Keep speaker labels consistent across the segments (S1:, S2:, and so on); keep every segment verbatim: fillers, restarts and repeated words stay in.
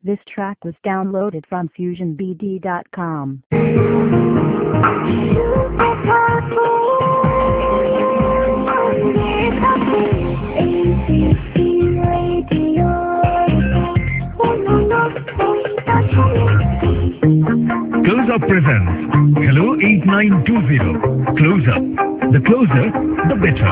S1: This track was downloaded from fusion b d dot com.
S2: Close Up presents Hello eight nine two zero. Close Up. The closer, the better.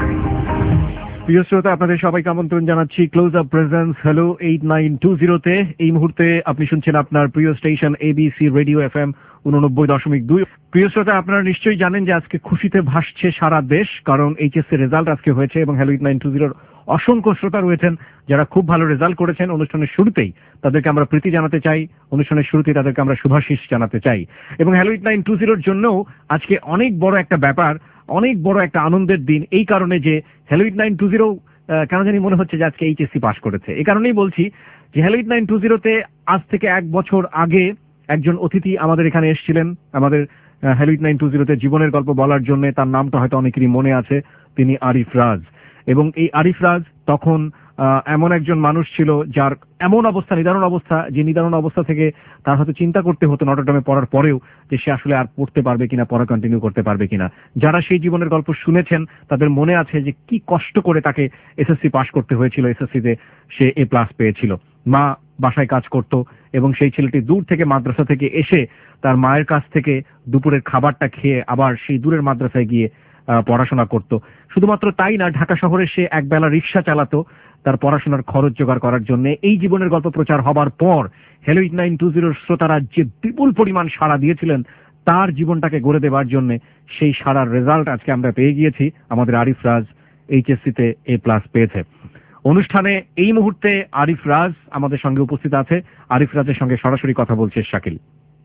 S2: প্রিয় শ্রোতা, আপনাদের সবাইকে আমন্ত্রণ জানাচ্ছি Close Up presents hello eight nine two জিরোতে। এই মুহূর্তে আপনি শুনছেন আপনার প্রিয় station ABC radio F M উননব্বই দশমিক দুই। প্রিয় শ্রোতা, আপনারা নিশ্চয়ই জানেন যে আজকে খুশিতে ভাসছে সারা দেশ, কারণ এইচএসসি রেজাল্ট আজকে হয়েছে এবং হ্যালো এইট নাইন টু জিরোর অসংখ্য শ্রোতা রয়েছেন যারা খুব ভালো রেজাল্ট করেছেন। অনুষ্ঠানের শুরুতেই তাদেরকে আমরা প্রীতি জানাতে চাই, অনুষ্ঠানের শুরুতেই তাদেরকে আমরা শুভাশিস জানাতে চাই। এবং হ্যালো এইট নাইন টু জিরোর জন্যও আজকে অনেক বড় একটা ব্যাপার, অনেক বড় একটা আনন্দের দিন, এই কারণে যে Hello eight nine two zero কেন জানি মনে হচ্ছে যে আজকে এইচএসসি পাস করেছে। এই কারণেই বলছি যে হ্যালো এইট নাইন টু জিরোতে আজ থেকে এক বছর আগে একজন অতিথি আমাদের এখানে এসেছিলেন আমাদের হ্যালো এইট নাইন টু জিরোতে জীবনের গল্প বলার জন্য। তার নামটা হয়তো অনেকেরই মনে আছে, তিনি আরিফ রাজ। এবং এই আরিফ রাজ তখন এমন একজন মানুষ ছিল যার এমন অবস্থা, নিদারুণ অবস্থা, যে নিদারুণ অবস্থা থেকে তার হয়তো চিন্তা করতে হতো নটরডেমে পড়ার পরেও যে সে আসলে আর পড়তে পারবে কিনা, পড়া কন্টিনিউ করতে পারবে কিনা। যারা সেই জীবনের গল্প শুনেছেন তাদের মনে আছে যে কি কষ্ট করে তাকে এসএসসি পাস করতে হয়েছিল। এসএসসিতে সে এ প্লাস পেয়েছিল। মা বাসায় কাজ করত এবং সেই ছেলেটি দূর থেকে মাদ্রাসা থেকে এসে তার মায়ের কাছ থেকে দুপুরের খাবারটা খেয়ে আবার সেই দূরের মাদ্রাসায় গিয়ে পড়াশোনা করত। শুধুমাত্র তাই না, ঢাকা শহরে সে একবেলা রিক্সা চালাতো তার পড়াশোনার খরচ জোগাড় করার জন্য। এই জীবনের গল্প প্রচার হবার পর হ্যালো এইট নাইন টু জিরোর শ্রোতারা যে বিপুল পরিমাণ সাড়া দিয়েছিলেন তার জীবনটাকে গড়ে দেবার জন্য, সেই সাড়ার রেজাল্ট আজকে আমরা পেয়ে গিয়েছি। আমাদের আরিফ রাজ এইচএসসিতে এ প্লাস পেয়েছে। অনুষ্ঠানে এই মুহূর্তে আরিফ রাজ আমাদের সঙ্গে উপস্থিত আছে। আরিফ রাজের সঙ্গে সরাসরি কথা বলছে শাকিল।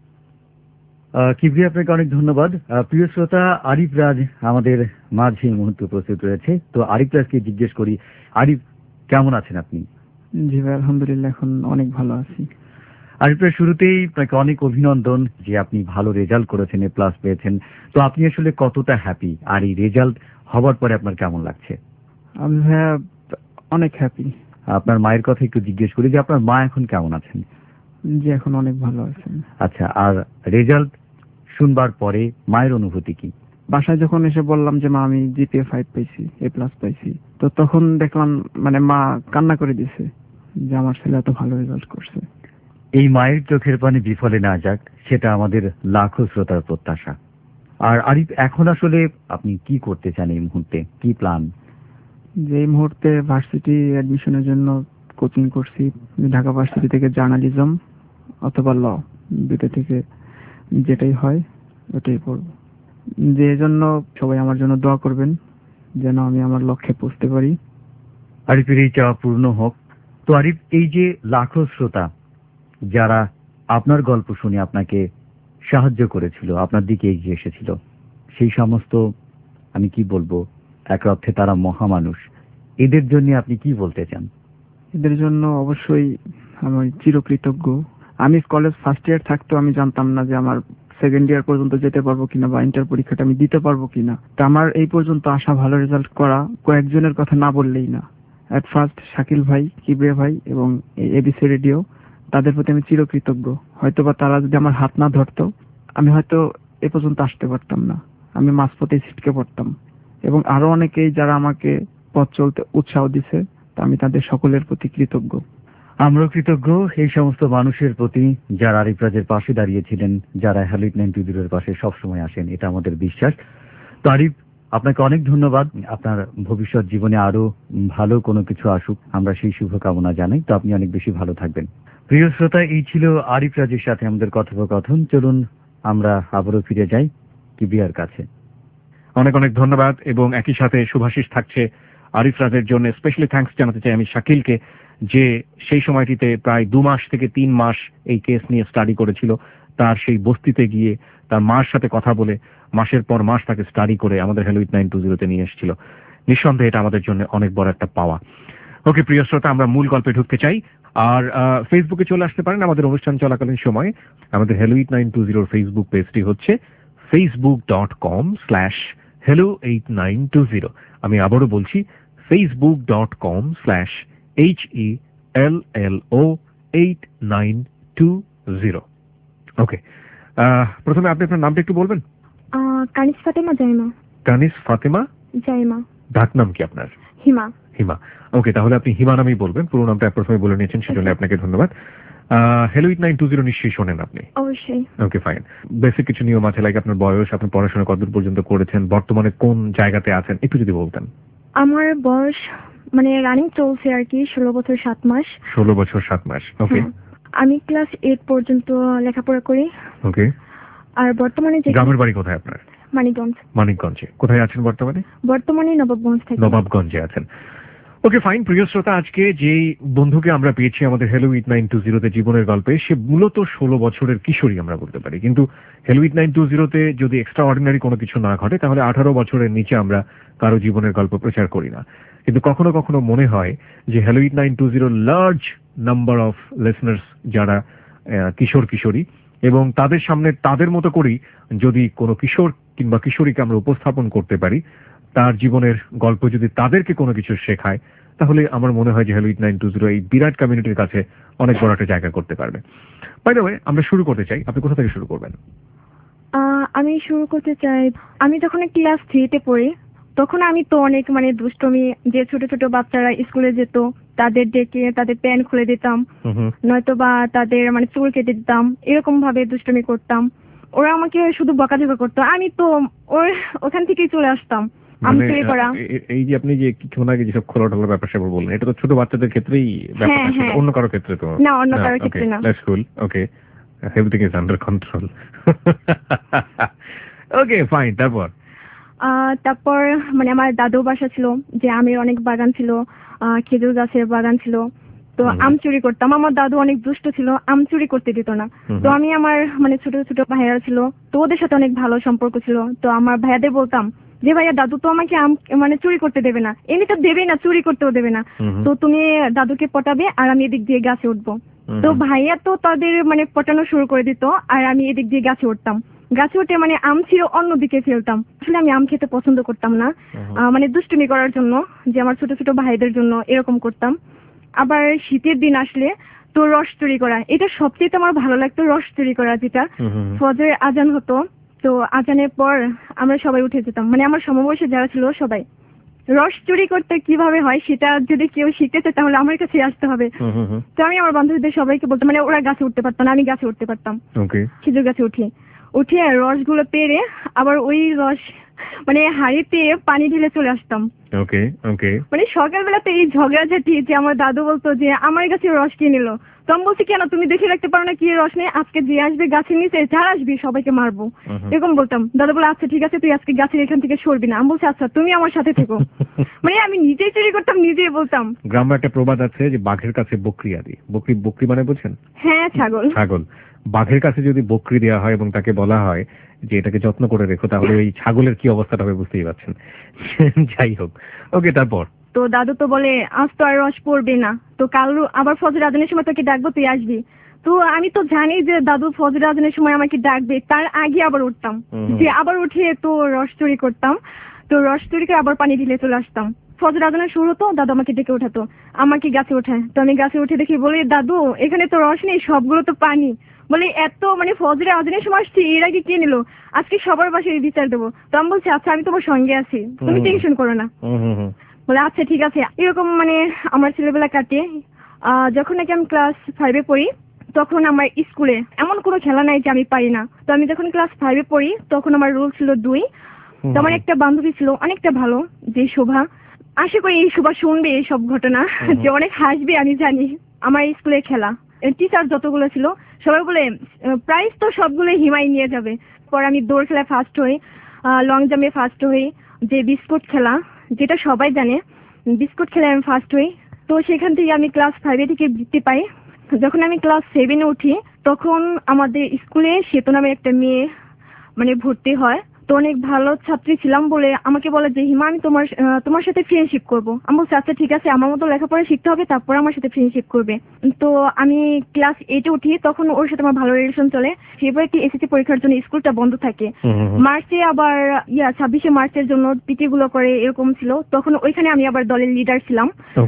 S3: কিবরি, আপনাকে অনেক ধন্যবাদ। প্রিয় শ্রোতা, আরিফ রাজ আমাদের মাঝে এই মুহূর্তে উপস্থিত রয়েছে। তো আরিফ রাজকে জিজ্ঞেস করি, আরিফ কেমন আছেন আপনি?
S4: জি ভাই, আলহামদুলিল্লাহ এখন অনেক ভালো আছি।
S3: আরিফ রাজ, শুরুতেই আপনাকে অনেক অভিনন্দন যে আপনি ভালো রেজাল্ট করেছেন, এ প্লাস পেয়েছেন। তো আপনি আসলে কতটা হ্যাপি, আর এই রেজাল্ট হবার পরে আপনার কেমন লাগছে?
S4: আমি ভাইয়া অনেক হ্যাপি।
S3: আপনার মায়ের কথা একটু জিজ্ঞেস করি যে আপনার মা এখন কেমন আছেন?
S4: জি, এখন অনেক ভালো আছেন।
S3: আচ্ছা, আর রেজাল্ট শুনবার পরে মায়ের অনুভূতি কি?
S4: বাসায় যখন এসে বললাম যে মা আমি জিপিএ ফাইভ পাইছি, এ প্লাস পাইছি, তো তখন দেখলাম মানে মা কান্না করে দিছে যে আমার ছেলে এত ভালো রেজাল্ট করছে।
S3: এই মায়ের চোখের পানি বিফলে না যাক, সেটা আমাদের লাখো শ্রোতার প্রত্যাশা। আর আরিফ, এখন আসলে আপনি কি করতে চান এই মুহূর্তে, কি প্ল্যান?
S4: যে এই মুহূর্তে ভার্সিটি অ্যাডমিশনের জন্য কোচিং করছি, ঢাকা ভার্সিটি থেকে জার্নালিজম অথবা ল, দুটো থেকে যেটাই হয় ওটাই পড়ব। যে জন্য সবাই আমার জন্য দোয়া করবেন যেন আমি আমার লক্ষ্যে পৌঁছতে পারি।
S3: আরিফের এই চাওয়া পূর্ণ হোক। তো আরিফ, এই যে লাখো শ্রোতা যারা আপনার গল্প শুনে আপনাকে সাহায্য করেছিল, আপনার দিকে এগিয়ে এসেছিল, সেই সমস্ত, আমি কি বলবো, এক অর্থে তারা মহামানুষ, এদের জন্য আপনি কি বলতে চান?
S4: এদের জন্য অবশ্যই আমি চিরকৃতজ্ঞ। আমি কলেজ ফার্স্ট ইয়ার থাকতেও আমি জানতাম না যে আমার সেকেন্ড ইয়ার পর্যন্ত যেতে পারবো কিনা বা ইন্টার পরীক্ষাটা আমি দিতে পারবো কিনা। তা আমার এই পর্যন্ত আসা, ভালো রেজাল্ট করা কয়েকজনের কথা না বললেই না। এট ফার্স্ট শাকিল ভাই, কিবরে ভাই এবং এবিসি রেডিও, তাদের প্রতি আমি চিরকৃতজ্ঞ। হয়তোবা তারা যদি আমার হাত না ধরতো আমি হয়তো এ পর্যন্ত আসতে পারতাম না, আমি মাঝপথে ছিটকে পড়তাম। এবং আরো অনেকেই যারা আমাকে পথ চলতে উৎসাহ দিছে, তা আমি তাদের সকলের প্রতি কৃতজ্ঞ।
S3: আমরাও কৃতজ্ঞ এই সমস্ত মানুষের প্রতি যারা আরিফ রাজের পাশে দাঁড়িয়েছিলেন, যারা হ্যালো এইট নাইন টু জিরোর পাশে সবসময় আসেন, এটা আমাদের বিশ্বাস। তো আরিফ, আপনাকে অনেক ধন্যবাদ। আপনার ভবিষ্যৎ জীবনে আরো ভালো কোনো কিছু আসুক, আমরা সেই শুভকামনা জানাই। তো আপনি অনেক বেশি ভালো থাকবেন। প্রিয় শ্রোতা, এই ছিল আরিফ রাজের সাথে আমাদের কথোপকথন। চলুন আমরা আবারও ফিরে যাই কিবিয়ার কাছে।
S2: অনেক অনেক ধন্যবাদ এবং একই সাথে শুভাশিস থাকছে আরিফ রাজের জন্য। স্পেশালি থ্যাঙ্কস জানাতে চাই আমি শাকিলকে, যে সেই সময়টিতে প্রায় দু মাস থেকে তিন মাস এই কেস নিয়ে স্টাডি করেছিল। তার সেই বস্তিতে গিয়ে তার মার সাথে কথা বলে মাসের পর মাস তাকে স্টাডি করে আমাদের হ্যালো এইট নাইন টু জিরোতে নিয়ে এসেছিল। নিঃসন্দেহে এটা আমাদের জন্য অনেক বড় একটা পাওয়া। ওকে প্রিয় শ্রোতা, আমরা মূল গল্পে ঢুকতে চাই। আর ফেসবুকে চলে আসতে পারেন আমাদের অনুষ্ঠান চলাকালীন সময়। আমাদের হ্যালো এইট নাইন টু জিরোর ফেসবুক পেজটি হচ্ছে Facebook dot com slash hello eight nine two zero. আমি আবারও বলছি, Facebook dot com slash H E L L O eight nine two zero. Okay, প্রথমে আপনি আপনার নামটা একটু বলবেন।
S5: কানিস ফাতেমা জাইমা।
S2: কানিস ফাতেমা
S5: জাইমা।
S2: ডাক নাম কি আপনার?
S5: হিমা।
S2: হিমা। ওকে, তাহলে আপনি হিমা নামেই বলবেন, পুরো নামটা প্রথমে বলে নিয়েছেন, সেজন্য আপনাকে ধন্যবাদ। Hello eight nine two zero নিশ্চয়ই শোনেন আপনি?
S5: অবশ্যই।
S2: ওকে, ফাইন। বেসিক কিছু নিয়ম আছে, লাইক আপনার বয়স, আপনি পড়াশোনা কতদূর পর্যন্ত করেছেন, বর্তমানে কোন জায়গাতে আছেন, একটু যদি বলতেন।
S5: আমার বয়স মানে রানিং চলছে আর কি, ষোলো বছর সাত মাস।
S2: ষোলো বছর সাত মাস। ওকে।
S5: আমি ক্লাস এইট পর্যন্ত লেখাপড়া করি।
S2: ওকে।
S5: আর বর্তমানে যে
S2: গ্রামের বাড়ি কোথায় আপনার?
S5: মানিকগঞ্জ।
S2: মানিকগঞ্জে। কোথায় আছেন বর্তমানে?
S5: বর্তমানে নবাবগঞ্জ থেকে।
S2: নবাবগঞ্জে আছেন। Okay, fine. প্রিয় শ্রোতা, আজকে যেই বন্ধুকে আমরা পেয়েছি আমাদের হ্যালো এইট নাইন টু জিরোতে জীবনের গল্পে, সে মূলত ষোলো বছরের কিশোরী আমরা বলতে পারি। কিন্তু হ্যালো এইট নাইন টু জিরোতে যদি এক্সট্রা অর্ডিনারি কোনো কিছু না ঘটে, তাহলে আঠারো বছরের নিচে আমরা কারো জীবনের গল্প প্রচার করি না। কিন্তু কখনো কখনো মনে হয় যে Hello eight nine two zero large number of listeners যারা কিশোর কিশোরী, এবং তাদের সামনে তাদের মতো করেই যদি কোনো কিশোর কিংবা কিশোরীকে আমরা উপস্থাপন করতে পারি, তার জীবনের গল্প যদি তাদেরকে কোনো কিছু শেখায়, তাহলে আমার মনে হয় যে Hello eight nine two zero এই বিরাট কমিউনিটির কাছে অনেক বড় একটা জায়গা করতে পারবে। বাই দ্য ওয়ে, আমরা শুরু করতে চাই, আপনি কোথা থেকে শুরু করবেন?
S5: আমি শুরু করতে চাই, আমি যখন ক্লাস থ্রিতে পড়ি তখন আমি তো অনেক মানে দুষ্টমি, যে ছোট ছোট বাচ্চারা স্কুলে যেত তাদের ডেকে তাদের প্যান্ট খুলে দিতাম, নয়তো বা তাদের মানে চুল কেটে দিতাম, এরকম ভাবে দুষ্টমি করতাম। ওরা আমাকে শুধু বকাঝকা করতো, আমি তো ওর ওখান থেকেই চলে আসতাম।
S2: এই যে আপনি যে কিছুক্ষণ আগে যেসব খোলা টোলা ব্যাপার সেগুলো বললেন, এটা তো ছোট বাচ্চাদের ক্ষেত্রেই ব্যাপার, অন্য কারো ক্ষেত্রে তো
S5: না। অন্য কারো ক্ষেত্রে না।
S2: That's cool. Okay, everything is under control. Okay, fine. তারপর
S5: তারপর মানে আমার দাদু বাসা ছিল, যে আমের অনেক বাগান ছিল, খেজুর গাছের বাগান ছিল। তো আম চুরি করতাম। আমার দাদু অনেক দুষ্ট ছিল, আম চুরি করতে দিত না। তো আমি আমার মানে ছোট ছোট ভাইয়ারা ছিল, তো ওদের সাথে অনেক ভালো সম্পর্ক ছিল। তো আমার ভাইয়াদের বলতাম যে ভাইয়া দাদু তো আমাকে আম মানে চুরি করতে দেবে না, এমনি তো দেবেই না, চুরি করতেও দেবে না, তো তুমি দাদুকে পটাবে আর আমি এদিক দিয়ে গাছে উঠবো। তো ভাইয়া তো তাদের মানে পটানো শুরু করে দিত, আর আমি এদিক দিয়ে গাছে উঠতাম। গাছে উঠে মানে আম ছিল অন্যদিকে ফেলতাম। আসলে আমি আম খেতে পছন্দ করতাম না, মানে দুষ্টুমি করার জন্য, যে আমার ছোট ছোট ভাইদের জন্য এরকম করতাম। আবার শীতের দিন আসলে তো রস চুরি করা, এটা সবচেয়ে আমার ভালো লাগতো, রস চুরি করা। যেটা ফজরের আজান হতো, তো আজানের পর আমরা সবাই উঠে যেতাম, মানে আমার সমবয়সী যারা ছিল সবাই। রস চুরি করতে কিভাবে হয় সেটা যদি কেউ শিখতে চায় তাহলে আমার কাছে আসতে হবে। তো আমি আমার বান্ধবীদের সবাইকে বলতাম, মানে ওরা গাছে উঠতে পারতো না, আমি গাছে উঠতে পারতাম। খেজুর গাছে উঠে উঠে রসগুলো পেরে আবার ওই রস মানে হাড়িতে পানি ঢেলে চলে আসতাম।
S2: ওকে ওকে।
S5: মানে সকালবেলাতে এই ঝগড়াঝাটি, যে আমার দাদু বলতো যে আমার কাছে রস কে নিল, তো আমি বলছি কেন, তুমি দেখে রাখতে পারো না কি রস নেই, আজকে যে আসবে গাছের নিচে যার আসবি সবাইকে মারবো, এরকম বলতাম। দাদু বলে আচ্ছা ঠিক আছে, তুই আজকে গাছের এখান থেকে সরবি না। আমি বলছি আচ্ছা তুমি আমার সাথে থেকো। মানে আমি নিজেই চুরি করতাম, নিজেই বলতাম।
S2: গ্রামে একটা প্রবাদ আছে যে বাঘের কাছে বকরি আদি। বকরি বকরি মানে বুঝছেন?
S5: হ্যাঁ, ছাগল।
S2: ছাগল। বাঘের কাছে যদি বকরি দেওয়া হয় এবং তাকে বলা হয় যে এটাকে যত্ন করে রেখো, তাহলে ওই ছাগলের কি অবস্থাটা হবে বুঝতেই পারছেন। যাই হোক, ওকে। তারপর
S5: তো দাদু তো বলে আজ তো আর রস পড়বে না, তো কাল আবার ফজর আজানের সময় তোকে ডাকবো, তুই আসবি। তো আমি তো জানি যে দাদু ফজর আজানের সময় আমাকে ডাকবে, তার আগে আবার উঠতাম, যে আবার উঠে তো রস চুরি করতাম। তো রস চুরি করে আবার পানি ঢেলে চলে আসতাম। ফজর আজানের শুরু হতো, দাদু আমাকে ডেকে ওঠাতো, আমাকে গাছে ওঠায়। তো আমি গাছে উঠে দেখি, বলে দাদু এখানে তো রস নেই, সবগুলো তো পানি। বলে এত মানে ফজরে আজানের সময় আসছি, এর আগে কে নিল, আজকে সবার বাসায় বিচার দেবো। তো আমি বলছি আচ্ছা আমি তোমার সঙ্গে আছি, তুমি টেনশন করো না। বলে আচ্ছা ঠিক আছে। এরকম মানে আমার ছেলেবেলা কাটে। যখন নাকি আমি ক্লাস ফাইভে পড়ি, তখন আমার স্কুলে এমন কোনো খেলা নাই যে আমি পারি না। তো আমি যখন ক্লাস ফাইভে পড়ি তখন আমার রোল ছিল দুই। তো আমার একটা বান্ধবী ছিল অনেকটা ভালো, যে শোভা। আশা করি এই শোভা শুনবে এই সব ঘটনা, যে অনেক হাসবে আমি জানি। আমার স্কুলে খেলা টিচার যতগুলো ছিল সবাই বলে প্রাইজ তো সবগুলো হিমাই নিয়ে যাবে। পর আমি দৌড় খেলায় ফার্স্ট হই, লং জাম্পে ফার্স্ট হই, যে বিস্কুট খেলা যেটা সবাই জানে, বিস্কুট খেলায় আমি ফার্স্ট হই। তো সেখান থেকে আমি ক্লাস ফাইভে থেকে বৃত্তি পাই। যখন আমি ক্লাস সেভেনে উঠি তখন আমাদের স্কুলে সেতু নামে একটা মেয়ে মানে ভর্তি হয়। তো অনেক ভালো ছাত্রী ছিলাম বলে আমাকে বলে যে হিমা আমি তোমার তোমার সাথে ফ্রেন্ডশিপ করবো। আমি বলছি আচ্ছা ঠিক আছে, আমার মতো লেখাপড়া শিখতে হবে, তারপর আমার সাথে ফ্রেন্ডশিপ করবে। তো আমি ক্লাস এইটে উঠি, তখন ওর সাথে আমার ভালো রিলেশন চলে। ফেব্রুয়ারিতে এসএসসি পরীক্ষার জন্য স্কুলটা বন্ধ থাকে, মার্চে আবার ইয়া ছাব্বিশে মার্চের জন্য পিটি গুলো করে এরকম ছিল। তখন ওইখানে আমি আবার দলের লিডার ছিলাম।
S2: ওকে।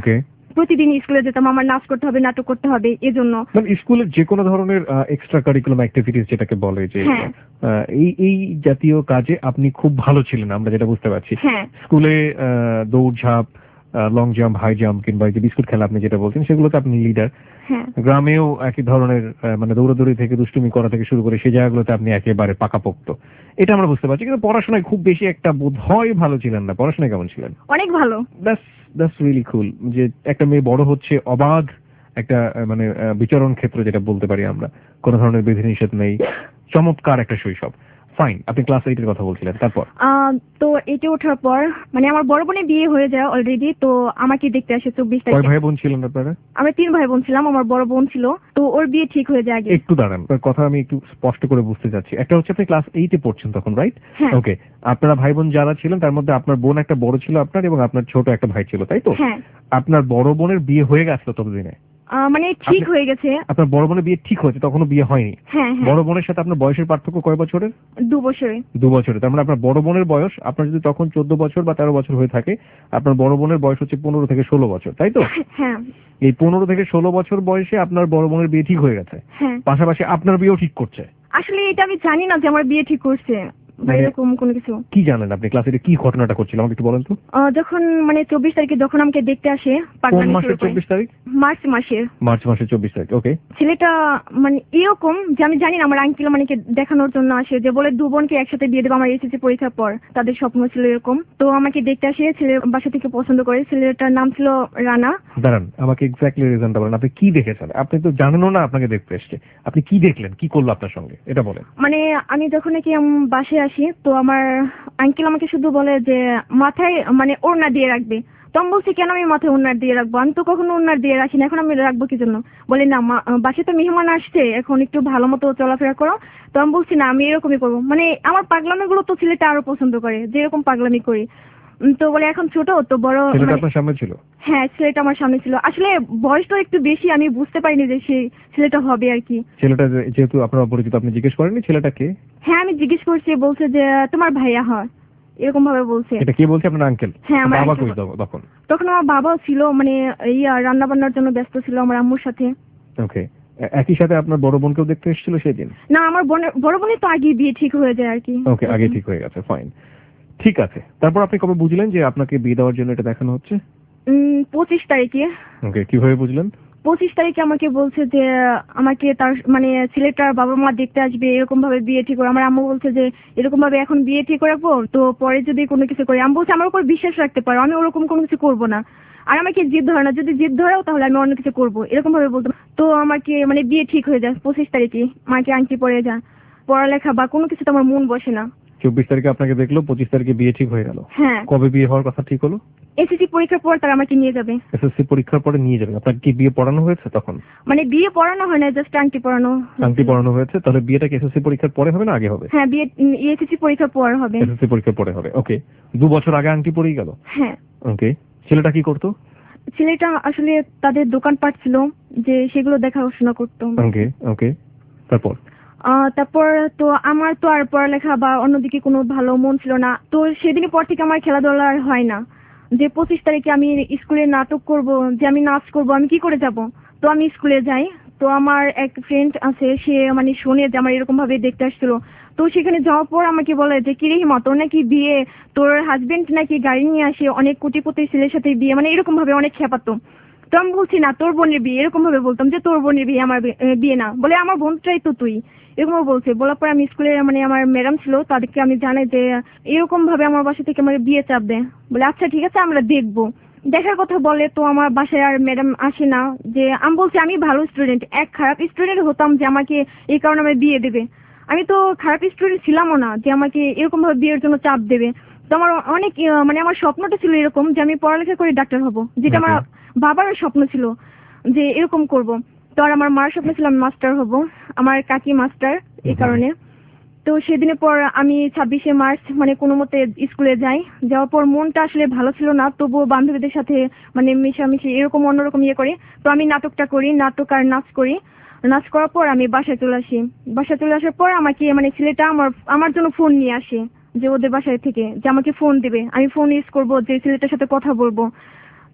S5: প্রতিদিন স্কুলে যেতাম, আমার নাচ করতে হবে, নাটক করতে হবে, এজন্য।
S2: মানে স্কুলের যে কোনো ধরনের এক্সট্রা কারিকুলাম অ্যাক্টিভিটিস যেটাকে বলে যে
S5: হ্যাঁ।
S2: আহ, এই এই জাতীয় কাজে আপনি খুব ভালো ছিলেন, আমরা যেটা বুঝতে পারছি।
S5: হ্যাঁ।
S2: স্কুলে আহ, দৌড়ঝাঁপ, লং জাম্প, হাই জাম্প কিংবা এই যে বিস্কুট খেলা আপনি যেটা বলছেন সেগুলোতে আপনি লিডার।
S5: হ্যাঁ।
S2: গ্রামেও একই ধরনের আহ, মানে দৌড়াদৌড়ি থেকে দুষ্টুমি করা থেকে শুরু করে সেই জায়গাগুলোতে আপনি একেবারে পাকাপোক্ত, এটা আমরা বুঝতে পারছি। কিন্তু পড়াশোনায় খুব বেশি একটা বোধ হয় ভালো ছিলেন না। পড়াশোনায় কেমন ছিলেন?
S5: অনেক ভালো।
S2: দ্যাটস দ্যাটস রিয়েলি কুল যে একটা মেয়ে বড় হচ্ছে অবাধ একটা আহ, মানে আহ, বিচরণ ক্ষেত্র যেটা বলতে পারি আমরা, কোনো ধরনের বিধিনিষেধ নেই, চমৎকার একটা শৈশব। ফাইন, আপনি ক্লাস এইটের কথা বলছিলেন, তারপর?
S5: আহ, তো এটে ওঠার পর মানে আমার বড় বোনের বিয়ে হয়ে যায় অলরেডি, তো আমাকে দেখতে আসে চব্বিশ
S2: কয়
S5: তারিখে।
S2: ভাই বোন ছিলেন আপনারা?
S5: আমরা তিন ভাই বোন ছিলাম, আমার বড় বোন ছিল, তো ওর বিয়ে ঠিক হয়ে যায় আগে।
S2: একটু দাঁড়ান, আপনার কথা আমি একটু স্পষ্ট করে বুঝতে চাচ্ছি। একটা হচ্ছে আপনি ক্লাস এইটে পড়ছেন তখন, রাইট?
S5: হ্যাঁ।
S2: ওকে, আপনারা ভাই বোন যারা ছিলেন তার মধ্যে আপনার বোন একটা বড় ছিল আপনার, এবং আপনার ছোট একটা ভাই ছিল, তাই তো?
S5: হ্যাঁ।
S2: আপনার বড় বোনের বিয়ে হয়ে গেছিল ততদিনে?
S5: আহ, মানে ঠিক
S2: আপনি-
S5: হয়ে গেছে।
S2: আপনার বড় বোনের বিয়ে ঠিক হয়েছে, তখনও বিয়ে হয়নি?
S5: হ্যাঁ হ্যাঁ।
S2: বড় বোনের সাথে আপনার বয়সের পার্থক্য কয় বছরের?
S5: দু বছরে।
S2: দু বছরে। তার মানে আপনার বড় বোনের বয়স, আপনার যদি তখন চোদ্দ বছর বা তেরো বছর হয়ে থাকে, আপনার বড় বোনের বয়স হচ্ছে পনেরো থেকে ষোলো বছর, তাই তো?
S5: হ্যাঁ।
S2: এই পনেরো থেকে ষোলো বছর বয়সে আপনার বড় বোনের বিয়ে ঠিক হয়ে গেছে,
S5: হ্যাঁ।
S2: পাশাপাশি আপনার বিয়েও ঠিক করছে।
S5: আসলে এটা আমি জানি না যে আমার বিয়ে ঠিক করছে বা
S2: মানে-
S5: এরকম কোনো কিছু।
S2: কি জানেন আপনি? ক্লাসে কি ঘটনাটা করছিল আমাকে একটু বলেন তো।
S5: আহ, যখন মানে চব্বিশ তারিখে যখন আমাকে দেখতে আসে,
S2: কোন
S5: পাগলামি
S2: মাসের
S5: শুরু করে।
S2: চব্বিশ তারিখ?
S5: মার্চ মাসের।
S2: মার্চ মাসের চব্বিশ তারিখ, ওকে।
S5: ছেলেটা মানে এরকম যে আমি জানি না, আমার আঙ্কেল মানে দেখানোর জন্য আসে যে বলে দু বোনকে একসাথে বিয়ে দেবো আমার এসএসসি পরীক্ষার পর, তাদের স্বপ্ন ছিল এরকম। তো আমাকে দেখতে আসে, ছেলের বাসা থেকে পছন্দ করে। ছেলেটার নাম ছিল রানা।
S2: দাঁড়ান, আমাকে এক্স্যাক্টলি রিজনটা বলেন, আপনি কি দেখেছেন? আপনি তো জানেনও না আপনাকে দেখতে এসছে, আপনি কি দেখলেন, কি করলো আপনার সঙ্গে, এটা বলেন।
S5: মানে আমি যখন নাকি আম- বাসায় আসি, তো আমার আঙ্কেল আমাকে শুধু বলে যে মাথায় মানে ওড়না দিয়ে রাখবে। তো আমি বলছি কেন আমি মাথায় ওড়না দিয়ে রাখবো, আমি তো কখনো ওড়না দিয়ে রাখি না, এখন আমি রাখবো কি জন্য? বলে না মা- বাসায় তো মেহমান আসছে, এখন একটু ভালো মতো চলাফেরা করো। তো আমি বলছি না আমি এরকমই করবো, মানে আমার পাগলামি গুলো তো ছেলেটা আরো পছন্দ করে, যেরকম পাগলামি করি। উম, তো বলে এখন ছোট তো বড়
S2: ছেলেটা
S5: মানে-
S2: আপনার সামনে ছিল?
S5: হ্যাঁ, ছেলেটা আমার সামনে ছিল। আসলে বয়স তো একটু বেশি, আমি বুঝতে পারিনি যে সেই ছেলেটা হবে আর কি।
S2: ছেলেটা যে- যেহেতু আপনার অপরিচিত, আপনি জিজ্ঞেস করেননি ছেলেটাকে?
S5: হ্যাঁ, আমি জিজ্ঞেস করছি, বলছে যে তোমার ভাইয়া হয়, এরকম ভাবে বলছে।
S2: এটা কে বলছে? আপনার আঙ্কেল?
S5: হ্যাঁ, আমার
S2: বাবা
S5: uncle
S2: কই
S5: বল-
S2: তখন?
S5: তখন আমার বাবাও ছিল, মানে ইয়া রান্না বান্নার জন্য ব্যস্ত ছিল আমার আম্মুর সাথে।
S2: ওকে, একই সাথে আপনার বড় বোনকেও দেখতে এসেছিল সেদিন?
S5: না, আমার বোনের বড় বোনের তো আগে বিয়ে ঠিক হয়ে যায় আর কি।
S2: ওকে, আগে ঠিক হয়ে গেছে, ফাইন, ঠিক আছে। তারপর আপনি কবে বুঝলেন যে আপনাকে বিয়ে দেওয়ার জন্য এটা দেখানো হচ্ছে?
S5: উম, পঁচিশ তারিখে।
S2: ওকে, কিভাবে বুঝলেন?
S5: পঁচিশ তারিখে আমাকে বলছে যে আমাকে তার মানে ছেলেটার বাবা মা দেখতে আসবে, এরকম ভাবে বিয়ে ঠিক করে। আমার আম্মু বলছে যে এরকম ভাবে এখন বিয়ে ঠিক রাখবো, তো পরে যদি কোনো কিছু করি। আমি বলছি আমার উপর বিশ্বাস রাখতে পারো, আমি ওরকম কোনো কিছু করবো না। আর আমাকে জিদ ধরে না, যদি জিদ ধরেও তাহলে আমি অন্য কিছু করবো, এরকম ভাবে বলতো। তো আমাকে মানে বিয়ে ঠিক হয়ে যায় পঁচিশ তারিখে, মাকে আংটি পরে যা, পড়ালেখা বা কোনো কিছু তো আমার মন বসে না।
S2: চব্বিশ তারিখে আপনাকে দেখলো, পঁচিশ তারিখে বিয়ে ঠিক হয়ে গেল।
S5: হ্যাঁ।
S2: কবে বিয়ে হওয়ার কথা ঠিক হলো?
S5: এসএসসি পরীক্ষার পর তারা আমাকে নিয়ে যাবে।
S2: এসএসসি পরীক্ষার পরে নিয়ে যাবেন। আপনাকে কি বিয়ে পড়ানো হয়েছে তখন?
S5: মানে বিয়ে পড়ানো হয় না, জাস্ট আংটি পরানো।
S2: আংটি পড়ানো হয়েছে। তাহলে বিয়েটা কি এসএসসি পরীক্ষার পরে হবে না আগে হবে?
S5: হ্যাঁ, বিয়ে এসএসসি পরীক্ষার পর হবে।
S2: এসএসসি পরীক্ষার পরে হবে, ওকে। দু বছর আগে আংটি পরেই গেল।
S5: হ্যাঁ।
S2: ওকে, ছেলেটা কি করতো?
S5: ছেলেটা আসলে তাদের দোকানপাট ছিল, যে সেগুলো দেখাশোনা করতো।
S2: ওকে ওকে, তারপর?
S5: আহ, তারপর তো আমার তো আর পড়ালেখা বা অন্যদিকে কোনো ভালো মন ছিল না। তো সেদিনের পর থেকে আমার খেলাধুলা আর হয় না। যে পঁচিশ তারিখে আমি স্কুলে নাটক করব, যে আমি নাচ করব, আমি কি করে যাব? তো আমি স্কুলে যাই। তো আমার এক ফ্রেন্ড আছে, সে মানে শুনে যে আমার এরকম ভাবে দেখতে আসছিল। তো সেখানে যাওয়ার পর আমাকে বলে যে কিরে হিমা, তোর নাকি বিয়ে, তোর হাজবেন্ড নাকি গাড়ি নিয়ে আসে, অনেক কোটিপতি ছেলের সাথে বিয়ে, মানে এরকম ভাবে অনেক খেপাতো। তো আমি বলছি না তোর বোনের বিয়ে, এরকম ভাবে বলতাম যে তোর বোনের বিয়ে, আমার বি- এ, বিয়ে না। বলে আমার বোনটাই তো তুই, এরকম বলছে। বলার পর আমি স্কুলে মানে আমার ম্যাডাম ছিল, তাদেরকে আমি জানাই যে এরকম ভাবে আমার বাসা থেকে আমার বিয়ে চাপ দেয়। বলে আচ্ছা ঠিক আছে, আমরা দেখবো। দেখার কথা বলে, তো আমার বাসায় আর ম্যাডাম আসে না। যে আমি বলছি আমি ভালো স্টুডেন্ট, এক খারাপ স্টুডেন্ট হতাম যে আমাকে এই কারণে আমার বিয়ে দেবে। আমি তো খারাপ স্টুডেন্ট ছিলামও না যে আমাকে এরকম ভাবে বিয়ের জন্য চাপ দেবে। তো আমার অনেক আহ, মানে আমার স্বপ্নটা ছিল এরকম যে আমি পড়ালেখা করে ডাক্তার হব, যেটা আমার বাবারও স্বপ্ন ছিল যে এরকম করব। তো আর আমার মার স্বপ্ন ছিল আমি মাস্টার হব, আমার কাকি মাস্টার, এই কারণে। তো সেদিনের পর আমি ছাব্বিশে মার্চ মানে কোনো মতে স্কুলে যাই। যাওয়ার পর মনটা আসলে ভালো ছিল না, তবুও বান্ধবীদের সাথে মানে মিশামিশি এরকম অন্যরকম ইয়ে করি। তো আমি নাটকটা করি, নাটক আর নাচ করি। নাচ করার পর আমি বাসায় চলে আসি। বাসায় চলে আসার পর আমাকে মানে ছেলেটা আমার আমার জন্য ফোন নিয়ে আসে, যে ওদের বাসায় থেকে যে আমাকে ফোন দেবে, আমি ফোন ইউজ করবো, যে ছেলেটার সাথে কথা বলবো।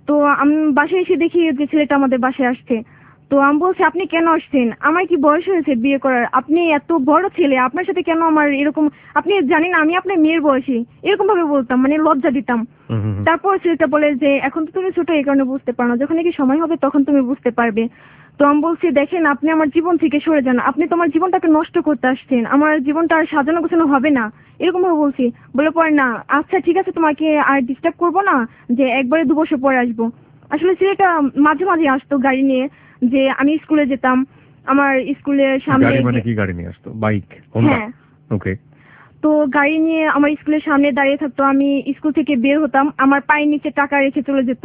S5: তো আমি বাসায় এসে দেখি যে ছেলেটা আমাদের বাসায় আসছে। তো আমি বলছি আপনি কেন আসছেন, আমার কি বয়স হয়েছে বিয়ে করার, আপনি এত বড় ছেলে, আপনার সাথে কেন আমার এরকম, আপনি জানেন আমি আপনার মেয়ের বয়সী, এরকম ভাবে বলতাম, মানে লজ্জা দিতাম। তারপর ছেলেটা বলে যে এখন তো তুমি ছোট এই কারণে বুঝতে পারো না, যখন নাকি সময় হবে তখন তুমি বুঝতে পারবে। তো আমি বলছি দেখেন আপনি আমার জীবন থেকে সরে যান, আপনি তো আমার জীবনটাকে নষ্ট করতে আসছেন, আমার জীবনটা আর সাজানো গোছানো হবে না, এরকম ভাবে বলছি। বলে পরে না আচ্ছা ঠিক আছে তোমাকে আর ডিস্টার্ব করবো না, যে একবারে দু বছর পরে আসবো। আসলে ছেলেটা মাঝে মাঝে আসতো গাড়ি নিয়ে, যে আমি স্কুলে যেতাম, আমার স্কুলের সামনে
S2: গাড়ি মানে কি গাড়ি নিয়ে আসতো? বাইক? হোন্ডা?
S5: হ্যাঁ।
S2: ওকে।
S5: তো গাড়ি নিয়ে আমার স্কুলের সামনে দাঁড়িয়ে থাকতো, আমি স্কুল থেকে বের হতাম, আমার পায়ের নিচে টাকা রেখে চলে যেত,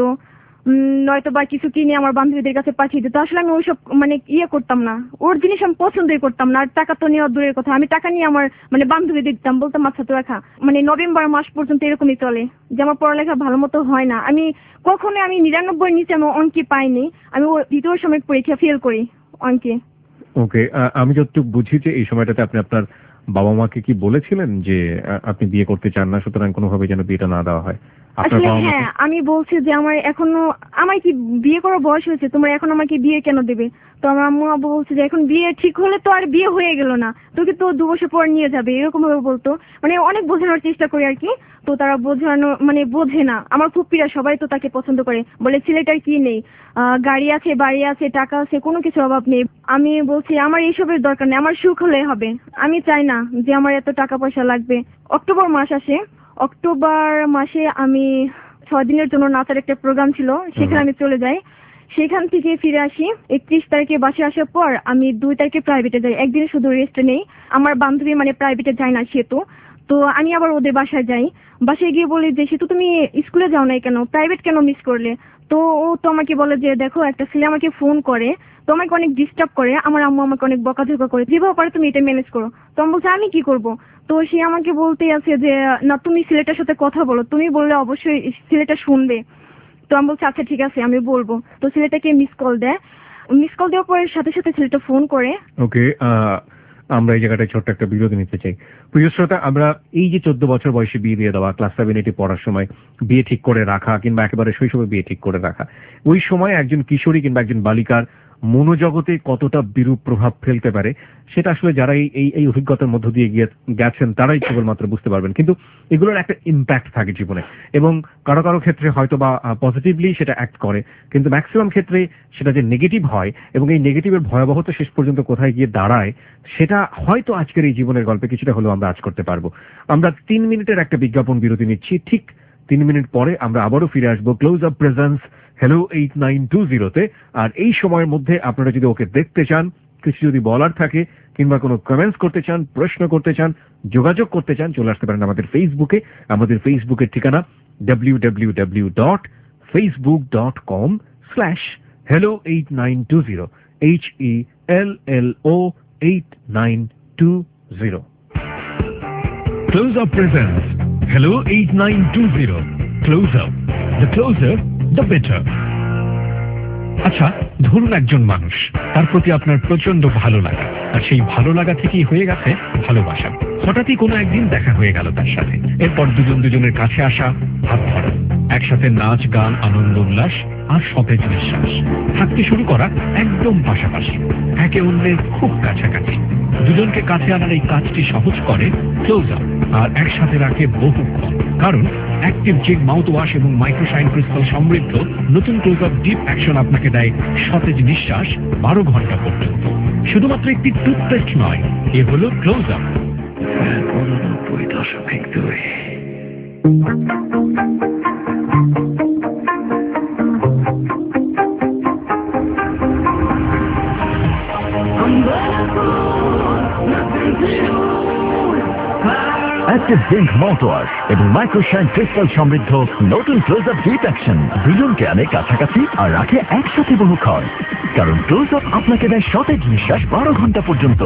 S5: নয়তো বা কিছু কিনে আমার বান্ধবীদের কাছে পাঠিয়ে দিত। আসলে আমি ওইসব মানে ইয়ে করতাম না, ওর জিনিস আমি পছন্দই করতাম না। আর টাকা তো নেওয়া দূরের কথা, আমি টাকা নিয়ে আমার মানে বান্ধবীদের দিতাম, বলতাম আচ্ছা তো রাখা। মানে নভেম্বর মাস পর্যন্ত এরকমই চলে যে আমার পড়ালেখা ভালো মতো হয় না, আমি কখনো আমি নিরানব্বই নিচে আমি অঙ্কে পাইনি, আমি ও দ্বিতীয় সময় পরীক্ষা ফেল করি অঙ্কে।
S2: ওকে, আমি যতটুকু বুঝি যে এই সময়টাতে আপনি আপনার বাবা মাকে কি বলেছিলেন যে আপনি বিয়ে করতে চান না, সুতরাং কোনোভাবে যেন বিয়েটা না দেওয়া হয়?
S5: আসলে হ্যাঁ, আমি বলছি যে আমার এখনো, আমার কি বিয়ে করার বয়স হয়েছে, তোমরা এখন আমাকে বিয়ে কেন দেবে? তো আমার আম্মু আব্বু বলছে যে এখন বিয়ে ঠিক হলে তো আর বিয়ে হয়ে গেল না, তোকে তো দু বছর পর নিয়ে যাবে, এরকম ভাবে বলতো। মানে অনেক বোঝানোর চেষ্টা করি আর কি, তো তারা বোঝানো মানে বোঝে না। আমার ফুপ্পিরা সবাই তো তাকে পছন্দ করে, বলে ছেলেটার কি নেই, আহ গাড়ি আছে, বাড়ি আছে, টাকা আছে, কোনো কিছু অভাব নেই। আমি বলছি আমার এইসবের দরকার নেই, আমার সুখ হলে হবে, আমি চাই না যে আমার এত টাকা পয়সা লাগবে। অক্টোবর মাস আসে, অক্টোবর মাসে আমি ছয় দিনের জন্য নাচার একটা প্রোগ্রাম ছিল, সেখানে আমি চলে যাই। সেখান থেকে ফিরে আসি একত্রিশ তারিখে বাসে আসার পর আমি দুই তারিখে প্রাইভেটে যাই, একদিন শুধু রেস্ট নেই। আমার বান্ধবী মানে প্রাইভেটে যায় না সেতু, তো আমি আবার ওদের বাসায় যাই। বাসায় গিয়ে বলি যে সেতু তুমি স্কুলে যাও নাই কেন, প্রাইভেট কেন মিস করলে? তো ও তো আমাকে বলে যে দেখো একটা ছেলে আমাকে ফোন করে, তো আমাকে অনেক ডিস্টার্ব করে, আমার আম্মু আমাকে অনেক বকাঝকা করে, যেভাবে পারে তুমি এটা ম্যানেজ করো। তো আমি বলছি আমি কি করব? তো সে আমাকে বলতে আছে যে না তুমি ছেলেটার সাথে কথা বলো, তুমি বললে অবশ্যই ছেলেটা শুনবে। তো আমি বলছি আচ্ছা ঠিক আছে আমি বলবো। তো ছেলেটাকে মিস কল দেয়, মিস কল দেওয়ার পরে সাথে সাথে ছেলেটা ফোন করে।
S2: ওকে, আমরা এই জায়গাটায় ছোট্ট একটা বিরতি নিতে চাই। প্রিয় শ্রোতা, আমরা এই যে চোদ্দ বছর বয়সে বিয়ে দিয়ে দেওয়া, ক্লাস সেভেন এইটে পড়ার সময় বিয়ে ঠিক করে রাখা, কিংবা একেবারে শৈশবে বিয়ে ঠিক করে রাখা, ওই সময় একজন কিশোরী কিংবা একজন বালিকার মনোজগতে কতটা বিরূপ প্রভাব ফেলতে পারে সেটা আসলে যারা এই এই অভিজ্ঞতার মধ্য দিয়ে গিয়ে গেছেন তারাই কেবলমাত্র বুঝতে পারবেন। কিন্তু এগুলোর একটা ইম্প্যাক্ট থাকে জীবনে, এবং কারো কারো ক্ষেত্রে হয়তো বা পজিটিভলি সেটা অ্যাক্ট করে, কিন্তু ম্যাক্সিমাম ক্ষেত্রে সেটা যে নেগেটিভ হয়, এবং এই নেগেটিভের ভয়াবহতা শেষ পর্যন্ত কোথায় গিয়ে দাঁড়ায় সেটা হয়তো আজকের এই জীবনের গল্পে কিছুটা হলেও আমরা আজ করতে পারবো। আমরা তিন মিনিটের একটা বিজ্ঞাপন বিরতি নিচ্ছি, ঠিক তিন মিনিট পরে আমরা আবারও ফিরে আসবো Close Up presents hello eight nine two জিরোতে। আর এই সময়ের মধ্যে আপনারা যদি ওকে দেখতে চান, কিছু যদি বলার থাকে, কিংবা কোনো কমেন্টস করতে চান, প্রশ্ন করতে চান, যোগাযোগ করতে চান, চলে আসতে পারেন আমাদের ফেসবুকে। আমাদের ফেসবুকের ঠিকানা W W W dot Facebook dot com slash hello eight nine two zero, H E L L O eight nine two zero. Close Up presents Hello eight nine two zero. Close Up, the closer the better. আচ্ছা, ধরুন একজন মানুষ, তার প্রতি আপনার প্রচন্ড ভালো লাগা, আর সেই ভালো লাগা থেকেই হয়ে গেছে ভালোবাসা। হঠাৎই কোনো একদিন দেখা হয়ে গেল তার সাথে, এরপর দুজন দুজনের কাছে আসা, হাত ধরা, একসাথে নাচ গান, আনন্দ উল্লাস আর সতেজ নিঃশ্বাস, থাকতে শুরু করা একদম পাশাপাশি, একে অন্যের খুব কাছাকাছি। দুজনকে কাছে আনার এই কাজটি সহজ করে ক্লোজ আপ, আর একসাথে রাখে বহুক্ষণ। কারণ অ্যাক্টিভ জিগ মাউথ ওয়াশ এবং মাইক্রোশাইন ক্রিস্টাল সমৃদ্ধ নতুন ক্লোজ আপ ডিপ অ্যাকশন আপনাকে দেয় সতেজ নিঃশ্বাস বারো ঘন্টা পর্যন্ত। শুধুমাত্র একটি টুথপেস্ট নয়, এ হলো ক্লোজ আপ। উননব্বই দশমিক দুই।
S6: অ্যাক্টিভ জিঙ্ক মাউথওয়াশ এবং মাইক্রোশাইন ক্রিস্টাল সমৃদ্ধ নতুন ক্লোজ আপ ডিপ অ্যাকশন দুজনকে আনে কাছাকাছি আর রাখে একসাথে বহুক্ষণ। কারণ ক্লোজ আপ আপনাকে দেয় সতেজ নিঃশ্বাস বারো ঘন্টা পর্যন্ত।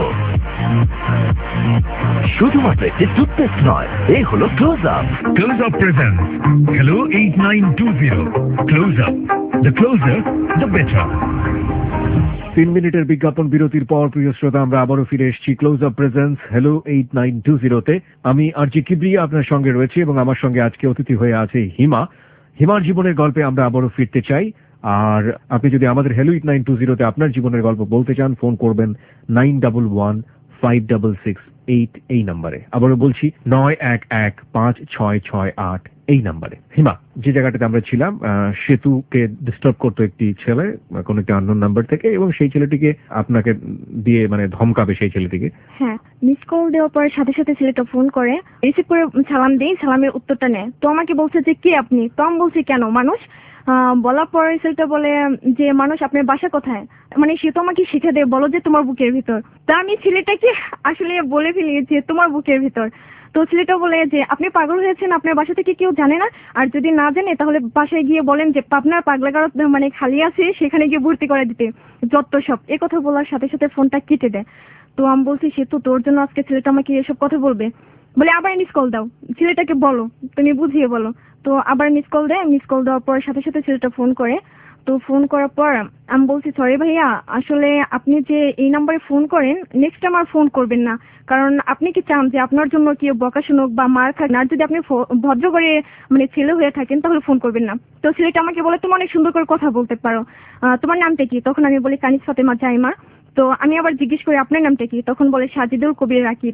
S6: শুধুমাত্র একটি টুথপেস্ট নয়, এই হলো Close Up.
S2: Close Up presents hello eight nine two zero. Close Up, the closer the better. তিন মিনিটের বিজ্ঞাপন বিরতির পর প্রিয় শ্রোতা, আমরা আবারও ফিরে এসেছি Close Up presents hello eight nine two জিরোতে। আমি আর জি কিবরিয়া আপনার সঙ্গে রয়েছি, এবং আমার সঙ্গে আজকে অতিথি হয়ে আছে হিমা। হিমার জীবনের গল্পে আমরা আবারও ফিরতে চাই। আর আপনি যদি আমাদের হ্যালো এইট নাইন টু জিরোতে আপনার জীবনের গল্প বলতে চান, ফোন করবেন nine double one five double six eight এই নাম্বারে। আবারও বলছি নয় এক এক পাঁচ ছয় ছয় আট এই নাম্বারে। হিমা, যে জায়গাটাতে আমরা ছিলাম, সেতুকে ডিস্টার্ব করতো একটি ছেলে কোন একটা আননোন নাম্বার থেকে, এবং সেই ছেলেটিকে আপনাকে দিয়ে মানে ধমকাবে সেই ছেলেটিকে।
S5: হ্যাঁ, মিস কল দেওয়ার পরে সাথে সাথে ছেলেটা ফোন করে, রিসিভ করে সালাম দেই, সালামের উত্তরটা নেয়। তো আমাকে বলছে যে কে আপনি? তো আমি বলছি কেন মানুষ? বলার পরে ছেলেটা বলে যে মানুষ আপনার বাসা কোথায়? মানে সে তো আমাকে শিখে দেয়, বলো যে তোমার বুকের ভিতর। তা আমি ছেলেটাকে আসলে বলে ফেলি যে তোমার বুকের ভিতর। তো ছেলেটা বলে যে আপনি পাগল হয়েছেন, আপনার বাসা থেকে কেউ জানে না, আর যদি না জানে তাহলে বাসায় গিয়ে বলেন যে আপনার পাগলাগার মানে খালি আছে, সেখানে গিয়ে ভর্তি করে দিতে, যত সব। এ কথা বলার সাথে সাথে ফোনটা কেটে দেয়। তো আমি বলছি সে তো তোর জন্য আজকে ছেলেটা আমাকে এসব কথা বলবে, বলে আবার মিস কল দাও, ছেলেটাকে বলো, তুমি বুঝিয়ে বলো। তো আবার মিস কল দেয়, মিস কল দেওয়ার পর সাথে সাথে ছেলেটা ফোন করে। তো ফোন করার পর আমি বলছি সরি ভাইয়া, আসলে আপনি যে এই নাম্বারে ফোন করেন নেক্সট টাইম আর ফোন করবেন না, কারণ আপনি কি চান যে আপনার জন্য কেউ বকা শুনুক বা মার খাক না? যদি আপনি ভদ্র করে মানে ছেলে হয়ে থাকেন তাহলে ফোন করবেন না। তো ছেলেটা আমাকে বলে তুমি অনেক সুন্দর করে কথা বলতে পারো, তোমার নামটা কি? তখন আমি বলি কানিজ ফাতেমা জাইমা। তো আমি আবার জিজ্ঞেস করি আপনার নামটা কি? তখন বলে সাজিদুল কবির রাকিব।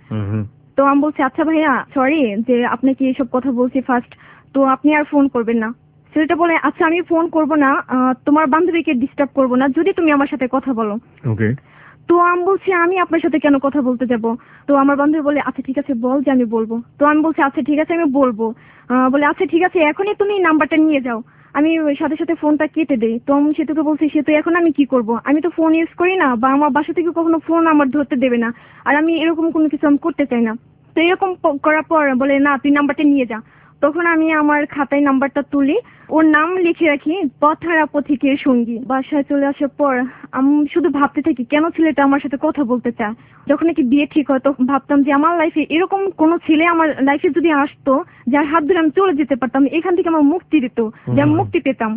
S5: তো আমি বলছি আচ্ছা ভাইয়া সরি যে আপনাকে এইসব কথা বলছি ফার্স্ট, তো আপনি আর ফোন করবেন না। ছেলেটা বলে আচ্ছা আমি ফোন করব না, তোমার বান্ধবীকে ডিস্টার্ব করব না যদি তুমি আমার সাথে কথা বলো।
S2: ওকে।
S5: তো আমি বলছি আমি আপনার সাথে কেন কথা বলতে যাব? তো আমার বান্ধবী বলে আচ্ছা ঠিক আছে বল যে আমি বলবো। তো আমি বলছি আচ্ছা ঠিক আছে আমি বলবো। বলে আচ্ছা ঠিক আছে এখনই তুমি নাম্বারটা নিয়ে যাও। আমি সাথে সাথে ফোনটা কেটে দেই। তো আমি সেতুকে বলছি সেতু এখন আমি কি করব? আমি তো ফোন ইউজ করি না, বা আমার বাসা থেকে কখনো ফোন আমার ধরতে দেবে না, আর আমি এরকম কোনো কিছু আমি করতে চাই না। তো এরকম করার পর বলে না তুই নাম্বারটা নিয়ে যা। তখন আমি আমার খাতায় নাম্বারটা তুলি, ওর নাম লিখে রাখি পথহারা পথিকের সঙ্গী। বাসায় চলে আসার পর আমি শুধু ভাবতে থাকি কেন ছেলেটা আমার সাথে কথা বলতে চায়। যখন নাকি বিয়ে ঠিক হয় তখন ভাবতাম যে আমার লাইফে এরকম কোন ছেলে আমার লাইফে যদি আসতো যার হাত ধরে আমি চলে যেতে পারতাম, এখান থেকে আমার মুক্তি দিত, যে আমি মুক্তি পেতাম।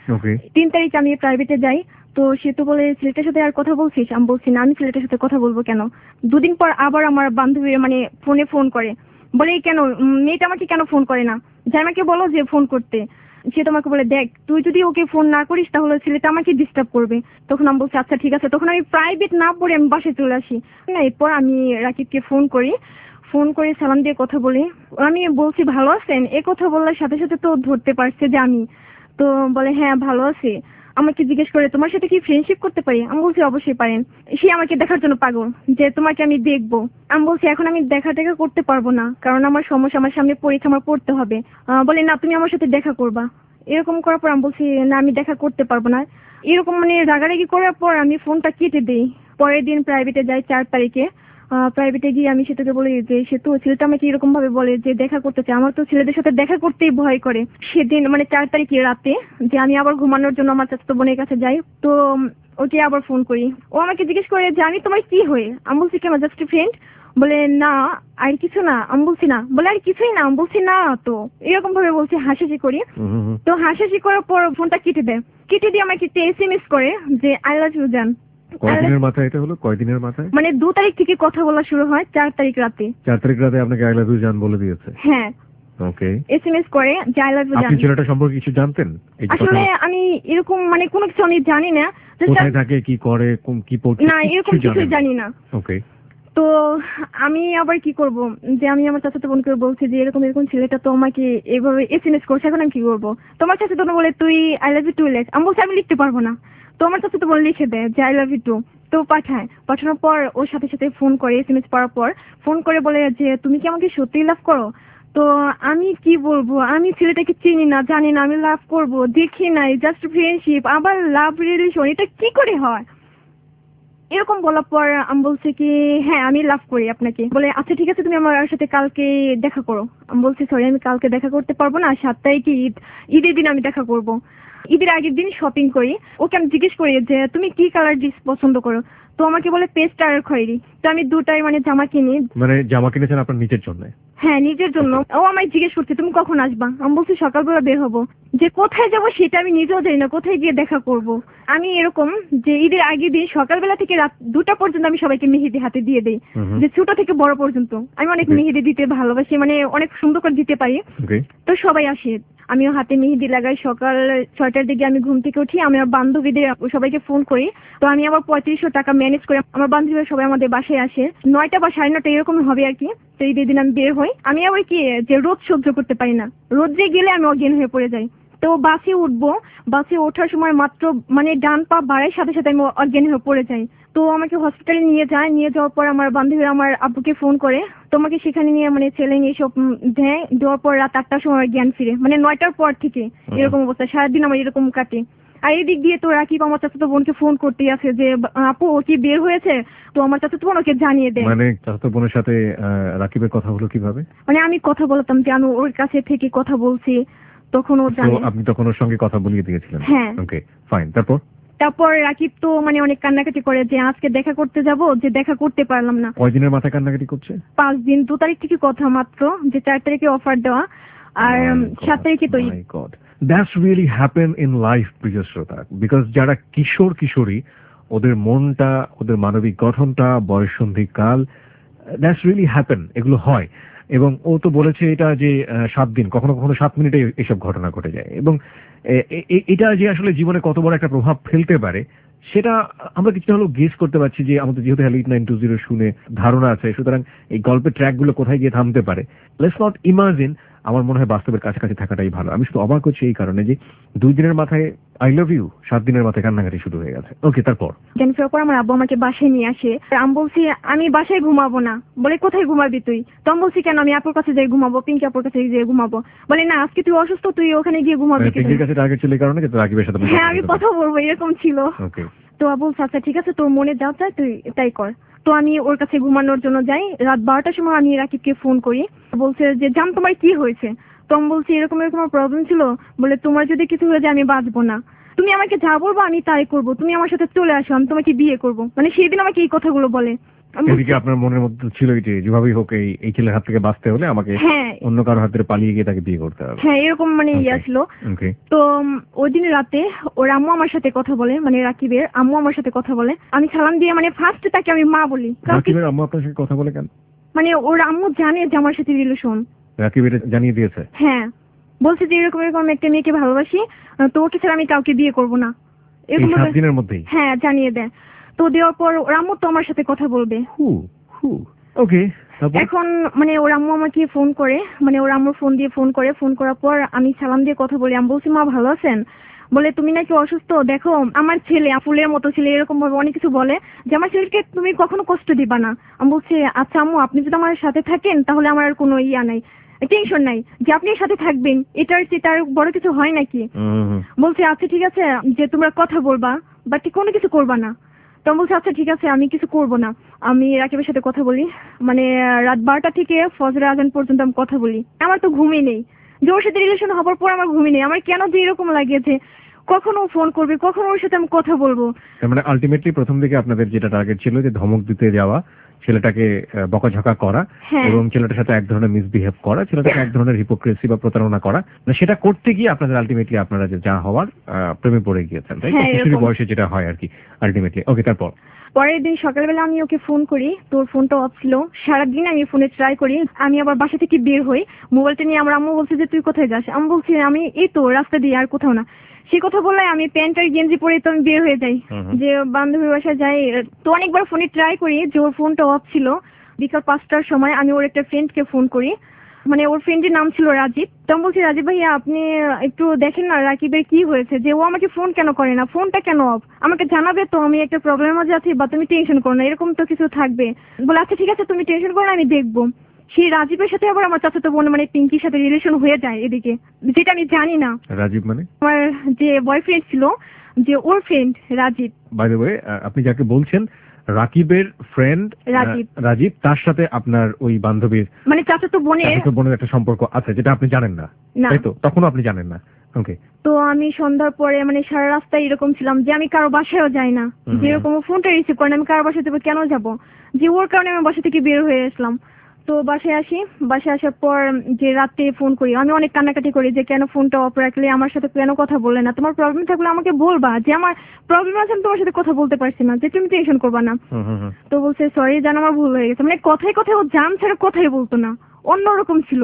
S5: তিন তারিখে আমি প্রাইভেটে যাই। তো সে তো বলে ছেলেটার সাথে আর কথা বলছিস? আমি বলছি না আমি ছেলেটার সাথে কথা বলবো কেন। দুদিন পর আবার আমার বান্ধবী মানে ফোনে ফোন করে, বলে কেন মেয়েটা আমাকে কেন ফোন করে না, জামাকে বলো যে ফোন করতে। সে তোমাকে বলে দেখ তুই যদি ওকে ফোন না করিস তাহলে ছেলেটা আমাকে ডিস্টার্ব করবে। তখন আমি বলছি আচ্ছা ঠিক আছে। তখন আমি প্রাইভেট না পড়ে আমি বাসায় চলে আসি। না এরপর আমি রাকিবকে ফোন করি, ফোন করে সালাম দিয়ে কথা বলি। আমি বলছি ভালো আছেন, এ কথা বলার সাথে সাথে তো ধরতে পারছে যে আমি। তো বলে হ্যাঁ ভালো আছি। আমাকে জিজ্ঞেস করে তোমার সাথে কি ফ্রেন্ডশিপ করতে পারি? আমি বলছি অবশ্যই পারেন। সে আমাকে দেখার জন্য পাগল যে তোমাকে আমি দেখবো। আমি বলছি এখন আমি দেখা টেকা করতে পারবো না, কারণ আমার সমস্যা, আমার সামনে পরীক্ষা, আমার পড়তে হবে। বলে না তুমি আমার সাথে দেখা করবা। এরকম করার পর আমি বলছি না আমি দেখা করতে পারবো না। এরকম মানে রাগারাগি করার পর আমি ফোনটা কেটে দিই। পরের দিন প্রাইভেটে যাই চার তারিখে। প্রাইভেটে গিয়ে আমি সেটাকে বলি যে সে তো ছেলেটা আমাকে এরকম ভাবে বলে যে দেখা করতে চায়। আমার তো ছেলেদের সাথে দেখা করতেই ভয় করে। সেদিন মানে চার তারিখে রাতে যে আমি আবার ঘুমানোর জন্য আমার চাচাতো বোনের কাছে যাই। তো ওকে আবার ফোন করি। ও আমাকে জিজ্ঞেস করে যে আমি তোমার কি হয়ে? আমি বলছি কেন জাস্ট ফ্রেন্ড। বলে না আর কিছু না। আমি বলছি না। বলে আর কিছুই না। আমি বলছি না। তো এরকম ভাবে বলছি, হাসাহাসি করি। তো হাসাহাসি করার পর ফোনটা কেটে দেয়। কেটে দিয়ে আমাকে একটা এস এম এস করে যে আই লাভ ইউ জান।
S2: কয়দিনের মাথায় এটা হলো? কয়দিনের মাথায়?
S5: মানে দু তারিখ থেকে কথা বলা শুরু হয়, চার তারিখ রাতে।
S2: চার তারিখ রাতে আপনাকে আই লাভ ইউ জান বলে দিয়েছে?
S5: হ্যাঁ।
S2: ওকে।
S5: এসএমএস করে যে আই লাভ ইউ জান।
S2: আপনি ছেলেটা সম্পর্কে কিছু জানতেন?
S5: আসলে আমি এরকম মানে কোনো কিছু আমি জানি না।
S2: কোথায় থাকে, কি করে, কি পড়ছে,
S5: না এরকম কিছু জানি না।
S2: ওকে।
S5: তো আমি আবার কি করব, যে আমি আমার চাচাতো বোনকে বলছি যে এরকম এরকম ছেলেটা তো আমাকে এইভাবে এসএমএস করছে, এখন আমি কি করবো? তোমার চাচাতো বোন বলে তুই আই লাভ ইউ টু লেখ। আমি বলছি আমি লিখতে পারবো না। তো আমার চাচাতো বোন লিখে দেয় যে আই লাভ ইউ টু। তো পাঠায়। পাঠানোর পর ওর সাথে সাথে ফোন করে, এসএমএস পড়ার পর ফোন করে বলে যে তুমি কি আমাকে সত্যিই লাভ করো? তো আমি কি বলবো, আমি ছেলেটাকে চিনি না, জানি না, আমি লাভ করব, দেখি নাই, জাস্ট ফ্রেন্ডশিপ, আবার লাভ রিলেশন, এটা কি করে হয়? এরকম বলার পর আমি বলছি কি হ্যাঁ আমি লাভ করি আপনাকে। বলে আচ্ছা ঠিক আছে তুমি আমার সাথে কালকে দেখা করো। আমি বলছি সরি আমি কালকে দেখা করতে পারবো না, সাত তারিখে ঈদ, ঈদের দিন আমি দেখা করব। ঈদের আগের দিন শপিং করি। ওকে আমি জিজ্ঞেস করি যে তুমি কি কালার ড্রেস পছন্দ করো? তো আমাকে বলে পেস্ট আর খয়েরি। তো আমি দুটাই মানে জামা কিনি।
S2: মানে জামা কিনেছেন আপনার নিজের জন্য?
S5: হ্যাঁ নিজের জন্য। ও আমায় জিজ্ঞেস করছে তুমি কখন আসবা? আমি বলছি সকালবেলা বের হবো। যে কোথায় যাব সেটা আমি নিজেও জানি না, কোথায় গিয়ে দেখা করব। আমি এরকম যে ঈদের আগের দিন সকালবেলা থেকে রাত দুটা পর্যন্ত আমি সবাইকে মেহেদি হাতে দিয়ে দেই, যে ছোট থেকে বড় পর্যন্ত আমি অনেক মেহেদি দিতে ভালোবাসি, মানে অনেক সুন্দর করে দিতে পারি। তো সবাই আসে, আমিও হাতে মেহেদি লাগাই। সকাল ছয়টার দিকে আমি ঘুম থেকে উঠি, আমি আমার বান্ধবীদের সবাইকে ফোন করি। তো আমি আবার পঁয়ত্রিশশো টাকা ম্যানেজ করে আমার বান্ধবীরা সবাই আমাদের বাসায় আসে, নয়টা বা সাড়ে নয়টা এরকম হবে আর কি। তো ঈদের দিন আমি বের হই। আমি আবার কি যে রোদ সহ্য করতে পারি না, রোদ্রে গেলে আমি অজ্ঞান হয়ে পড়ে যাই। তো বাসে উঠবো, বাসে ওঠার সময় মাত্র মানে ডান পা বাড়ার সাথে সাথে আমি অজ্ঞান হয়ে পড়ে যাই। তো আমাকে হসপিটালে নিয়ে যায়, নিয়ে যাওয়ার পর আমার বান্ধবীরা আমার আব্বুকে ফোন করে, তোমাকে সেখানে নিয়ে মানে ছেলে এইসব দেয়। দেওয়ার পর রাত আটটার সময় জ্ঞান ফিরে, মানে নয়টার পর থেকে এরকম অবস্থা, সারাদিন আমার এরকম কাটে। আর এদিক দিয়ে তো রাকিব আমার চাচাতো বোনকে ফোন করতেই আছে যে আপু ও কি বের হয়েছে, তো আমার চাচাতো বোন ওকে জানিয়ে দেয়।
S2: মানে চাচাতো বোনের সাথে রাকিবের কথা হলো কিভাবে?
S5: মানে আমি কথা বলতাম যে আমি ওর কাছে থেকে কথা বলছি, তখন ও জানে।
S2: আপনি তখন ওর সঙ্গে কথা বলিয়ে দিয়েছিলেন?
S5: হ্যাঁ।
S2: Okay fine. তারপর
S5: তারপর রাকিব তো মানে অনেক কান্নাকাটি করে যে আজকে দেখা করতে যাব, যে দেখা করতে পারলাম না।
S2: কয়দিনের মাথায় কান্নাকাটি করছে?
S5: পাঁচ দিন। দু তারিখ থেকে কথা মাত্র, যে চার তারিখে অফার দেওয়া, আর সাত তারিখে তো Eid.
S2: That's really happen in life, প্রিয় শ্রোতা, বিকজ যারা কিশোর কিশোরী ওদের মনটা, ওদের মানবিক গঠনটা বয়ঃসন্ধি কাল, দ্যাটস রিয়েলি হ্যাপেন, এগুলো হয়। এবং ও তো বলেছে এটা যে সাত দিন, কখনো কখনো সাত মিনিটে এসব ঘটনা ঘটে যায়। এবং এটা যে আসলে জীবনে কত বড় একটা প্রভাব ফেলতে পারে সেটা আমরা কিছুটা হলেও গেস করতে পারছি, যে আমাদের যেহেতু Hello eight nine two zero শুনে ধারণা আছে, সুতরাং এই গল্পের ট্র্যাক গুলো কোথায় গিয়ে থামতে পারে। লেটস নট ইমাজিন, আমার মনে হয় বাস্তবের কাছাকাছি থাকাটাই ভালো। আমি শুধু অবাক হচ্ছি এই কারণে যে দুই দিনের মাথায় আই লাভ ইউ, সাত দিনের মাথায় কান্নাকাটি শুরু হয়ে গেছে। ওকে, তারপর
S5: জানি পর আমার আব্বু আমাকে বাসায় নিয়ে আসে। আমি বলছি আমি বাসায় ঘুমাবো না। বলে কোথায় ঘুমাবি তুই? তো আমি বলছি কেন, আমি আপুর কাছে যাই ঘুমাবো, পিঙ্কি আপুর কাছে গিয়ে ঘুমাবো। বলে না, আজকে তুই অসুস্থ, তুই ওখানে গিয়ে ঘুমাবি।
S2: পিঙ্কির কাছে টার্গেট ছিল এই কারণে যে রাকিবের সাথে
S5: হ্যাঁ আমি কথা বলবো, এরকম ছিল।
S2: ওকে।
S5: তো আব্বু আচ্ছা ঠিক আছে, তোর মনে যা চায় তুই তাই কর। তো আমি ওর কাছে ঘুমানোর জন্য যাই। রাত বারোটার সময় আমি রাকিবকে ফোন করি, বলছে যে জান তোমার কি হয়েছে? তো আমি বলছি এরকম এরকম প্রবলেম ছিল। বলে তোমার যদি কিছু হয়ে যায় আমি বাঁচবো না, তুমি আমাকে যা বলবো আমি তাই করবো, তুমি আমার সাথে চলে আসো, আমি তোমাকে বিয়ে করবো। মানে সেই দিন আমাকে এই কথাগুলো বলে।
S2: এদিকে আপনার মনের মধ্যে ছিল যে যেভাবেই হোক এই এই ছেলের হাত থেকে বাঁচতে হলে আমাকে অন্য কারো হাত থেকে পালিয়ে গিয়ে তাকে বিয়ে করতে হবে।
S5: হ্যাঁ এরকম মানে ইয়া ছিল। তো ওই দিন রাতে ওর আম্মু আমার সাথে কথা বলে, মানে রাকিবের আম্মু আমার সাথে কথা বলে। আমি সালাম দিয়ে মানে ফার্স্ট তাকে আমি মা বলি।
S2: রাকিবের আম্মু আপনার সাথে কথা বলে কেন?
S5: মানে ওর আম্মু জানে যে আমার সাথে রিলেশন।
S2: রাকিবের জানিয়ে দিয়েছে? হ্যাঁ,
S5: বলছে যে এরকম এরকম একটা মেয়েকে ভালোবাসি, তো ওকে ছাড়া আমি কাউকে বিয়ে করবো না,
S2: এরকম সাত দিনের মধ্যেই।
S5: হ্যাঁ জানিয়ে দেয়। তো দেওয়ার পর ওর আম্মু তো আমার সাথে কথা বলবে।
S2: ওকে।
S5: এখন মানে ওর আম্মু আমাকে ফোন করে, মানে ওর আম্মুর ফোন দিয়ে ফোন করে, ফোন করার পর আমি সালাম দিয়ে কথা বলি। আমি বলছি মা ভালো আছেন? বলে তুমি নাকি অসুস্থ, দেখো আমার ছেলে ফুলের মতো ছেলে, এরকম ভাবে অনেক কিছু বলে যে আমার ছেলেকে তুমি কখনো কষ্ট দিবা না। আমি বলছি আচ্ছা আম্মু আপনি যদি আমার সাথে থাকেন তাহলে আমার আর কোনো ইয়া নাই, টেনশন নাই, যে আপনি সাথে থাকবেন, এটার চেয়ে তার বড় কিছু হয় নাকি? বলছে আচ্ছা ঠিক আছে, যে তোমরা কথা বলবা বাট কোনো কিছু করবা না। তো বলছে আচ্ছা ঠিক আছে আমি কিছু করবো না। আমি রাকিবের সাথে কথা বলি, মানে রাত বারোটা থেকে ফজর আজান পর্যন্ত আমি কথা বলি। আমার তো ঘুমই নেই, যে ওর সাথে রিলেশন হবার পর আমার ঘুমই নেই। আমার কেন যে এরকম লাগেছে, কখনো ফোন করবে, কখনো ওর সাথে আমি কথা বলবো।
S2: মানে আলটিমেটলি প্রথম দিকে আপনাদের যেটা টার্গেট ছিল যে ধমক দিতে যাওয়া, ছেলেটাকে বকাঝকা করা এবং ছেলেটার সাথে এক ধরনের মিসবিহেভ করা, ছেলেটাকে এক ধরনের হিপোক্রেসি বা প্রতারণা করা, মানে সেটা করতে গিয়ে আপনাদের আলটিমেটলি আপনারা যে যা হওয়ার প্রেমে পড়ে গিয়েছেন, তাই তো? কিশোরী বয়সে যেটা হয় আর কি আলটিমেটলি। ওকে, তারপর
S5: পরের দিন সকালবেলা আমি ওকে ফোন করি, তোর ফোনটা অফ ছিল। সারাদিন আমি ফোনে ট্রাই করি। আমি আবার বাসা থেকে বের হই, মোবাইলটা নিয়ে আমার আম্মু বলছে যে তুই কোথায় যাস? আমি বলছি আমি এই তো রাস্তা দিয়ে, আর কোথাও না। সে কথা বলে আমি প্যান্ট আর গেঞ্জি পরে তো আমি বের হয়ে যাই, যে বান্ধবীর বাসায় যাই। তো অনেকবার ফোনে ট্রাই করি, যে ওর ফোনটা অফ ছিল। বিকাল পাঁচটার সময় আমি ওর একটা ফ্রেন্ডকে ফোন করি, মানে ওর ফ্রেন্ডের নাম ছিল রাজীব। তো আমি বলছি রাজীব ভাইয়া আপনি একটু দেখেন না রাকিবের কি হয়েছে, যে ও আমাকে ফোন কেন করে না, ফোনটা কেন অফ, আমাকে জানাবে তো, আমি একটা প্রবলেম মাঝে আছি, বা তুমি টেনশন করো না, এরকম তো কিছু থাকবে। বলে আচ্ছা ঠিক আছে তুমি টেনশন করো না, আমি দেখবো। সেই রাজীবের সাথে আবার আমার চাচাতো বোন মানে পিঙ্কির সাথে রিলেশন হয়ে যায় এদিকে, যেটা আমি জানি না।
S2: রাজীব মানে
S5: আমার যে বয়ফ্রেন্ড ছিল, যে ওর friend Rajib.
S2: By the way, আপনি যাকে বলছেন রাকিবের ফ্রেন্ড রাজীব, রাজীব তার সাথে আপনার ওই বান্ধবীর
S5: মানে চাচাতো বোনের
S2: চাচাতো বোনের একটা সম্পর্ক আছে, যেটা আপনি জানেন না, তাই তো? তখনও আপনি জানেন না। ওকে।
S5: তো আমি সন্ধ্যার পরে মানে সারা রাস্তায় এরকম ছিলাম যে আমি কারো বাসায়ও যাই না, যেরকম ফোনটা রিসিভ করেন, আমি কারো বাসায় যাবো, কেন যাব, যে ওর কারণে আমি বাসা থেকে বের হয়ে আসলাম। তো তো বাসায় আসি, বাসায় আসার পর যে রাতে ফোন করি, আমি অনেক কান্নাকাটি করি যে কেন ফোনটা অফ রাখলে, আমার সাথে কেন কথা বলে না, তোমার প্রবলেম থাকলে আমাকে বলবা, যে আমার প্রবলেম আছে আমি তোমার সাথে কথা বলতে পারছি না, যে তুমি টেনশন করবা না। তো বলছে সরি জান আমার ভুল হয়ে গেছে, মানে কথায় কথায় ও জান ছাড়া কথাই বলতো না, অন্যরকম ছিল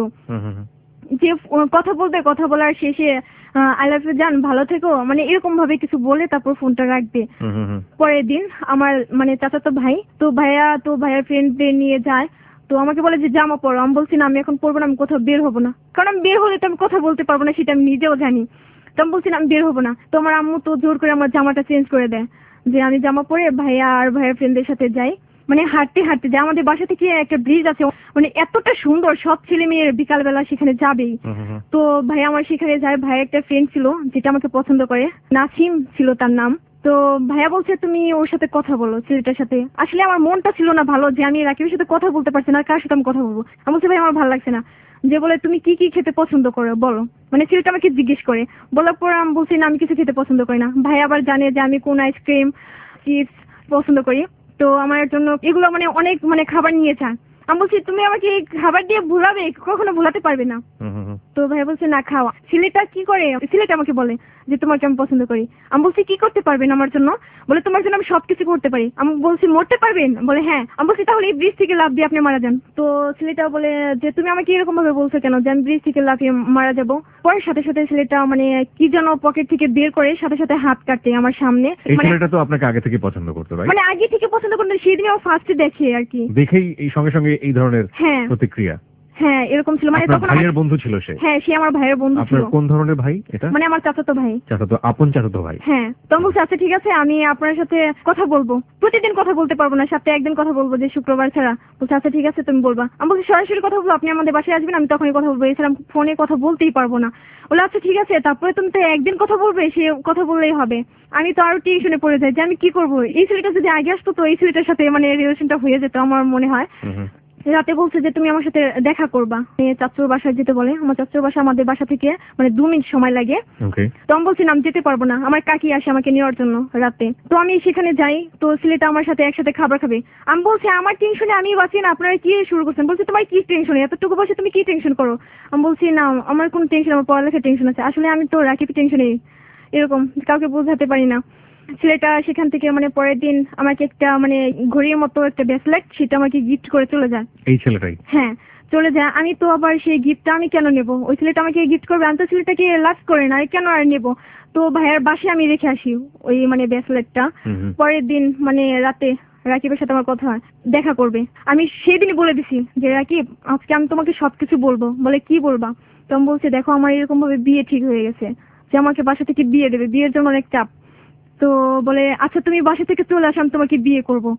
S5: যে কথা বলতে কথা বলার শেষে আই লাভ ইউ জান ভালো থেকো, মানে এরকম ভাবে কিছু বলে তারপর ফোনটা রাখবে। পরের দিন আমার মানে চাচাতো ভাই, তো ভাইয়া তো ভাইয়ার ফ্রেন্ডদের নিয়ে যায়, তো আমাকে বলে যে জামা পরো। আমি বলছি না আমি এখন পরবো না, আমি কোথাও বের হবো না, কারণ আমি বের হলে তো আমি কথা বলতে পারবো না, সেটা আমি নিজেও জানি। তো আমি বলছি না আমি বের হবো না। তো আমার আম্মু তো জোর করে আমার জামাটা চেঞ্জ করে দেয়, যে আমি জামা পরে ভাইয়া আর ভাইয়ার ফ্রেন্ডদের সাথে যাই, মানে হাঁটতে হাঁটতে যাই। আমাদের বাসা থেকে একটা ব্রিজ আছে, মানে এতটা সুন্দর, সব ছেলে মেয়ে বিকালবেলা সেখানে যাবেই। তো ভাই আমার সেখানে যায়, ভাই একটা ফ্রেন্ড ছিল যেটা আমাকে পছন্দ করে, নাসিম ছিল তার নাম। তো ভাইয়া বলছে তুমি ওর সাথে কথা বলো, ছেলেটার সাথে। আসলে আমার মনটা ছিল না ভালো যে আমি রাকিবের সাথে কথা বলতে পারছি না, কার সাথে আমি কথা বলবো। আমি বলছি ভাই আমার ভালো লাগছে না। যে বলে তুমি কি কি খেতে পছন্দ করো বলো, মানে ছেলেটা আমাকে জিজ্ঞেস করে। বলার পর আমি বলছি না আমি কিছু খেতে পছন্দ করি না। ভাই আবার জানে যে আমি কোন আইসক্রিম চিপস পছন্দ করি, তো আমার জন্য এগুলো মানে অনেক মানে খাবার নিয়ে যান। আমি বলছি তুমি আমাকে খাবার দিয়ে ভুলাবে, কখনো ভুলাতে পারবে না। তো ভাই বলছে না খাওয়া। ছেলেটা কি করে, ছেলেটা আমাকে বলে যে তোমাকে আমি পছন্দ করি। আমি বলছি কি করতে পারবেন আমার জন্য, বলে তোমার জন্য আমি সবকিছু করতে পারি। আমি বলছি মরতে পারবেন, বলে হ্যাঁ। আমি বলছি তাহলে এই ব্রিজ থেকে লাফ দিয়ে আপনি মারা যান। তো ছেলেটা বলে যে তুমি আমাকে এরকম ভাবে বলছো কেন যে আমি ব্রিজ থেকে লাফিয়ে মারা যাবো। পরে সাথে সাথে ছেলেটা মানে কি যেন পকেট থেকে বের করে সাথে সাথে হাত কাটে আমার সামনে।
S2: এই
S5: মানে
S2: ছেলেটা তো আপনাকে আগে থেকে পছন্দ করতো, রাইট?
S5: মানে আগে থেকে পছন্দ করতো, সেদিনই ও ফার্স্টে দেখে আর কি,
S2: দেখেই এই সঙ্গে সঙ্গে এই ধরনের
S5: হ্যাঁ
S2: প্রতিক্রিয়া।
S5: হ্যাঁ এরকম ছিল। মানে
S2: আপনার
S5: তখন
S2: ভাইয়ের
S5: আমার-
S2: বন্ধু ছিল সে?
S5: হ্যাঁ সে আমার ভাইয়ের বন্ধু ছিল।
S2: আপনার কোন ধরনের ভাই এটা?
S5: মানে আমার চাচাতো ভাই।
S2: চাচাতো, আপন চাচাতো ভাই?
S5: হ্যাঁ। তো আমি বলছি আচ্ছা ঠিক আছে আমি আপনার সাথে কথা বলবো, প্রতিদিন কথা বলতে পারবো না, সপ্তাহে একদিন কথা বলবো, যে শুক্রবার ছাড়া। বলছে আচ্ছা ঠিক আছে তুমি বলবা। আমি বলছি সরাসরি কথা বলবো, আপনি আমাদের বাসায় আসবেন আমি তখনই কথা বলবো, এছাড়া ফোনে কথা বলতেই পারবো না। বলে আচ্ছা ঠিক আছে, তারপরে তুমি তো একদিন কথা বলবে, সে কথা বললেই হবে। আমি তো আরো টেনশনে পড়ে যাই যে আমি কি করবো। এই ছেলেটা যদি আগে আসতো তো এই ছেলেটার সাথে মানে রিলেশনটা হয়ে যেত আমার মনে হয়। রাতে বলছে যে তুমি আমার সাথে দেখা করবা, চাচুর বাসায় যেতে বলে। আমার চাচুর বাসা আমাদের বাসা থেকে মানে দু মিনিট সময় লাগে। তো আমি বলছি আমি যেতে পারবো না, আমার কাকি আসে আমাকে নেওয়ার জন্য রাতে। তো আমি সেখানে যাই, তো ছেলেটা আমার সাথে একসাথে খাবার খাবে। আমি বলছি আমার টেনশনে আমি বাঁচি না, আপনারা কি শুরু করছেন। বলছে তোমার কি টেনশনে, এতটুকু বসে তুমি কি টেনশন করো। আমি বলছি না আমার কোনো টেনশন, আমার পড়ালেখার টেনশন আছে। আসলে আমি তো রাকিব টেনশনে, এরকম কাউকে বোঝাতে পারি না। ছেলেটা সেখান থেকে মানে পরের দিন আমাকে একটা মানে ঘড়ির মতো একটা ব্রেসলেট সেটা আমাকে গিফট করে চলে যায়।
S2: এই ছেলেটাই?
S5: হ্যাঁ চলে যায়। আমি তো আবার সেই গিফটটা আমি কেন নেব, ওই ছেলেটা আমাকে গিফট করবে, আমি তো ছেলেটাকে লাভ করে না, কেন আর নেব। তো ভাইয়ের বাসায় আমি রেখে আসি ওই মানে ব্রেসলেটটা। পরের দিন মানে রাতে রাকিবের সাথে আমার কথা হয়, দেখা করবে। আমি সেদিনই বলে দিছি যে রাকিব আজকে আমি তোমাকে সবকিছু বলবো। বলে কি বলবা। তো আমি বলছি দেখো আমার এরকম ভাবে বিয়ে ঠিক হয়ে গেছে, যে আমাকে বাসা থেকে বিয়ে দেবে, বিয়ের জন্য অনেক চাপ। তো বলে আচ্ছা তুমি বাসা থেকে চলে আসো আমি তোমাকে বিয়ে করবো।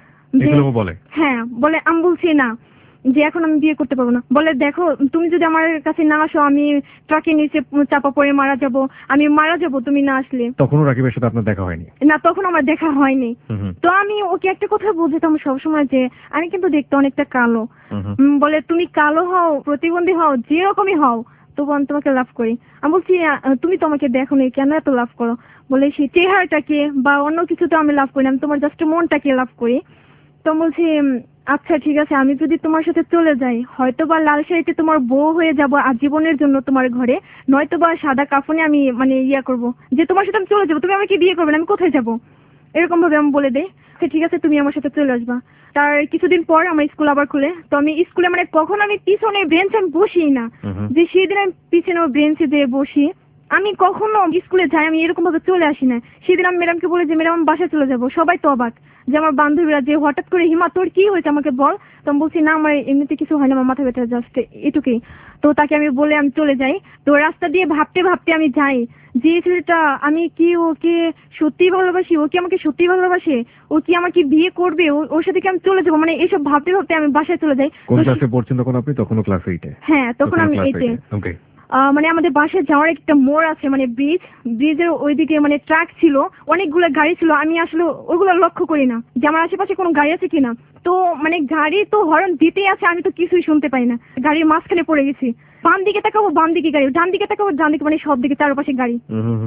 S2: বলে
S5: হ্যাঁ বলে আমি বলছি না যে এখন আমি বিয়ে করতে পারবো না। বলে দেখো তুমি যদি আমার কাছে না আসো আমি ট্রাকে নিচে চাপা পড়ে মারা যাব, আমি মারা যাব তুমি না আসলে।
S2: তখনও রাকিবের সাথে আপনার দেখা হয়নি?
S5: না তখন আমার দেখা হয়নি। তো আমি ওকে একটা কথা বলছিলাম সবসময় যে আমি কিন্তু দেখতে অনেকটা কালো। বলে তুমি কালো হও, প্রতিবন্ধী হও, যেরকমই হও তবু আমি তোমাকে লাভ করি। আমি বলছি তুমি তো আমাকে দেখো নি, কেন এত লাভ করো। বলে সেই চেহারাটাকে বা অন্য কিছু তো আমি লাভ করি না, আমি তোমার জাস্ট মনটাকে লাভ করি। তো বলছি আচ্ছা ঠিক আছে আমি যদি তোমার সাথে চলে যাই হয়তো বা লাল শাড়িতে তোমার বউ হয়ে যাবো আজীবনের জন্য তোমার ঘরে, নয়তো বা সাদা কাফনে আমি মানে ইয়া করবো যে তোমার সাথে আমি চলে যাবো, তুমি আমাকে বিয়ে করবে না, আমি কোথায় যাবো, এরকম ভাবে আমি বলে দেই। ঠিক আছে তুমি আমার সাথে চলে আসবা। তার কিছুদিন পর আমার স্কুল আবার খুলে। তো আমি স্কুলে মানে কখন আমি পিছনে বেঞ্চে আমি বসি না, যে সেদিন আমি পিছনে বেঞ্চে যেয়ে বসি। আমি কখনো স্কুলে যাই আমি এরকম ভাবে চলে আসি না। সেদিন আমি ম্যাডামকে বলে যে ম্যাডাম আমি বাসায় চলে যাবো। সবাই তো অবাক যে আমার বান্ধবীরা যে হঠাৎ করে হিমা তোর কি হয়েছে আমাকে বল। তো আমি বলছি না আমার এমনিতে কিছু হয় না, আমার মাথা ব্যথা জাস্ট এটুকুই। তো তাকে আমি বলে আমি চলে যাই। তো রাস্তা দিয়ে ভাবতে ভাবতে আমি যাই যে ছেলেটা আমি কি ওকে সত্যি ভালোবাসি, ও কি আমাকে সত্যি ভালোবাসে, ও কি আমাকে বিয়ে করবে, ওর সাথে কি আমি চলে যাবো, মানে এইসব ভাবতে ভাবতে আমি বাসায় চলে যাই।
S2: কোন ক্লাসে পড়ছেন তখন আপনি? তখনও ক্লাস এইটে?
S5: হ্যাঁ তখন আমি এইটে।
S2: ওকে।
S5: মানে আমাদের বাসায় যাওয়ার একটা মোড় আছে, মানে ব্রিজ, ব্রিজের ওইদিকে মানে ট্রাক ছিল, অনেকগুলো গাড়ি ছিল। আমি আসলে ওগুলো লক্ষ্য করি না যে আমার আশেপাশে কোনো গাড়ি আছে কিনা। তো মানে গাড়ি তো হর্ন দিতেই আছে, আমি তো কিছুই শুনতে পাই না, গাড়ির মাঝখানে পড়ে গেছি। বাম দিকে তাকাবো বাম দিকে গাড়ি, ডান দিকে তাকাবো ডান দিকে, মানে সব দিকে চারপাশে গাড়ি।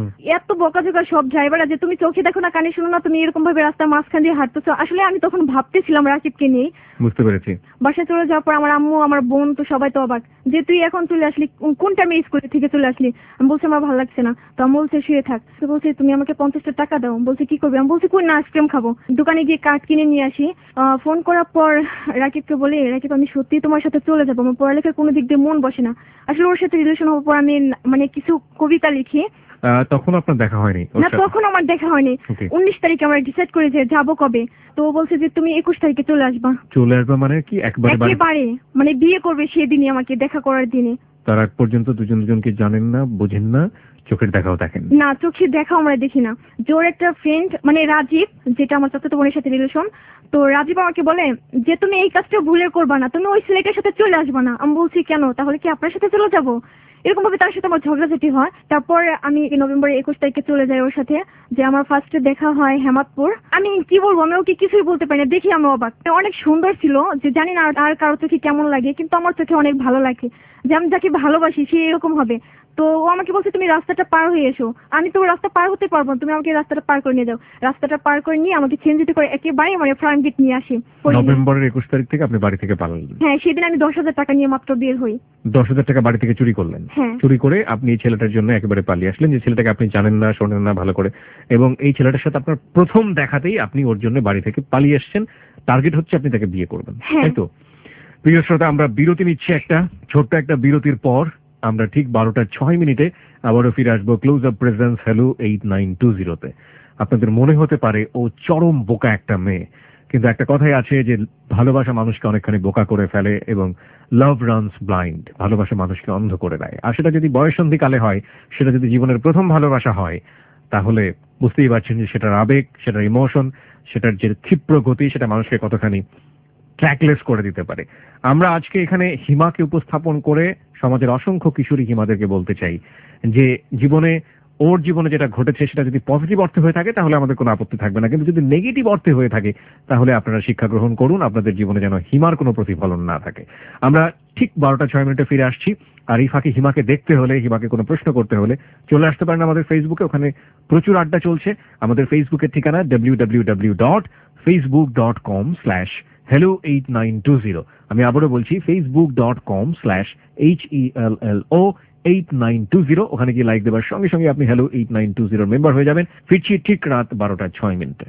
S5: এত বকাঝকা সব ড্রাইভাররা যে তুমি চোখে দেখো না কানে শুনো না, তুমি এরকম ভাবে রাস্তার মাঝখান দিয়ে হাঁটতেছো। আসলে আমি তখন ভাবতেছিলাম রাকিবকে নিয়ে।
S2: বুঝতে পেরেছি।
S5: বাসায় চলে যাওয়ার পর আমার আম্মু আমার বোন তো সবাই তো অবাক যে তুই এখন চলে আসলি, কোন টাইমে স্কুল থেকে চলে আসলি। আমি বলছি আমার ভালো লাগছে না, তো আমি বলছে শুয়ে থাক। তো বলছে তুমি আমাকে পঞ্চাশটা টাকা দাও। বলছে কি করবি? আমি বলছি কই না আইসক্রিম খাবো। দোকানে গিয়ে কাঠ কিনে নিয়ে আসি। ফোন করার পর রাকিবকে বলি, রাকিব আমি সত্যি তোমার সাথে চলে যাবো, আমার পড়ালেখার কোনো দিক দিয়ে মন বসে না। আসলে ওর সাথে রিলেশন হওয়ার পর আমি মানে কিছু কবিতা লিখি।
S2: তখন আপনার দেখা হয়নি?
S5: না তখন আমার দেখা হয়নি। উনিশ তারিখে আমরা ডিসাইড করে যে যাবো কবে, তো বলছে যে তুমি একুশ তারিখে চলে আসবা।
S2: চলে আসবা মানে কি একবারে?
S5: একেবারে মানে বিয়ে করবে সেদিনই আমাকে দেখা করার দিনে।
S2: তার আগ পর্যন্ত দুজন দুজনকে জানেন না, বোঝেন না, চোখের দেখাও দেখেন
S5: না? চোখের দেখাও আমরা দেখি না। জোর একটা ফ্রেন্ড মানে রাজীব, যেটা আমার চাচাতো বোনের সাথে রিলেশন, তো রাজীব আমাকে বলে যে তুমি এই কাজটা ভুলে করবা না, তুমি ওই ছেলেটার সাথে চলে আসবা না। আমি বলছি কেন? তাহলে কি আপনার সাথে চলে যাবো? এরকম ভাবে তার সাথে আমার ঝগড়াঝাটি হয়। তারপর আমি নভেম্বরের একুশ তারিখে চলে যাই ওর সাথে। যে আমার ফার্স্টে দেখা হয় হেমাদপুর। আমি কি বলবো, আমি ওকে কিছুই বলতে পারি না, দেখি আমি অবাক। অনেক সুন্দর ছিল, যে জানি না আর কারো চোখে কেমন লাগে, কিন্তু আমার চোখে অনেক ভালো লাগে। যে আমি যাকে ভালোবাসি সে এরকম হবে। তো ও আমাকে বলছে তুমি রাস্তাটা পার হয়ে এসো। আমি তো রাস্তা পার হতে পারবো না, তুমি আমাকে রাস্তাটা পার করে নিয়ে যাও। রাস্তাটা পার করে নিয়ে আমাকে চেঞ্জিতে করে একেবারে মানে ফ্রাম গেট নিয়ে আসি।
S2: নভেম্বরের একুশ তারিখ থেকে আপনি বাড়ি থেকে পালালেন?
S5: হ্যাঁ, সেদিন আমি দশ হাজার টাকা নিয়ে মাত্র বের হই।
S2: দশ হাজার টাকা বাড়ি থেকে চুরি করলেন?
S5: হ্যাঁ।
S2: চুরি করে আপনি এই ছেলেটার জন্য একেবারে পালিয়ে আসলেন, যে ছেলেটাকে আপনি জানেন না, শোনেন না ভালো করে, এবং এই ছেলেটার সাথে আপনার প্রথম দেখাতেই আপনি ওর জন্য বাড়ি থেকে পালিয়ে এসেছেন। টার্গেট হচ্ছে আপনি তাকে বিয়ে করবেন, তাই তো? প্রিয় শ্রোতা, আমরা বিরতি নিচ্ছি, একটা ছোট্ট একটা বিরতির পর আমরা ঠিক বারোটা ছয় মিনিটে আবারও ফিরে আসবো Close Up presents hello eight nine two জিরোতে। আপনাদের মনে হতে পারে ও চরম বোকা একটা মেয়ে, কিন্তু একটা কথাই আছে যে ভালোবাসা মানুষকে অনেকখানি বোকা করে ফেলে, এবং লাভ রানস ব্লাইন্ড, ভালোবাসা মানুষকে অন্ধ করে দেয়। আর সেটা যদি বয়সন্ধিকালে হয়, সেটা যদি জীবনের প্রথম ভালোবাসা হয়, তাহলে বুঝতেই পারছেন যে সেটার আবেগ, সেটার ইমোশন, সেটার যে ক্ষিপ্র গতি, সেটা মানুষকে কতখানি ট্র্যাকলেস করে দিতে পারে। আমরা আজকে এখানে হিমাকে উপস্থাপন করে সমাজের অসংখ্য কিশোরী হিমাদেরকে বলতে চাই যে জীবনে, ওর জীবনে যেটা ঘটেছে সেটা যদি পজিটিভ অর্থে হয়ে থাকে তাহলে আমাদের কোনো আপত্তি থাকবে না, কিন্তু যদি নেগেটিভ অর্থে হয়ে থাকে তাহলে আপনারা শিক্ষা গ্রহণ করুন, আপনাদের জীবনে যেন হিমার কোনো প্রতিফলন না থাকে। আমরা ঠিক বারোটা ছয় মিনিটে ফিরে আসছি। আর এই ফাঁকে হিমাকে দেখতে হলে, হিমাকে কোনো প্রশ্ন করতে হলে চলে আসতে পারেন আমাদের ফেসবুকে, ওখানে প্রচুর আড্ডা চলছে। আমাদের ফেসবুকের ঠিকানা W W W dot Facebook dot com slash hello eight nine two zero. আমি আবারও বলছি, Facebook dot com slash H E L L O eight nine two zero. ওখানে গিয়ে লাইক দেওয়ার সঙ্গে সঙ্গে আপনি হ্যালো এইট নাইন টু জিরোর মেম্বার হয়ে যাবেন। ফিরছি ঠিক রাত বারোটা ছয় মিনিটে।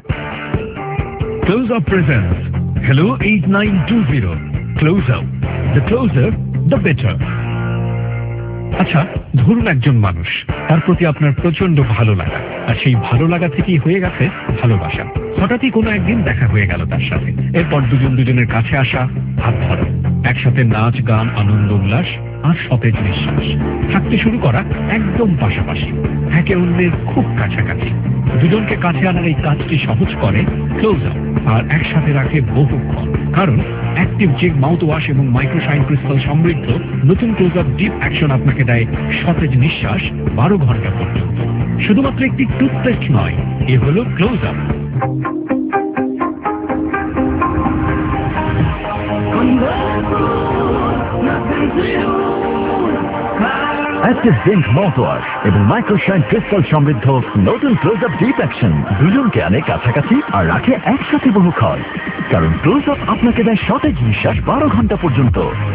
S6: Close Up presents Hello eight nine two zero. Close Up, the closer, the better. আচ্ছা, ধরুন একজন মানুষ, তার প্রতি আপনার প্রচন্ড ভালো লাগা, আর সেই ভালো লাগা থেকেই হয়ে গেছে ভালোবাসা। হঠাৎই কোনো একদিন দেখা হয়ে গেল তার সাথে, এরপর দুজন দুজনের কাছে আসা, হাত ধরা, একসাথে নাচ গান, আনন্দ উল্লাস আর সতেজ নিঃশ্বাস, থাকতে শুরু করা একদম পাশাপাশি, একে অন্যের খুব কাছাকাছি। দুজনকে কাছে আনার এই কাজটি সহজ করে ক্লোজ আপ, আর একসাথে রাখে বহুক্ষণ। কারণ অ্যাক্টিভ জেগ মাউথ ওয়াশ এবং মাইক্রোশাইন ক্রিস্টাল সমৃদ্ধ নতুন ক্লোজ আপ ডিপ অ্যাকশন আপনাকে দেয় সতেজ নিঃশ্বাস বারো ঘন্টা পর্যন্ত। শুধুমাত্র একটি টুথপেস্ট নয়, এ হলো Close Up. Active zinc mouthwash এবং মাইক্রোশাইন ক্রিস্টাল সমৃদ্ধ নতুন ক্লোজ আপ ডিপ অ্যাকশন দুজনকে আনে কাছাকাছি আর রাখে একসাথে বহুক্ষণ। কারণ ক্লোজ আপ আপনাকে দেয় সতেজ নিঃশ্বাস বারো ঘন্টা পর্যন্ত।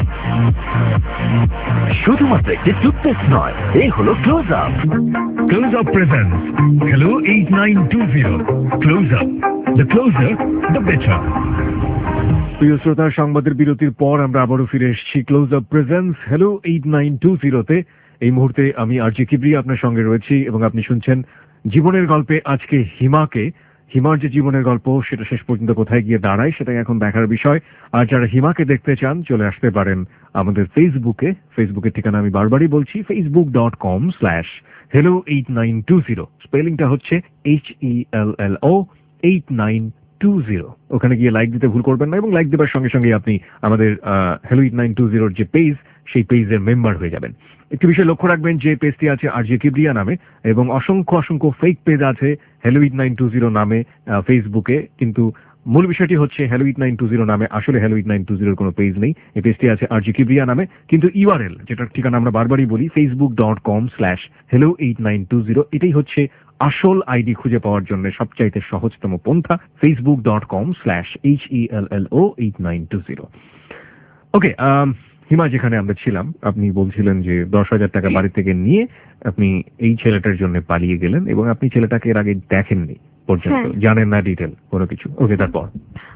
S6: শুধুমাত্র একটি টুথপেস্ট নয়, এই হলো Close Up.
S2: Close Up presents hello eight nine two zero. Close Up, the closer, the better. প্রিয় শ্রোতা, সংবাদের বিরতির পর আমরা আবারও ফিরে এসেছি Close Up presents hello eight nine two জিরোতে। এই মুহূর্তে আমি আরজি কিবরিয়া আপনার সঙ্গে রয়েছি এবং আপনি শুনছেন জীবনের গল্পে আজকে হিমাকে। হিমার যে জীবনের গল্প সেটা শেষ পর্যন্ত কোথায় গিয়ে দাঁড়ায় সেটাই এখন দেখার বিষয়। আর যারা হিমাকে দেখতে চান চলে আসতে পারেন আমাদের ফেসবুকে। ফেসবুকের ঠিকানা আমি বারবারই বলছি, Facebook dot com slash hello eight nine two zero. স্পেলিংটা হচ্ছে H E L L O eight nine two zero. ওখানে গিয়ে লাইক দিতে ভুল করবেন না, এবং লাইক দেওয়ার সঙ্গে সঙ্গে আপনি আমাদের হ্যালো এইট নাইন টু জিরোর যে পেজ সেই পেজের মেম্বার হয়ে যাবেন। একটি বিষয় লক্ষ্য রাখবেন যে পেজটি আছে আরজে কিবরিয়া নামে, এবং অসংখ্য অসংখ্য ফেক পেজ আছে Hello eight nine two zero নামে ফেসবুকে, কিন্তু মূল বিষয়টি হচ্ছে Hello eight nine two zero নামে আসলে হ্যালো এইট নাইন টু জিরোর কোনো পেজ নেই। এই পেজটি আছে আরজি কিবরিয়া নামে, কিন্তু ইউআরএল যেটার ঠিকানা আমরা বারবারই বলি Facebook dot com slash hello eight nine two zero, এটাই হচ্ছে আসল আইডি খুঁজে পাওয়ার জন্য সবচাইতে সহজতম পন্থা, Facebook dot com slash H E L L O eight nine two zero. Okay, Hima, যেখানে আমরা ছিলাম আপনি বলছিলেন যে দশ হাজার টাকা বাড়ি থেকে নিয়ে আপনি এই ছেলেটার জন্য পালিয়ে গেলেন এবং আপনি ছেলেটাকে এর আগে দেখেননি পর্যন্ত, জানেন না ডিটেল কোনো কিছু। ওকে, তারপর?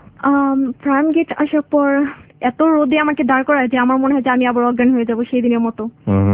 S5: প্রাইম গেট আসার পর এত রোদে আমাকে দাঁড় করায় যে আমার মনে হয় যে আমি আবার অজ্ঞান হয়ে যাবো সেই দিনের মতো।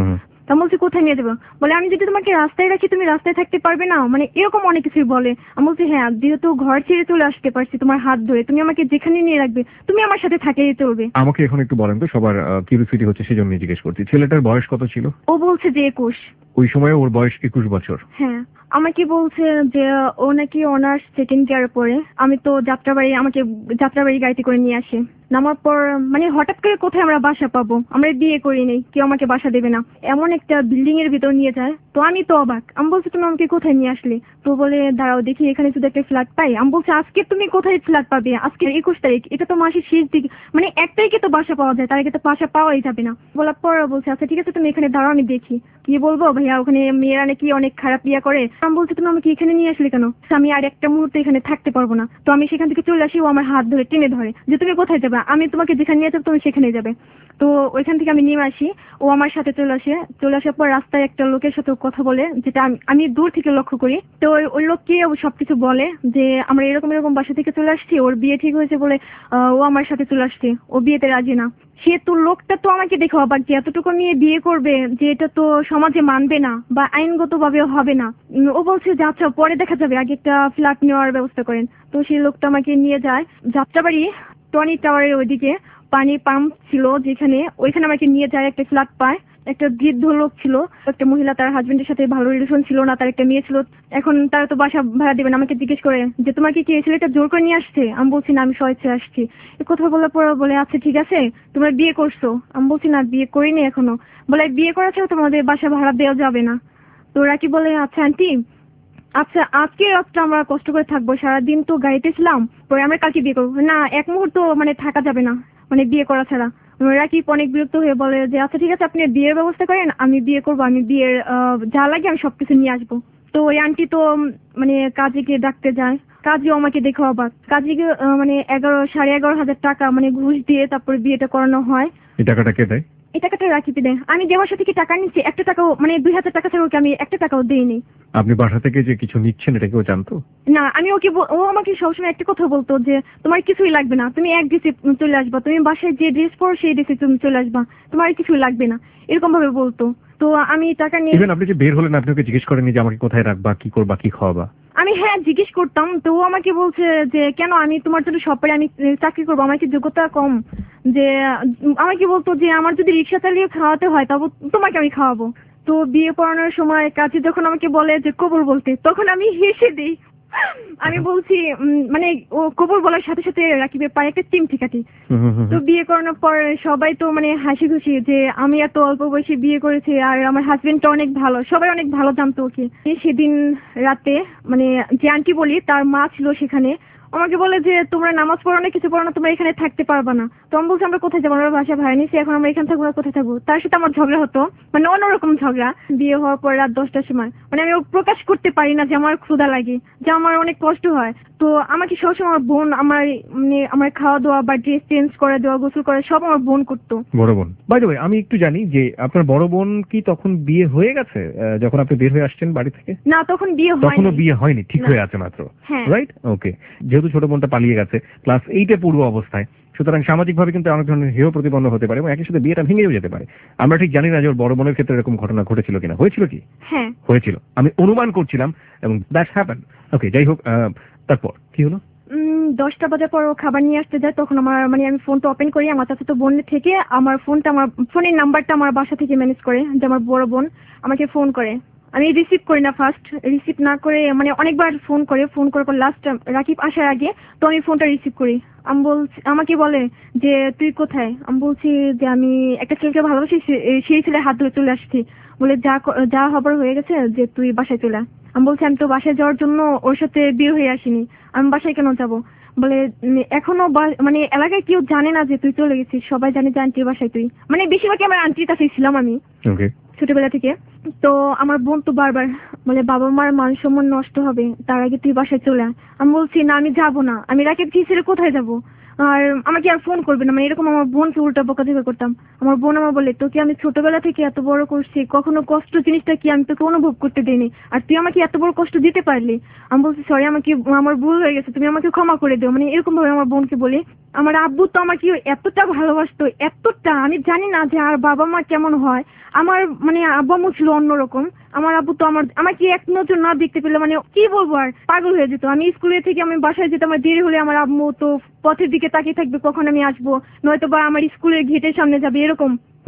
S5: তা বলছি কোথায় নিয়ে যাবো? বলে আমি যদি তোমাকে রাস্তায় রাখি তুমি রাস্তায় থাকতে পারবে না, মানে এরকম অনেক কিছুই বলে। আমি বলছি হ্যাঁ, যেহেতু ঘর ছেড়ে চলে আসতে পারছি তোমার হাত ধরে, তুমি আমাকে যেখানে নিয়ে রাখবে তুমি আমার সাথে থাকলেই চলবে।
S2: আমাকে এখন একটু বলেন তো, সবার কিউরিওসিটি হচ্ছে সেজন্য জিজ্ঞেস করছি, ছেলেটার বয়স কত ছিল?
S5: ও বলছে যে একুশ।
S2: ওই সময় ওর বয়স একুশ বছর?
S5: হ্যাঁ, আমাকে বলছে যে ও নাকি অনার্স সেকেন্ড ইয়ারে পড়ে। আমি তো যাত্রাবাড়ি, আমাকে যাত্রাবাড়ি গাড়িতে করে নিয়ে আসে। নামার পর মানে হঠাৎ করে কোথায় আমরা বাসা পাবো, আমরা বিয়ে করি নেই, কেউ আমাকে বাসা দেবে না, এমন একটা বিল্ডিং এর ভিতর নিয়ে যায়। তো আমি তো অবাক, আমি বলছি তুমি আমাকে কোথায় নিয়ে আসলে? তো বলে দাঁড়াও দেখি এখানে শুধু একটা ফ্ল্যাট পাই। আমি বলছি আজকে তুমি কোথায় ফ্ল্যাট পাবে? আজকে একুশ তারিখ, এটা তো মাসের শেষ দিক, মানে এক তারিখে তো বাসা পাওয়া যায়, তার আগে তো বাসা পাওয়াই যাবে না। বলার পর বলছে আচ্ছা ঠিক আছে তুমি এখানে দাঁড়াও আমি দেখি। কি বলবো ভাইয়া, ওখানে মেয়েরা নাকি অনেক খারাপ ইয়া করে। আমি বলছি তুমি আমাকে এখানে নিয়ে আসলে কেন? আমি আর একটা মুহূর্তে এখানে থাকতে পারবো না। তো আমি সেখান থেকে চলে আসি, ও আমার হাত ধরে টেনে ধরে যে তুমি কোথায় যাবে, আমি তোমাকে যেখানে নিয়ে যাবো তুমি সেখানে যাবে। তো ওইখান থেকে আমি নেমে আসি, ও আমার সাথে চলে আসে। চলে আসার পর রাস্তায় একটা লোকের সাথে কথা বলে, যেটা আমি দূর থেকে লক্ষ্য করি। তো ওই লোককে সবকিছু বলে যে আমরা এরকম এরকম বাসা থেকে চলে আসছি, ওর বিয়ে ঠিক হয়েছে বলে ও আমার সাথে চলে আসছে, ও বিয়েতে রাজি না। সে তো লোকটা তো আমাকে দেখে অবাক যে এতটুকু মেয়ে বিয়ে করবে, যে এটা তো সমাজে মানবে না বা আইনগত ভাবে হবে না। ও বলছে যে আচ্ছা পরে দেখা যাবে, আগে একটা ফ্ল্যাট নেওয়ার ব্যবস্থা করেন। তো সেই লোকটা আমাকে নিয়ে যায় যাত্রাবাড়ি টনি টাওয়ারের ওইদিকে, পানি পাম্প ছিল যেখানে, ওইখানে আমাকে নিয়ে যায়। একটা ফ্ল্যাট পায়, একটা বৃদ্ধ লোক ছিল, একটা মহিলা, তার হাজবেন্ডের সাথে ভালো রিলেশন ছিল না, তার একটা মেয়ে ছিল। এখন তারা তো বাসা ভাড়া দেবেন, আমাকে জিজ্ঞেস করে যে তোমাকে কি এই ছেলেটা জোর করে নিয়ে আসছে? আমি বলছি না, আমি স্বেচ্ছায় আসছি। এই কথা বলার পর বলে আচ্ছা ঠিক আছে তোমরা বিয়ে করছো? আমি বলছি না, বিয়ে করিনি এখনো। বলে বিয়ে করা ছাড়া তোমাদের বাসা ভাড়া দেওয়া যাবে না। তো ওরা কি বলে আচ্ছা আন্টি, আচ্ছা আজকে রাতটা আমরা কষ্ট করে থাকবো, সারাদিন তো গাড়িতে ছিলাম, পরে আমরা কালকে বিয়ে করবো। না, এক মুহূর্ত মানে থাকা যাবে না, মানে বিয়ে করা ছাড়া। রাকিব অনেক বিরক্ত হয়ে বলে যে আচ্ছা ঠিক আছে আপনি বিয়ের ব্যবস্থা করেন, আমি বিয়ে করবো, আমি বিয়ের যা লাগে আমি সবকিছু নিয়ে আসবো। তো ওই আন্টি তো মানে কাজীকে ডাকতে যায়, কাজীও আমাকে দেখে অবাক। কাজীকে মানে এগারো সাড়ে এগারো হাজার টাকা মানে ঘুষ দিয়ে তারপরে বিয়েটা করানো হয়।
S2: এই টাকাটা কে দেয়? এই
S5: টাকাটা রাকিব দেয়। আমি যে বাসা থেকে টাকা নিচ্ছি একটা টাকাও, মানে দুই হাজার টাকা ছাড়া ওকে আমি একটা টাকাও দিইনি।
S2: আপনি বাসা থেকে যে কিছু নিচ্ছেন এটা কেউ জানতো
S5: না? আমি ওকে, ও আমাকে সবসময় একটা কথা বলতো যে তোমার কিছুই লাগবে না, তুমি এক ড্রেসে চলে আসবা, তুমি বাসায় যে ড্রেস পরো সেই ড্রেসে তুমি চলে আসবা, তোমার কিছুই লাগবে না, এরকম ভাবে বলতো। তো আমি টাকা নিয়ে,
S2: ইভেন আপনি যে বের হলেন আপনি ওকে জিজ্ঞেস করেননি যে আমাকে কোথায় রাখবা, কি করবা, কি খাওয়াবা?
S5: আমি হ্যাঁ জিজ্ঞেস করতাম। তো ও আমাকে বলছে যে কেন, আমি তোমার জন্য সব পারে, আমি চাকরি করবো, আমার কি যোগ্যতা কম? যে আমাকে বলতো যে আমার যদি রিক্সা চালিয়ে খাওয়াতে হয় তবে তোমাকে আমি খাওয়াবো। তো বিয়ে পড়ানোর সময় কাজী যখন আমাকে বলে যে কবর বলতে, তখন আমি হেসে দিই। আমি বলছি মানে ও কবর বলার সাথে সাথে রাকিবের পায়ে একটা চিমটি কাটি। তো বিয়ে করানোর পর সবাই তো মানে হাসি খুশি যে আমি এত অল্প বয়সে বিয়ে করেছি, আর আমার হাজবেন্ডটা অনেক ভালো, সবাই অনেক ভালো জানতো ওকে। সেদিন রাতে মানে যে আন্টি বলি তার মা ছিল সেখানে, আমাকে বলে যে তোমরা নামাজ পড়ো না, কিছু পড়ো না, তোমরা এখানে থাকতে পারবা না। তো আমি বলছি আমরা কোথায় যাবো, আমরা বাসা ভাড়া নিয়েছি, এখন আমরা এখানে থাকবো না, কোথায় থাকবো? তার সাথে আমার ঝগড়া হতো, মানে অন্যরকম ঝগড়া। বিয়ে হওয়ার পর রাত দশটার সময় মানে আমি প্রকাশ করতে পারি না যে আমার ক্ষুধা লাগে, যে আমার অনেক কষ্ট হয়। তো আমাকে সবসময় আমার বোন আমার মানে আমার খাওয়া দাওয়া বা ড্রেস চেঞ্জ করে দেওয়া, গোসল করে সব আমার বোন করতো।
S2: বড় বোন? বাই দ্য ওয়ে আমি একটু জানি যে আপনার বড় বোন কি তখন বিয়ে হয়ে গেছে যখন আপনি বের হয়ে আসছেন বাড়ি থেকে?
S5: না, তখন বিয়ে হয়নি।
S2: তখনও বিয়ে হয়নি, ঠিক হয়ে আছে মাত্র, রাইট? ওকে। যেহেতু ছোট বোনটা পালিয়ে গেছে ক্লাস এইটে পূর্ব অবস্থায়, সুতরাং সামাজিক ভাবে কিন্তু অনেক ধরনের হেয় প্রতিপন্ন হতে পারে এবং একই সাথে বিয়েটা ভেঙেও যেতে পারে। আমরা ঠিক জানি না যে ওর বড় বোনের ক্ষেত্রে এরকম ঘটনা ঘটেছিল কিনা। হয়েছিল কি?
S5: হ্যাঁ
S2: হয়েছিল, আমি অনুমান করছিলাম, এবং দ্যাট হ্যাপেন। ওকে, যাই হোক, তারপর কি হলো?
S5: দশটা বাজার পর ও খাবার নিয়ে আসতে যায়, তখন আমার মানে আমি ফোনটা ওপেন করি, আমার চাচাতো বোন থেকে আমার ফোনটা, আমার ফোনের নাম্বারটা আমার বাসা থেকে ম্যানেজ করে যে আমার বড় বোন আমাকে ফোন করে। আমি রিসিভ করি না, ফার্স্ট রিসিভ না করে মানে অনেকবার ফোন করে, ফোন করার পর লাস্ট রাকিব আসার আগে তো আমি ফোনটা রিসিভ করি। আমি বলছি, আমাকে বলে যে তুই কোথায়? আমি বলছি যে আমি একটা ছেলেকে ভালোবাসি, সেই ছেলের হাত ধরে চলে আসছি। বলে যা যা হবার হয়ে গেছে, যে তুই বাসায় চলে আয়। আমি বলছি আমি তো বাসায় যাওয়ার জন্য ওর সাথে বিয়ে হয়ে আসিনি, আমি বাসায় কেন যাবো? বলে উম, এখনো বা- মানে এলাকায় কেউ জানে না যে তুই চলে গেছিস, সবাই জানে যে আন্টির বাসায় তুই, মানে বেশিরভাগই আমার আন্টির কাছে ছিলাম আমি
S2: ওকে।
S5: ছোটবেলা থেকে। তো আমার বোন তো বারবার বলে বাবা মার মান সম্মান নষ্ট হবে, তার আগে তুই বাসায় চলে আয়। আমি বলছি না আমি যাবো না, আমি রাকিবকে ছেড়ে কোথায় যাবো, আর আমাকে আর ফোন করবে না, মানে এরকম আমার বোনকে উল্টা বকাঝকা করতাম। আমার বোন আমার বলে তোকে আমি ছোটবেলা থেকে এত বড় করছি, কখনো কষ্ট জিনিসটা কি আমি তোকে অনুভব করতে দিইনি, আর তুই আমাকে এত বড় কষ্ট দিতে পারলি। আমি বলছি সরি, আমাকে আমার ভুল হয়ে গেছে, তুমি আমাকে ক্ষমা করে দিও, মানে এরকম ভাবে আমার বোনকে বলি। আমার আব্বু তো আমাকে এতটা ভালোবাসতো, এতটা আমি জানি না যে আর বাবা মা কেমন হয়। আমার মানে আব্বু আম্মু ছিল অন্যরকম। আমার আব্বু তো আমার আমাকে এক নজর না দেখতে পেলে মানে কি বলবো আর পাগল হয়ে যেত। আমি স্কুলে থেকে আমি বাসায় যেতে আমার দেরি হলে আমার আম্মু তো পথের দিকে তাকিয়ে থাকবে কখন আমি আসবো, নয়তো বা আমার স্কুলের গেটের সামনে যাবে এরকম।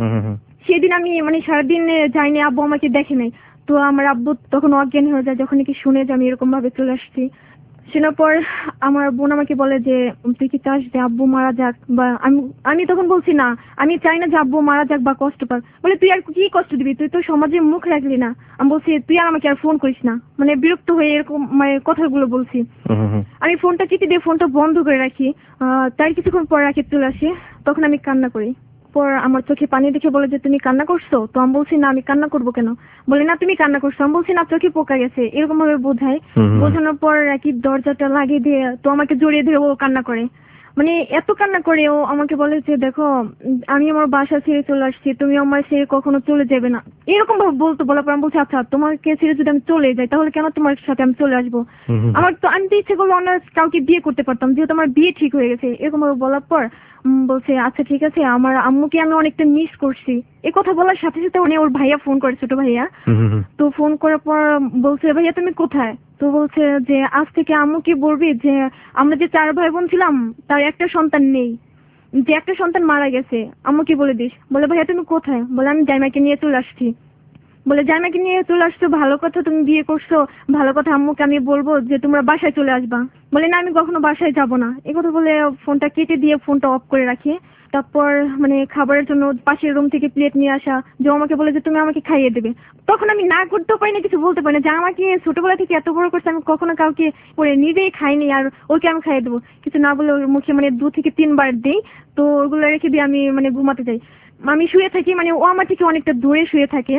S5: সেদিন আমি মানে সারাদিন যাইনি, আব্বু আমাকে দেখে নাই। তো আমার আব্বু তখন অজ্ঞান হয়ে যায় যখন নাকি শুনে যে আমি এরকম ভাবে চলে আসছি। শোনার পর আমার বোন আমাকে বলে যে তুই কি চাস যে আব্বু মারা যাক, বা আমি আমি তখন বলছি না আমি চাই না যে আব্বু মারা যাক বা কষ্ট পাক। বলে তুই আর কি কষ্ট দিবি, তুই তো সমাজে মুখ রাখলি না। আমি বলছি তুই আর আমাকে আর ফোন করিস না, মানে বিরক্ত হয়ে এরকম মানে কথাগুলো বলছি। আমি ফোনটা চিঠি দিয়ে ফোনটা বন্ধ করে রাখি। আহ তার কিছুক্ষণ পর রাখি চলে আসে, তখন আমি কান্না করি। পর আমার চোখে পানি দেখে বলে যে তুমি কান্না করছো, তো আমি বলছি না আমি কান্না করবো কেন। বলে না তুমি কান্না করছো। আমি বলছি না চোখে পোকা গেছে, এরকম ভাবে বোঝায়। বোঝানোর পর একই দরজাটা লাগিয়ে দিয়ে তো আমাকে জড়িয়ে ধরে ও কান্না করে, মানে এত কান্না করে ও আমাকে বলে যে দেখো উম, আমি আমার বাসা ছেড়ে চলে আসছি, তুমি আমার ছেড়ে কখনো চলে যাবে না, এরকম ভাবে বলতো। বলার পর আমি বলছি আচ্ছা তোমাকে ছেড়ে যদি আমি চলে যাই তাহলে কেন তোমার সাথে আমি চলে আসবো। আমার তো আমি তো ইচ্ছে করলো অন্য কাউকে বিয়ে করতে পারতাম, যেহেতু আমার বিয়ে ঠিক হয়ে গেছে। এরকম ভাবে বলার পর উম, বলছে আচ্ছা ঠিক আছে, আমার আম্মুকে আমি অনেকটা মিস করছি। এ কথা বলার সাথে সাথে উনি ওর ভাইয়া ফোন করে, ছোট ভাইয়া। তো ফোন করার পর বলছে ভাইয়া তুমি কোথায়। তো বলছে যে আজ থেকে আম্মুকে বলবি যে আমরা যে চার ভাই বোন ছিলাম তার একটা সন্তান নেই, যে একটা সন্তান মারা গেছে, আম্মুকে বলে দিস। বলে ভাইয়া তুমি কোথায়। বলে আমি জামাইকে নিয়ে চলে আসছি। বলে জামাইকে নিয়ে চলে আসছো, ভালো কথা, তুমি বিয়ে করছো, ভালো কথা, আম্মুকে আমি বলবো যে তোমরা বাসায় চলে আসবা। বলে না আমি কখনো বাসায় যাব না। এই কথা বলে ফোনটা কেটে দিয়ে ফোনটা অফ করে রাখি। তারপর মানে খাবারের জন্য পাশের রুম থেকে প্লেট নিয়ে আসা, যে আমাকে বলে যে তুমি আমাকে খাইয়ে দেবে। তখন আমি না করতেও পারি না, কিছু বলতে পারি না, যে আমাকে ছোটবেলা থেকে এত বড় করছে, আমি কখনো কাউকে করে নিজেই খাইনি আর ওকে আমি খাইয়ে দেবো, কিছু না বলে ওর মুখে মানে দু থেকে তিনবার দিই। তো ওগুলো রেখে দিয়ে আমি মানে ঘুমাতে যাই। আমি শুয়ে থাকি, মানে ও আমার থেকে অনেকটা দূরে শুয়ে থাকে।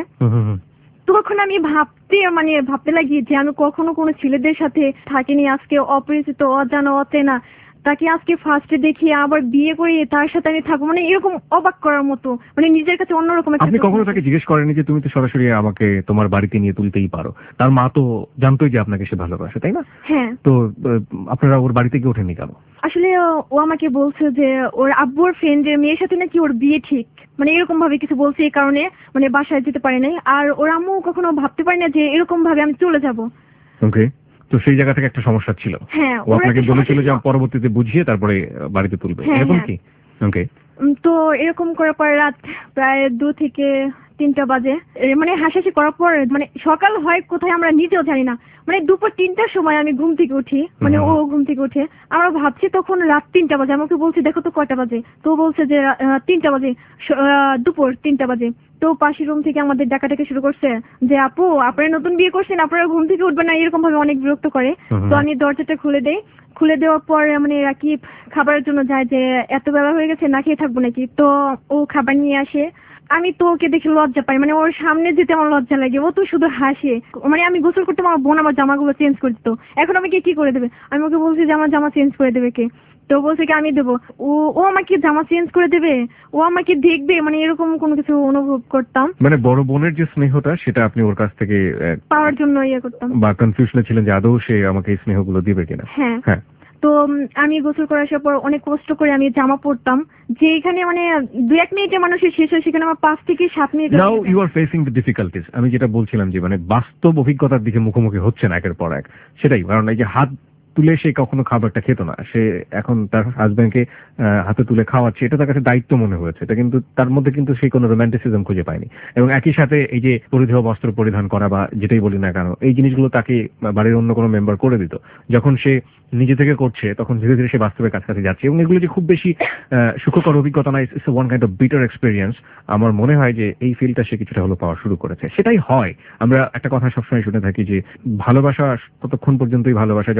S5: তখন আমি ভাবতে মানে ভাবতে লাগি যে আমি কখনো কোনো ছেলেদের সাথে থাকিনি, আজকে অপরিচিত অজানা অচেনা তাকে আজকে ফার্স্টে দেখি আবার বিয়ে করে তার সাথে আমি থাকবো, মানে এরকম অবাক করার মতো, মানে নিজের কাছে অন্যরকম একটা।
S2: আপনি কখনো তাকে জিজ্ঞেস করেনি যে তুমি তো সরাসরি আমাকে তোমার বাড়িতে নিয়ে তুলতেই পারো? তার মা তো জানতোই যে আপনাকে সে ভালোবাসে, তাই না?
S5: হ্যাঁ।
S2: তো আহ, আপনারা ওর বাড়িতে গিয়ে ওঠেননি কেন?
S5: আসলে ও আমাকে বলছে যে ওর আব্বুর ফ্রেন্ডের মেয়ের সাথে নাকি ওর বিয়ে ঠিক, মানে এরকম ভাবে কিছু বলছে, এই কারণে মানে বাসায় যেতে পারে নাই। আর ওর আম্মু কখনো ভাবতে পারে না যে এরকম ভাবে আমি চলে যাব।
S2: ওকে, তো সেই জায়গা থেকে একটা সমস্যা ছিল।
S5: হ্যাঁ,
S2: ও আপনাকে বলেছিল যে পরবর্তীতে বুঝিয়ে তারপরে বাড়িতে তুলবে, এরকম কি? ওকে।
S5: তো এরকম করার পর রাত প্রায় দু থেকে তিনটা বাজে, এ মানে হাসাহাসি করার পর মানে সকাল হয় কোথায় আমরা নিজেও জানি না, মানে দুপুর তিনটার সময় আমি ঘুম থেকে উঠি, মানে ও ঘুম থেকে উঠে, আমরা ভাবছি তখন রাত তিনটা বাজে। আমাকে বলছি দেখো তো কয়টা বাজে, তো বলছে যে আহ, তিনটা বাজে, স- আহ, দুপুর তিনটা বাজে। তো পাশের রুম থেকে আমাদের ডাকাটাকে শুরু করছে যে আপু আপনারা নতুন বিয়ে করছেন, আপনারা ঘুম থেকে উঠবেন না, এরকম ভাবে অনেক বিরক্ত করে। তো আমি দরজাটা খুলে দেই, খুলে দেওয়ার পর মানে রাকিব খাবারের জন্য যায় যে এত বেলা হয়ে গেছে না খেয়ে থাকবো নাকি। তো ও খাবার নিয়ে আসে, আমি তো ওকে দেখে লজ্জা পাই, মানে ওর সামনে যেতে আমার লজ্জা লাগে। ও তো শুধু হাসে, মানে আমি গোসল করতে আমার বোন আমার জামাগুলো চেঞ্জ করে দিত, এখন আমাকে কি করে দেবে। আমি ওকে বলছি যে আমার জামা চেঞ্জ করে দেবে কে, তো বলছে কি আমি দেবো। ও ও আমাকে জামা চেঞ্জ করে দেবে, ও আমাকে দেখবে, মানে এরকম কোনো কিছু অনুভব করতাম,
S2: মানে বড় বোনের যে স্নেহটা সেটা আপনি ওর কাছ থেকে আহ,
S5: পাওয়ার জন্য ইয়ে করতাম,
S2: বা কনফিউশনে ছিলেন যে আদৌ সে আমাকে এই স্নেহগুলো দিবে কিনা।
S5: হ্যাঁ।
S2: হ্যাঁ।
S5: তো উম, আমি গোসল করে আসার পর অনেক কষ্ট করে আমি জামা পরতাম, যে এখানে মানে দু এক মিনিটে মানুষের শেষ হয়, সেখানে আমার পাঁচ থেকে সাত মিনিট।
S2: Now you are facing the difficulties. আমি যেটা বলছিলাম যে মানে বাস্তব অভিজ্ঞতার দিকে মুখোমুখি হচ্ছে না একের পর এক, সেটাই। কারণ এই যে হাত তুলে সে কখনো খাবারটা খেত না, সে এখন তার হাজবেন্ডকে হাতে তুলে খাওয়াচ্ছে, এটা তার কাছে দায়িত্ব মনে হয়েছে। এটা কিন্তু তার মধ্যে কিন্তু সেই কোনো রোম্যান্টিসিজম খুঁজে পায়নি। এবং একই সাথে এই যে পরিধেয় বস্ত্র পরিধান করা বা যেটাই বলি না কেন, এই জিনিসগুলো তাকে বাড়ির অন্য কোনো মেম্বার করে দিত। যখন সে নিজে থেকে করছে তখন ধীরে ধীরে সে বাস্তবের কাছাকাছি যাচ্ছে। এবং এগুলো যে খুব বেশি আহ, সুখকর অভিজ্ঞতা নয়, it's one kind of bitter experience. আমার মনে হয় যে এই ফিলটা সে কিছুটা হলো পাওয়া শুরু করেছে। সেটাই হয়, আমরা একটা কথা সবসময় শুনে থাকি যে ভালোবাসা ততক্ষণ পর্যন্তই ভালোবাসা যখন সেটা খুব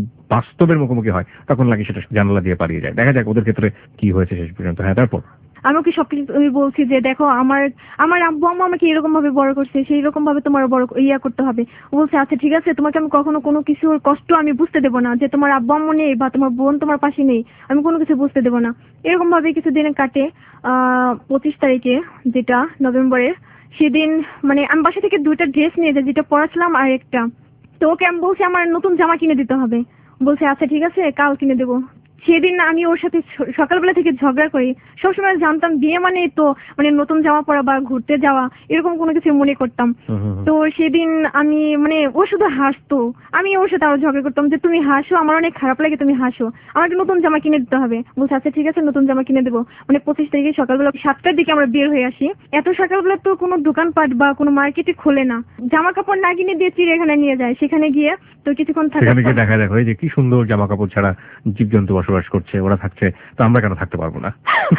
S2: খুব বাস্তবের মুখোমুখি হয় তখন লাগে সেটা জানালা দিয়ে পালিয়ে যায়। দেখা যাক ওদের ক্ষেত্রে কি হয়েছে শেষ পর্যন্ত। হ্যাঁ, তারপর
S5: আমি ওকে সবকিছু আমি বলছি যে দেখো আমার আমার আব্বু আম্মা আমাকে এরকম ভাবে বড় করছে, সেই রকম ভাবে তোমার বড় ইয়া করতে হবে। ও বলছে আচ্ছা ঠিক আছে, তোমাকে আমি কখনো কোনো কিছুর কষ্ট আমি বুঝতে দেবো না, যে তোমার আব্বু আম্মু নেই বা তোমার বোন তোমার পাশে নেই, আমি কোনো কিছু বুঝতে দেবো না। এরকম ভাবে কিছুদিন কাটে। আহ পঁচিশ তারিখে যেটা নভেম্বরের, সেদিন মানে আমি বাসা থেকে দুইটা ড্রেস নিয়ে যাই, যেটা পরাছিলাম আর একটা। তো ওকে আমি বলছি আমার নতুন জামা কিনে দিতে হবে। বলছে আচ্ছা ঠিক আছে কাল কিনে দেবো। সেদিন আমি ওর সাথে সকালবেলা থেকে ঝগড়া করি। সবসময় জানতাম বিয়ে মানে তো মানে নতুন জামা পরা বা ঘুরতে যাওয়া এরকম কোনো কিছু মনে করতাম। তো সেদিন আমি মানে ও শুধু হাসতো, আমি ওর সাথে আরো ঝগড়া করতাম যে তুমি হাসো, আমার অনেক খারাপ লাগে তুমি হাসো, আমাকে নতুন জামা কিনে দিতে হবে। বলছে আচ্ছা ঠিক আছে নতুন জামা কিনে দেবো। মানে পঁচিশ তারিখে সকালবেলা সাতটার দিকে আমরা বের হয়ে আসি। এত সকালবেলা তো কোনো দোকানপাট বা কোনো মার্কেটে খোলে না, জামা কাপড় না কিনে দিয়ে চিড়িয়াখানা নিয়ে যায়। সেখানে গিয়ে তো কিছুক্ষণ
S2: সেখানে গিয়ে দেখা দেখো যে কি সুন্দর জামা কাপড় ছাড়া জীবজন্তু বসবাস করছে, ওরা থাকছে, তো আমরা কেন থাকতে পারবো না?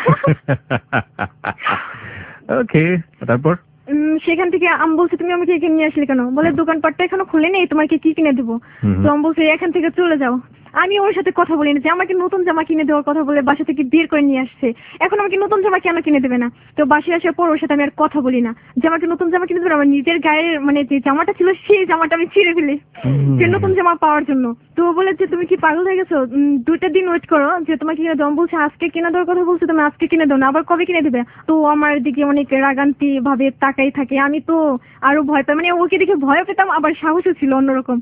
S2: ওকে, তারপর
S5: সেখান থেকে আমি বলছি তুমি আমাকে এখানে নিয়ে আসলে কেন? বলে দোকানপাটটা এখনো খুলে নেই, তোমাকে কি কিনে দেবো? তো আমি বলছি এখান থেকে চলে যাও। আমি ওর সাথে কথা বলিনি যে আমাকে নতুন জামা কিনে দেওয়ার কথা বলে বাসা থেকে বের করে নিয়ে আসছে, এখন আমাকে নতুন জামা কেন কিনে দেবে না? তো বাসায় আসার পর ওর সাথে আমি আর কথা বলি না যে আমাকে নতুন জামা কিনে দেবে। আমার নিজের গায়ের মানে যে জামাটা ছিল সেই জামাটা আমি ছিঁড়ে ফেলি যে নতুন জামা পাওয়ার জন্য। তো ও বলে যে তুমি কি পাগল হয়ে গেছো, দুইটা দিন ওয়েট করো যে তোমাকে কিনে দেবো। বলছে আজকে কিনে দেওয়ার কথা বলছো তুমি, আজকে কিনে দাও না, আবার কবে কিনে দেবে? তো আমার দিকে অনেক রাগান্তি ভাবে তাকাই থাকে। আমি তো আরো ভয় পাই, মানে ওকে দেখে ভয় পেতাম আবার সাহসও ছিল অন্যরকম।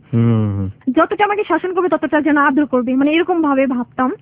S5: যতটা আমাকে শাসন করবে ততটা যেন আদর করবে, মানে এরকম ভাবে ভাবতাম।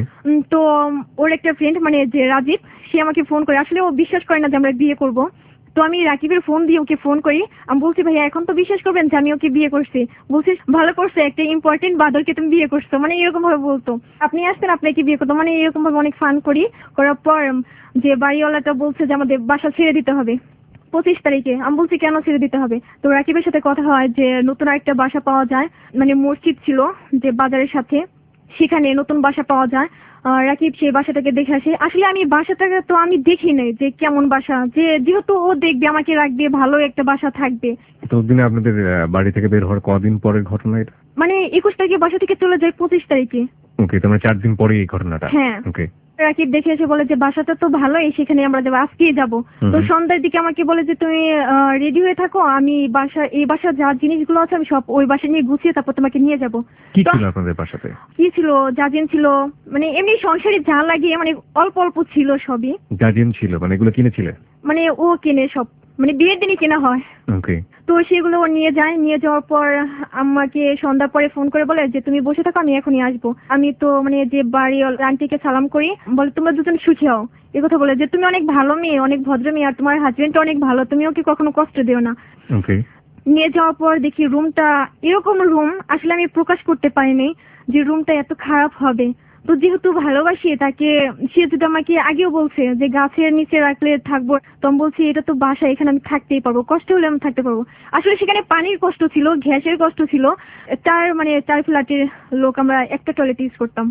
S5: তো ওর একটা ফ্রেন্ড মানে যে রাজীব, সে আমাকে ফোন করে, আসলে ও বিশ্বাস করে না যে আমরা বিয়ে করব। তো আমি রাকিবের ফোন দিয়ে ওকে ফোন করি, আমি বলছি ভাইয়া এখন তো বিশ্বাস করবেন যে আমি ওকে বিয়ে করছি? বলছিস ভালো করছে, একটা ইম্পর্টেন্ট বাদরকে তুমি বিয়ে করছো, মানে এরকম ভাবে বলতো। আপনি আসতেন আপনাকে বিয়ে করতো, মানে এরকম ভাবে অনেক ফান করি। করার পর যে বাড়িওয়ালাটা বলছে যে আমাদের বাসা ছেড়ে দিতে হবে পঁচিশ তারিখে। আমি বলছি কেন ছেড়ে দিতে হবে? তো রাকিবের সাথে কথা হয় যে নতুন আরেকটা বাসা পাওয়া যায়, মানে মসজিদ ছিল যে বাজারের সাথে, সেখানে নতুন বাসা পাওয়া যায়। রাকিব সেই বাসাটাকে দেখে আসে। আসলে আমি বাসাটাকে তো আমি দেখি নাই যে কেমন বাসা, যে যেহেতু ও দেখবে আমাকে রাখবে, ভালো একটা বাসা থাকবে।
S2: তো দিনে আপনাদের বাড়ি থেকে বের হওয়ার কদিন পরের ঘটনা এটা?
S5: মানে একুশ তারিখে বাসা থেকে চলে যায় পঁচিশ তারিখে।
S2: ওকে, তোমরা চার দিন পরে এই ঘটনাটা?
S5: হ্যাঁ।
S2: ওকে।
S5: রাকিব দেখে এসে বলে যে বাসাটা তো ভালোই, সেখানে আমরা যাবো, আজকেই যাবো। তো সন্ধ্যার দিকে আমাকে বলে যে তুমি রেডি হয়ে থাকো, আমি বাসা এই বাসার যা জিনিসগুলো আছে আমি সব ওই বাসা নিয়ে গুছিয়ে তারপর তোমাকে নিয়ে যাবো।
S2: কি ছিল আপনাদের বাসাতে?
S5: কি ছিল? জাজিন ছিল, মানে এমনি সংসারে যা লাগে মানে অল্প অল্প ছিল সবই।
S2: জাজিন ছিল মানে এগুলো কিনেছিলে?
S5: মানে ও কিনে সব, মানে বিয়ের দিনই কেনা হয়।
S2: ওকে।
S5: তো সেগুলো ও নিয়ে যায়, নিয়ে যাওয়ার পর আমাকে সন্ধ্যার পরে ফোন করে বলে যে তুমি বসে থাকো আমি এখনই আসবো। আমি তো মানে যে বাড়ি আন্টিকে সালাম করি, বলে তোমরা দুজন সুখী হও, এ কথা বলে যে তুমি অনেক ভালো মেয়ে, অনেক ভদ্র মেয়ে, আর তোমার হাজবেন্ডটা অনেক ভালো, তুমি ওকে কখনো কষ্ট দিও না।
S2: ওকে।
S5: নিয়ে যাওয়ার পর দেখি রুমটা এরকম রুম, আসলে আমি প্রকাশ করতে পারিনি যে রুমটা এত খারাপ হবে। তো যেহেতু ভালোবাসি তাকে, সে যদি আমাকে আগেও বলছে যে গাছের নিচে রাখলে থাকবো, তো আমি বলছি এটা তো বাসা, এখানে আমি থাকতেই পারবো, কষ্ট হলে আমি থাকতে পারবো। আসলে সেখানে পানির কষ্ট ছিল, গ্যাসের কষ্ট ছিল। চার মানে চার ফ্ল্যাটের লোক, আমরা একটা টয়লেট ইউজ করতাম।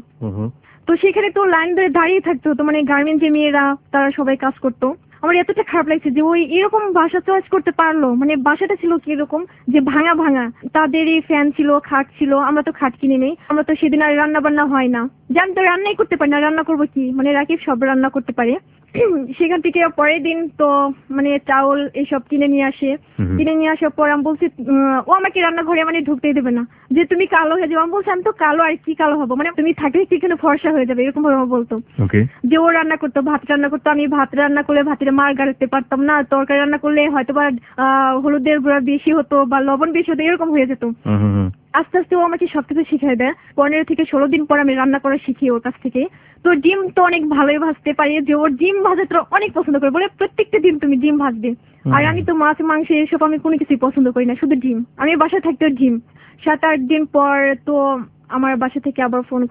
S5: তো সেখানে তো লাইন ধরে দাঁড়িয়ে থাকতে হতো, মানে গার্মেন্ট যে মেয়েরা তারা সবাই কাজ করতো। আমার এতটা খারাপ লাগছে যে ওই এরকম বাসা চয়েস করতে পারলো। মানে বাসাটা ছিল কি এরকম যে ভাঙা ভাঙা, তাদেরই ফ্যান ছিল, খাট ছিল, আমরা তো খাট কিনে নেই। আমরা তো সেদিন আর রান্না বান্না হয় না, জান তো রান্নাই করতে পারি না, রান্না করবো কি? মানে রাকিব সব রান্না করতে পারে। সেখান থেকে পরের দিন তো মানে চাউল এইসব কিনে নিয়ে আসে। কিনে নিয়ে আসার পর আমি বলছি ও আমাকে রান্নাঘরে মানে ঢুকতেই দেবে না, যে তুমি কালো হয়ে যাবে। আমি বলছি আমি তো কালো, আর কি কালো হবো, মানে তুমি থাকলে কি এখানে ফর্সা হয়ে যাবে, এরকম ভাবে বলতো। যে ও রান্না করতো, ভাত রান্না করতো, আমি ভাত রান্না করলে ভাতের মার গাড়তে পারতাম না, তরকারি রান্না করলে হয়তো বা আহ হলুদের গুঁড়া বেশি হতো বা লবণ বেশি হতো, এরকম হয়ে যেত। আস্তে আস্তে ও আমাকে সবকিছু শিখিয়ে দেয়। পনেরো থেকে ষোলো দিন পর আমি রান্না করা শিখি ওর কাছ থেকে। তো ডিম তো অনেক ভালোই ভাজতে পারি, যে ওর ডিম ভাজা তো অনেক পছন্দ করে, বলে প্রত্যেকটা দিন তুমি ডিম ভাজবে। আর আমি তো মাছ মাংস এসব আমি কোনো কিছুই পছন্দ করি না, শুধু ডিম। আমি বাসায় থাকতে ডিম। সাত আট দিন পর তো আমার বাসা থেকে আবার ফোন করে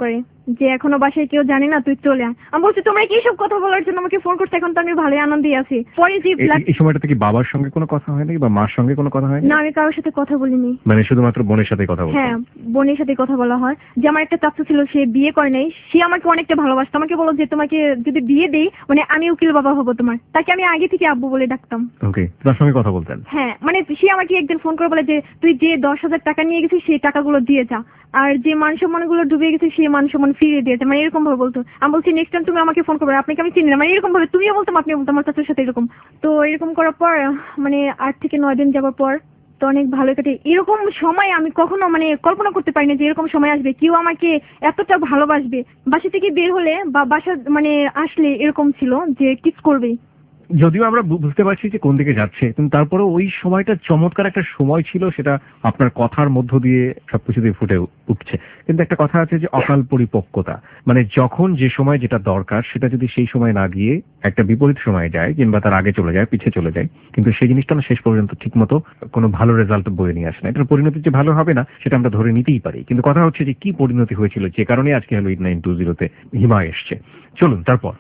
S5: যে এখনো বাসায় কেউ জানে না, তুই চলে আয়। আমি বলছি তোমরা কি সব কথা বলার জন্য আমাকে ফোন করতে? এখন তো আমি ভালোই আনন্দে আছি। পরে যে
S2: এই- এই সময়টাতে কি বাবার সঙ্গে কোনো কথা হয় নাকি বা মার সঙ্গে কোনো কথা হয়
S5: না, আমি কারোর সাথে কথা বলিনি।
S2: মানে শুধুমাত্র বোনের সাথে কথা বলতেন?
S5: হ্যাঁ, বোনের সাথে কথা বলা হয়। যে আমার একটা চাচু ছিল, সে বিয়ে করে নাই, সে আমাকে অনেকটা ভালোবাসতো। আমাকে বলো যে তোমাকে যদি বিয়ে দেই মানে আমি উকিল বাবা হবো তোমার। তাকে আমি আগে থেকে আব্বু বলে ডাকতাম।
S2: ওকে, তার সঙ্গে কথা বলতেন?
S5: হ্যাঁ, মানে সে আমাকে একদিন ফোন করে বলে যে তুই যে দশ হাজার টাকা নিয়ে গেছিস সেই টাকাগুলো দিয়ে যা, আর যে মান সম্মান গুলো ডুবে গেছে সেই মান সম্মান ফিরিয়ে দিয়েছে। মানে এরকম ভাবে বলতো। আমি বলছি নেক্সট টাইম তুমি আমাকে ফোন করবে, আপনাকে আমি চিনি না। মানে এরকম ভাবে তুমিও বলতাম আপনিও বলতাম আমার চাচুর সাথে এরকম। তো এরকম করার পর মানে আট থেকে নয় দিন যাওয়ার পর তো অনেক ভালো কাটে। এরকম সময় আমি কখনো মানে কল্পনা করতে পারিনি যে এরকম সময় আসবে, কেউ আমাকে এতটা ভালোবাসবে। বাসা থেকে বের হলে বা বাসা মানে আসলে এরকম ছিল যে কিস করবে।
S2: যদিও আমরা বু- বুঝতে পারছি যে কোন দিকে যাচ্ছে, কিন্তু তারপরে ওই সময়টা চমৎকার একটা সময় ছিল, সেটা আপনার কথার মধ্য দিয়ে সবকিছু দিয়ে ফুটে উ- উঠছে। কিন্তু একটা কথা আছে যে অকাল পরিপক্কতা, মানে যখন যে সময় যেটা দরকার সেটা যদি সেই সময় না গিয়ে একটা বিপরীত সময়ে যায় কিংবা তার আগে চলে যায়, পিছিয়ে চলে যায়, কিন্তু সেই জিনিসটা না শেষ পর্যন্ত ঠিক মতো কোনো ভালো রেজাল্ট বয়ে নিয়ে আসে না। এটার পরিণতি যে ভালো হবে না সেটা আমরা ধরে নিতেই পারি, কিন্তু কথা হচ্ছে যে কি পরিণতি হয়েছিল যে কারণে আজকে হলো এইট নাইন টু জিরোতে হিমা এসছে। চলুন তারপর।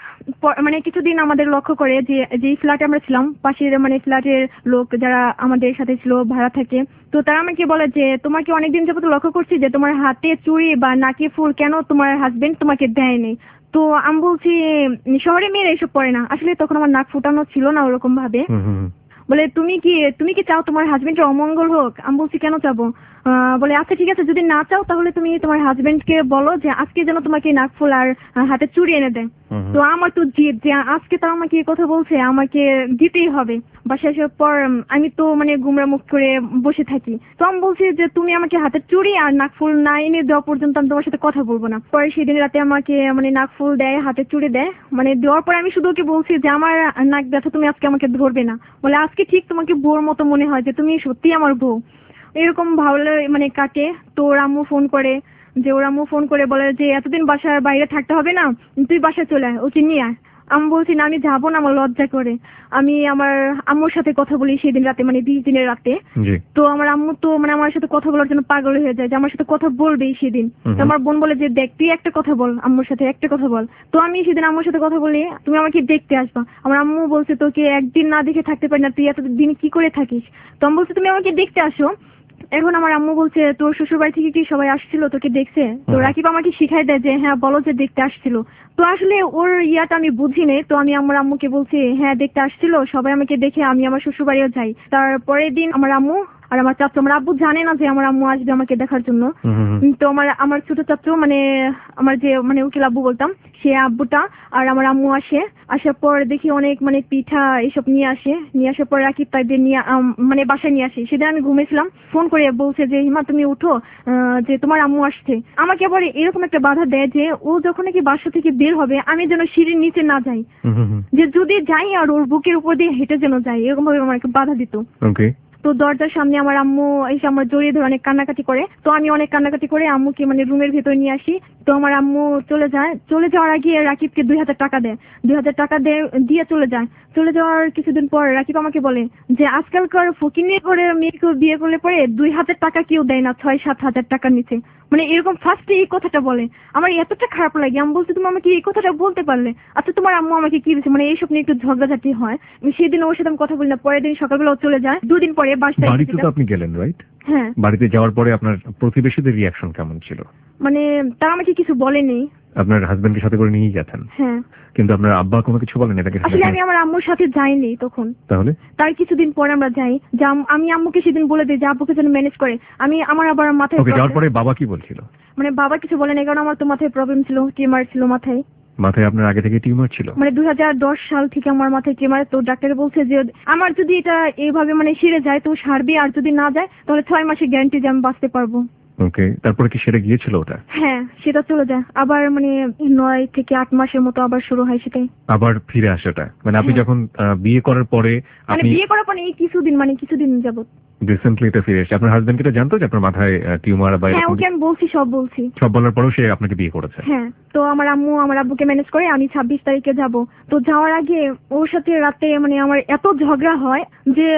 S5: প- মানে কিছুদিন আমাদের লক্ষ্য করে যে যেই ফ্ল্যাটে আমরা ছিলাম পাশের মানে ফ্ল্যাটের লোক যারা আমাদের সাথে ছিল ভাড়া থাকে, তো তারা আমাকে বলে যে তোমাকে অনেকদিন যাবত লক্ষ্য করছি যে তোমার হাতে চুড়ি বা নাকে ফুল কেন তোমার হাজবেন্ড তোমাকে দেয়নি। তো আমি বলছি শহরে মেয়েরা এসব পরে না। আসলে তখন আমার নাক ফুটানো ছিল না ওরকম ভাবে।
S2: হুম হুম
S5: বলে তুমি কি তুমি কি চাও তোমার হাজবেন্ডের অমঙ্গল হোক? আমি বলছি কেন চাবো? আহ, বলে আচ্ছা ঠিক আছে, যদি না চাও তাহলে তুমি তোমার হাজবেন্ডকে বলো যে আজকে যেন তোমাকে নাকফুল আর আহ, হাতে চুড়ি এনে দেয়। তো আমার তো জিদ যে আজকে তো আমাকে এই কথা বলছে, আমাকে দিতেই হবে। বাসায় আসার পর উম, আমি তো মানে গুমরা মুখ করে বসে থাকি। তো আমি বলছি যে তুমি আমাকে হাতে চুড়ি আর নাকফুল না এনে দেওয়া পর্যন্ত আমি তোমার সাথে কথা বলবো না। পরে সেদিন রাতে আমাকে মানে নাকফুল দেয়, হাতে চুড়ি দেয়। মানে দেওয়ার পরে আমি শুধু ওকে বলছি যে আমার নাক ব্যথা, তুমি আজকে আমাকে ধরবে না। বলে আজকে ঠিক তোমাকে বউর মতো মনে হয় যে তুমি সত্যি আমার বউ। এরকম ভালো মানে কাটে। তো ওর আম্মু ফোন করে যে ওর আম্মু ফোন করে বলে যে এতদিন বাসার বাইরে থাকতে হবে না, তুই বাসায় চলে আয়, ওকে নিয়ে আয়। আমি বলছি না আমি যাবো না, আমার লজ্জা করে। আমি আমার আম্মুর সাথে কথা বলি সেদিন রাতে, মানে বিশ দিনের রাতে।
S2: জি।
S5: তো আমার আম্মু তো মানে আমার সাথে কথা বলার জন্য পাগল হয়ে যায় যে আমার সাথে কথা বলবেই সেদিন। তো আমার বোন বলে যে দেখ তুই একটা কথা বল আম্মুর সাথে, একটা কথা বল। তো আমি সেদিন আম্মুর সাথে কথা বলি, তুমি আমাকে দেখতে আসবা। আমার আম্মু বলছে তোকে একদিন না দেখে থাকতে পারি না, তুই এতদিন কি করে থাকিস? তো আমি বলছি তুমি আমাকে দেখতে আসো। এখন আমার আম্মু বলছে তোর শ্বশুর বাড়ি থেকে কি সবাই আসছিল তোকে দেখছে? তো রাকিব আমাকে শিখাই দেয় যে হ্যাঁ বলো যে দেখতে আসছিল। তো আসলে ওর ইয়াটা আমি বুঝি নেই। তো আমি আমার আম্মুকে বলছি হ্যাঁ দেখতে আসছিল, সবাই আমাকে দেখে আমি আমার শ্বশুর বাড়িও যাই। তারপরের দিন আমার আম্মু আর আমার চাচু, আমার আব্বু জানে না যে আমার আম্মু আসবে আমাকে দেখার জন্য। তো আমার আমার ছোট চাচু মানে আমার যে মানে উকিল আব্বু বলতাম, সে আব্বুটা আর আমার আম্মু আসে। আসার পর দেখি অনেক মানে পিঠা এসব নিয়ে আসে। নিয়ে আসার পর রাকিব তাদের নিয়ে আম, মানে বাসায় নিয়ে আসে। সেদিন আমি ঘুমেছিলাম, ফোন করে বলছে যে হিমা তুমি উঠো, আহ, যে তোমার আম্মু আসছে। আমাকে আবার এরকম একটা বাধা দেয় যে ও যখন নাকি বাসা থেকে বের হবে আমি যেন সিঁড়ির নিচে না যাই, যে যদি যাই আর ওর বুকের উপর দিয়ে হেঁটে যেন যাই, এরকম ভাবে আমাকে বাধা দিত।
S2: ওকে।
S5: তো দরজার সামনে আমার আম্মু এসে আমার জড়িয়ে ধরে অনেক কান্নাকাটি করে। তো আমি অনেক কান্নাকাটি করে আম্মুকে মানে রুমের ভেতরে নিয়ে আসি। তো আমার আম্মু চলে যায়। চলে যাওয়ার আগে রাকিবকে দুই হাজার টাকা দেয়। দুই হাজার টাকা দিয়ে চলে যায়। চলে যাওয়ার কিছুদিন পর রাকিব আমাকে বলে যে আজকালকার ফকিনি করে মেয়েকে বিয়ে করলে পরে দুই হাজার টাকা কেউ দেয় না, ছয় সাত হাজার টাকার নিচে। মানে এরকম ফার্স্টে এই কথাটা বলে। আমার এতটা খারাপ লাগে। আমি বলছি তুমি আমাকে এই কথাটা বলতে পারলে? আচ্ছা তোমার আম্মু আমাকে কি দিচ্ছে? মানে এইসব নিয়ে একটু ঝগড়াঝাটি হয়। সেদিন ওর সাথে আমি কথা বলি না। পরের দিন সকালবেলা ও চলে যায়। দুদিন পরে বাসায়
S2: বাড়িতে তো আপনি গেলেন, রাইট?
S5: হ্যাঁ।
S2: বাড়িতে যাওয়ার পরে আপনার প্রতিবেশীদের রিয়াকশন কেমন ছিল?
S5: মানে তারা আমাকে কিছু বলেনি।
S2: আপনার হাজবেন্ডকে সাথে করে নিয়ে গেছেন,
S5: হ্যাঁ।
S2: কিন্তু আপনার আব্বা কোনো কিছু বলেন এটাকে?
S5: আসলে আমি আমার আম্মুর সাথে যাইনি তখন।
S2: তাহলে
S5: তার কিছুদিন পরে আমরা যাই। যে আম- আমি আম্মুকে সেদিন বলে দিই যে আব্বুকে যেন ম্যানেজ করে। আমি আমার আবার মাথায়
S2: ওকে, যাওয়ার
S5: problem-
S2: পরে বাবা কি বলছিল?
S5: মানে বাবা কিছু বলেনি, কারণ আমার তো মাথায় প্রবলেম ছিল, টিউমার ছিল মাথায়।
S2: মাথায় আপনার আগে থেকে টিউমার ছিল?
S5: মানে দুই হাজার দশ সাল থেকে আমার মাথায় টিউমার। তো ডাক্তার বলছে যে আমার যদি এটা এইভাবে মানে সেরে যায় তো সারবে, আর যদি না যায় তাহলে ছয় মাসের গ্যারান্টি যে আমি বাঁচতে পারবো।
S2: ওকে, তারপরে কি সেরে গিয়েছিল ওটা?
S5: হ্যাঁ, সেটা চলে যায় আবার মানে নয় থেকে আট মাসের মতো আবার শুরু হয় সেটাই।
S2: আবার ফিরে আসাটা মানে আপনি
S5: হ্যাঁ।
S2: যখন আহ, বিয়ে করার পরে
S5: মানে
S2: আপনি
S5: বিয়ে করার পরে এই কিছুদিন মানে কিছুদিন যাবত।
S2: রিসেন্টলি এটা ফিরে এসেছে। আপনার হাজবেন্ড কি জানতো যে আপনার মাথায় টিউমার বা
S5: হ্যাঁ,
S2: এরকম
S5: ওকে আমি বলছি, সব বলছি।
S2: সব বলার পরেও সে আপনাকে বিয়ে করেছে?
S5: হ্যাঁ। তো আমার আম্মু আমার আব্বুকে ম্যানেজ করে আমি ছাব্বিশ তারিখে যাব। তো যাওয়ার আগে ওর সাথে রাতে মানে আমার এত ঝগড়া হয় যে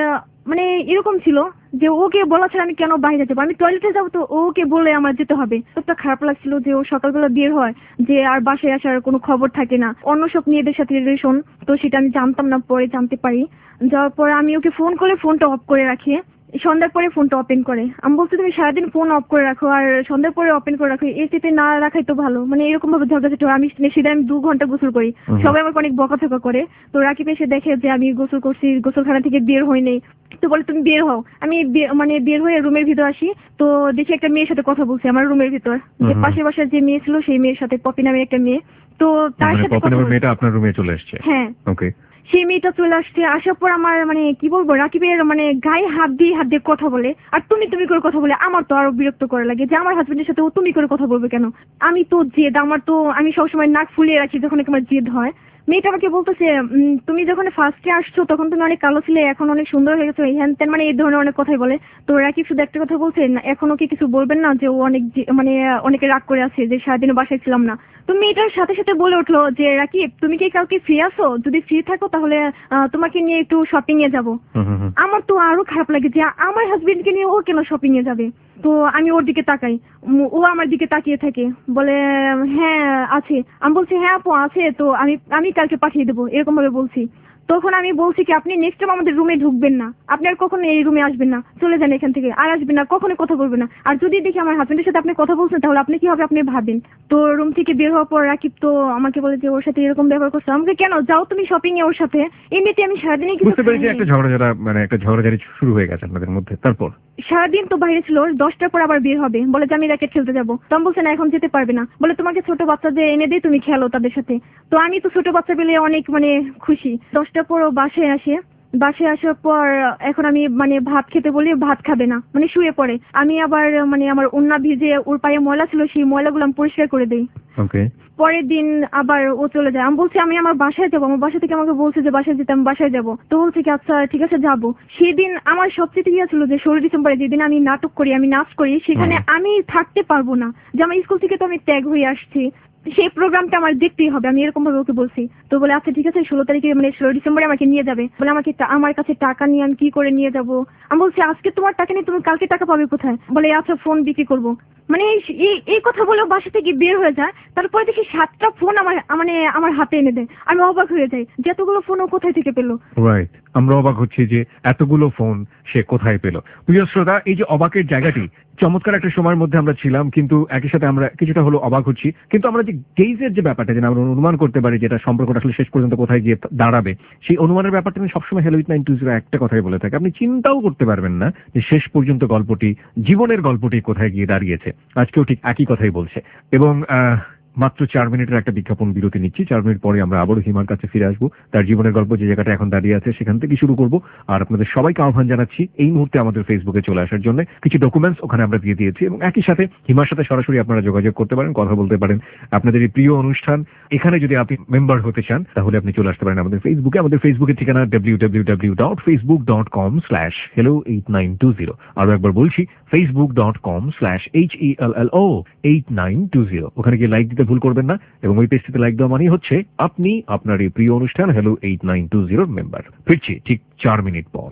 S5: মানে এরকম ছিল যে ওকে বলা ছাড়া আমি কেন বাইরে যাবো, আমি টয়লেটে যাবো তো ওকে বলে আমার যেতে হবে। একটা খারাপ লাগছিল যে ও সকালবেলা বের হয়, যে আর বাসায় আসার কোনো খবর থাকে না, অন্য সব মেয়েদের সাথে রিলেশন, তো সেটা আমি জানতাম না, পরে জানতে পারি। যাওয়ার পরে আমি ওকে ফোন করে ফোনটা অফ করে রাখি, সন্ধ্যার পরে ফোনটা ওপেন করে। আমি বলছি তুমি সারাদিন ফোন অফ করে রাখো আর সন্ধ্যার পরে ওপেন করে রাখো, এসিতে না রাখাই তো ভালো। মানে এরকম ভাবে ঝগড়াঝাটি হয়। আমি সেটা আমি দু ঘন্টা গোসল করি, সবাই আমাকে অনেক বকাঝকা করে। তো রাকিব এসে দেখে যে আমি গোসল করছি, গোসলখানা থেকে বের হই নেই, তো বলে তুমি বের হও। আমি মানে বের হয়ে রুমের ভিতর আসি, তো দেখি একটা মেয়ের সাথে কথা বলছি আমার রুমের ভিতর, যে পাশের বাসার যে মেয়ে ছিল সেই মেয়ের সাথে, পপি নামের একটা মেয়ে। তো তার সাথে
S2: মেয়েটা আপনার রুমে চলে এসেছে?
S5: হ্যাঁ,
S2: ওকে।
S5: সেই মেয়েটা চলে আসছে, আসার পর আমার মানে কি বলবো, রাকিবের মানে গায়ে হাত দিয়ে হাত দিয়ে কথা বলে আর তুমি তুমি করে কথা বলে। আমার তো আরো বিরক্ত করা লাগে যে আমার হাজবেন্ডের সাথে ও তুমি করে কথা বলবে কেন। আমি তো জেদ, আমার তো আমি সবসময় নাক ফুলিয়ে রাখি যখন আমার জেদ হয়। মেয়েটা আমাকে বলতেছে তুমি যখন ফার্স্টে আসছো তখন তুমি অনেক কালো ছিলে, এখন অনেক সুন্দর হয়ে গেছো, হ্যান ত্যান, মানে এই ধরনের অনেক কথাই বলে। তো রাকিব শুধু একটা কথা বলছে, এখন ওকে কিছু বলবেন না যে ও অনেক মানে অনেকে রাগ করে আছে যে সারাদিন বাসায় ছিলাম না। তো মেয়েটার সাথে সাথে বলে উঠলো যে রাকিব তুমি কি কালকে ফ্রি আছো, যদি ফ্রি থাকো তাহলে তোমাকে নিয়ে একটু শপিং এ যাবো। আমার তো আরো খারাপ লাগে যে আমার হাজবেন্ডকে নিয়ে ও কেন শপিং এ যাবে। তো আমি ওর দিকে তাকাই, ও আমার দিকে তাকিয়ে থাকে, বলে হ্যাঁ আছে। আমি বলছি হ্যাঁ আপু আছে, তো আমি আমি কালকে পাঠিয়ে দেবো, এরকম ভাবে বলছি। তখন আমি বলছি কি আপনি নেক্সট টাইম আমাদের রুমে ঢুকবেন না, আপনি আর কখনো এই রুমে আসবেন না, চলে যান এখান থেকে, আর আসবেন না, কখনো কথা বলবেন না। আর যদি দেখি আমার হাজবেন্ডের সাথে আপনি কথা বলছেন তাহলে আপনি কি হবে আপনি ভাবেন। তো রুম থেকে বের হওয়ার পর রাকিব তো আমাকে বলে যে ওর সাথে এরকম ব্যবহার করছে। আমাকে কেন, যাও তুমি শপিং এ ওর সাথে, এমনিতে আমি সারাদিনই কিছু
S2: বুঝতে পেরেছি একটা ঝগড়াঝাড়া মানে একটা ঝগড়াঝাড়ি শুরু হয়ে গেছে আপনাদের মধ্যে। তারপর
S5: সারাদিন তো বাইরে ছিল, দশটার পর আবার বের হবে, বলে যে আমি র্যাকেট খেলতে যাবো। তো আমি বলছি না এখন যেতে পারবে না, বলে তোমাকে ছোট বাচ্চাদের এনে দিয়ে তুমি খেলো তাদের সাথে। তো আমি তো ছোট বাচ্চা পেলে অনেক মানে খুশি। দশটার পর বাসায় আসে, বাসায় আসার পর এখন আমি মানে ভাত খেতে বলি, ভাত খাবে না, মানে শুয়ে পড়ে। আমি আবার মানে আমার ওন্না ভিজে ওর পায়ে ময়লা ছিল, সেই ময়লাগুলো আমি পরিষ্কার করে দিই।
S2: ওকে।
S5: পরের দিন আবার ও চলে যায়। আমি বলছি আমি আমার বাসায় যাবো, আমার বাসা থেকে আমাকে বলছে যে বাসায় যেতে, আমি বাসায় যাবো। তো বলছে কি আচ্ছা ঠিক আছে যাবো। সেদিন আমার সবচেয়ে ইয়ে ছিল যে ষোলো ডিসেম্বরে যেদিন আমি নাটক করি, আমি নাচ করি, সেখানে আমি থাকতে পারবো না, যে আমার স্কুল থেকে তো আমি ত্যাগ হয়ে আসছি, সেই প্রোগ্রামটা আমার দেখতেই হবে, আমি এরকম ভাবে ওকে বলছি। তো বলে আচ্ছা ঠিক আছে ষোলো তারিখে মানে ষোলো ডিসেম্বরে আমাকে নিয়ে যাবে। বলে আমাকে আমার কাছে টাকা নিয়ে আমি কি করে নিয়ে যাবো। আমি বলছি আজকে তোমার টাকা নেই, তুমি কালকে টাকা পাবে কোথায়। বলে আচ্ছা ফোন বিক্রি করবো। মানে এই কথা বলে বাসা থেকে বের হয়ে যায়। তারপরে দেখি সাতটা ফোন আমার মানে আমার হাতে এনে দেয়। আমি অবাক হয়ে যাই যে এতগুলো ফোন ও কোথায় থেকে পেলো।
S2: রাইট, আমরা অবাক হচ্ছি যে এতগুলো ফোন সে কোথায় পেল। প্রিয় শ্রোতা, এই যে অবাকের জায়গাটি চমৎকার একটা সময়ের মধ্যে আমরা ছিলাম, কিন্তু একই সাথে আমরা কিছুটা হলো অবাক হচ্ছি। কিন্তু আমরা যে গেজের যে ব্যাপারটা, যেটা আমরা অনুমান করতে পারি যেটা সম্পর্কটা আসলে শেষ পর্যন্ত কোথায় গিয়ে দাঁড়াবে, সেই অনুমানের ব্যাপারটা আমি সবসময় Hello eight nine two zero একটা কথাই বলে থাকি। আপনি চিন্তাও করতে পারবেন না যে শেষ পর্যন্ত গল্পটি, জীবনের গল্পটি কোথায় গিয়ে দাঁড়িয়েছে। আজকেও ঠিক একই কথাই বলছে। এবং আহ মাত্র চার মিনিটের একটা বিজ্ঞাপন বিরতি নিচ্ছি। চার মিনিট পরে আমরা আবারও হিমার কাছে ফিরে আসবো, তার জীবনের গল্প যে জায়গাটা এখন দাঁড়িয়ে আছে সেখান থেকে শুরু করব। আর আপনাদের সবাইকে আহ্বান জানাচ্ছি এই মুহূর্তে আমাদের ফেসবুকে চলে আসার জন্য। কিছু ডকুমেন্টস ওখানে আমরা দিয়ে দিয়েছি এবং একই সাথে হিমার সাথে সরাসরি আপনারা যোগাযোগ করতে পারেন, কথা বলতে পারেন। আপনাদের এই প্রিয় অনুষ্ঠান এখানে যদি আপনি মেম্বার হতে চান তাহলে আপনি চলে আসতে পারেন আমাদের ফেসবুকে। আমাদের ফেসবুকের ঠিকানা W W W dot Facebook dot com slash hello eight nine two zero. আরো একবার বলছি Facebook dot com slash H E L L O eight nine two zero. ওখানে গিয়ে লাইক দিতে ভুল করবেন না, এবং ওই পেজটিতে লাইক দেওয়া মানে হচ্ছে আপনি আপনার এই প্রিয় অনুষ্ঠান হ্যালো এইট নাইন টু জিরোর মেম্বার। ফিরছি ঠিক চার মিনিট পর।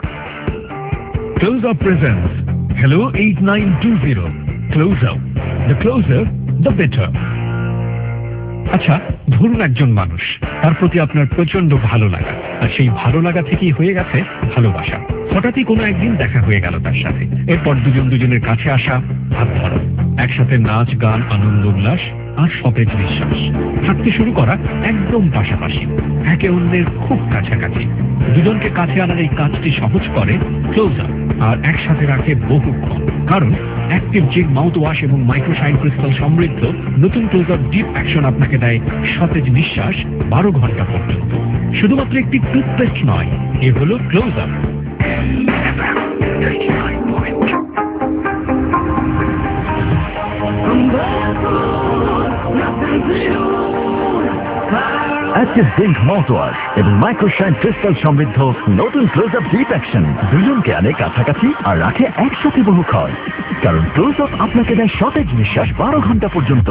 S2: Close Up presents hello eight nine two zero. Close Up, the closer the better. আচ্ছা, ধরুন একজন মানুষ, তার প্রতি আপনার প্রচন্ড ভালো লাগা, আর সেই ভালো লাগা থেকেই হয়ে গেছে ভালোবাসা। হঠাৎই কোনো একদিন দেখা হয়ে গেল তার সাথে, এরপর দুজন দুজনের কাছে আসা, হাত ধরা, একসাথে নাচ গান, আনন্দ উল্লাস আর সতেজ নিঃশ্বাস, থাকতে শুরু করা একদম পাশাপাশি, একে অন্যের খুব কাছাকাছি। দুজনকে কাছে আনার এই কাজটি সহজ করে ক্লোজ আপ, আর একসাথে রাখে বহুক্ষণ। কারণ অ্যাক্টিভ জিগ মাউথ ওয়াশ এবং মাইক্রোশাইন ক্রিস্টাল সমৃদ্ধ নতুন ক্লোজ আপ ডিপ অ্যাকশন আপনাকে দেয় সতেজ নিঃশ্বাস বারো ঘন্টা পর্যন্ত। শুধুমাত্র একটি টুথপেস্ট নয়, এ হলো Close Up. From the moon, nothing to lose.
S6: Active zinc mouthwash এবং মাইক্রোশাইন ক্রিস্টাল সমৃদ্ধ নতুন ক্লোজ আপ ডিপ অ্যাকশন দুজনকে আনে কাছাকাছি আর রাখে একসাথে বহুক্ষণ। কারণ ক্লোজ আপ আপনাকে দেয় সতেজ নিঃশ্বাস বারো ঘন্টা পর্যন্ত।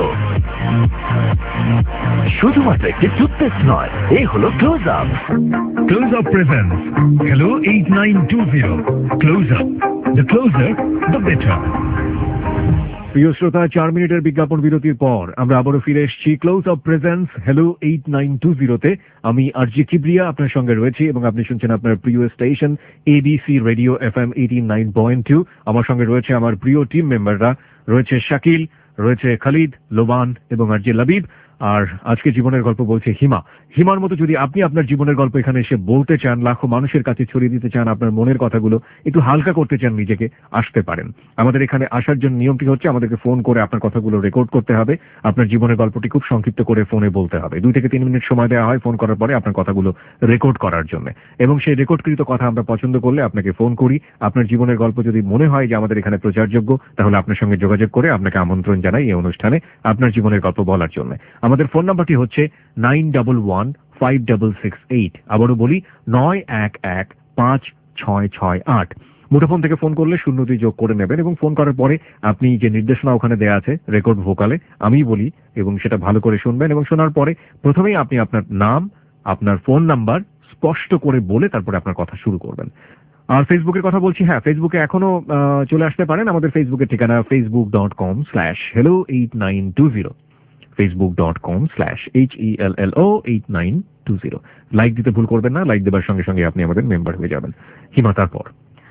S6: শুধুমাত্র একটি টুথপেস্ট নয়, এই হলো Close Up.
S2: Close Up presents Hello eight nine two zero. Close Up. The closer, the better. প্রিয় শ্রোতা, চার মিনিটের বিজ্ঞাপন বিরতির পর আমরা আবারও ফিরে এসেছি Close Up presents hello eight nine two জিরোতে। আমি আরজি কিবরিয়া আপনার সঙ্গে রয়েছি এবং আপনি শুনছেন আপনার প্রিয় station ABC radio F M eighty nine point two. আমার সঙ্গে রয়েছে আমার প্রিয় টিম মেম্বাররা, রয়েছে শাকিল, রয়েছে খালিদ, লোবান এবং আরজি লাবিব। আর আজকে জীবনের গল্প বলছে হিমা। হিমার মতো যদি আপনি আপনার জীবনের গল্প এখানে এসে বলতে চান, লাখো মানুষের কাছে ছড়িয়ে দিতে চান, আপনার মনের কথাগুলো একটু হালকা করতে চান নিজেকে, আসতে পারেন। আমাদের এখানে আসার জন্য নিয়মটি হচ্ছে আমাদেরকে ফোন করে আপনার কথাগুলো রেকর্ড করতে হবে। আপনার জীবনের গল্পটি খুব সংক্ষিপ্ত করে ফোনে বলতে হবে। দুই থেকে তিন মিনিট সময় দেওয়া হয় ফোন করার পরে আপনার কথাগুলো রেকর্ড করার জন্য, এবং সেই রেকর্ডকৃত কথা আমরা পছন্দ করলে আপনাকে ফোন করি। আপনার জীবনের গল্প যদি মনে হয় যে আমাদের এখানে প্রচারযোগ্য, তাহলে আপনার সঙ্গে যোগাযোগ করে আপনাকে আমন্ত্রণ জানাই এই অনুষ্ঠানে আপনার জীবনের গল্প বলার জন্য। আমাদের ফোন নাম্বারটি হচ্ছে nine double one five double six eight. আবারও বলি, নয় এক এক পাঁচ ছয় ছয় আট। মুঠোফোন থেকে ফোন করলে শূন্য দুই যোগ করে নেবেন এবং ফোন করার পরে আপনি যে নির্দেশনা ওখানে দেওয়া আছে রেকর্ড ভোকালে আমি বলি এবং সেটা ভালো করে শুনবেন, এবং শোনার পরে প্রথমেই আপনি আপনার নাম, আপনার ফোন নাম্বার স্পষ্ট করে বলে তারপরে আপনার কথা শুরু করবেন। আর ফেসবুকের কথা বলছি, হ্যাঁ ফেসবুকে এখনো চলে আসতে পারেন। আমাদের ফেসবুকের ঠিকানা Facebook dot com slash hello eight nine two zero, Facebook dot com slash H E L L O eight nine two zero. Like দিতে ভুল করবেন না, লাইক দেবার সঙ্গে সঙ্গে আপনি আমাদের মেম্বার হয়ে যাবেন। হিমা, তারপর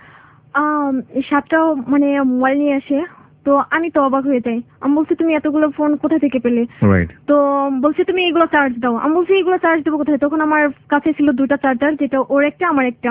S5: সাতটাও মানে মোবাইল নিয়ে আসে, তো আমি তো অবাক হয়ে যাই। আমি বলছি তুমি এতগুলো ফোন কোথা থেকে পেলে? তো বলছে তুমি এগুলো চার্জ দাও। আমি বলছি এগুলো চার্জ দেবো কোথায়? তখন আমার কাছে ছিল দুটা চার্জার, যেটা ওর একটা আমার একটা।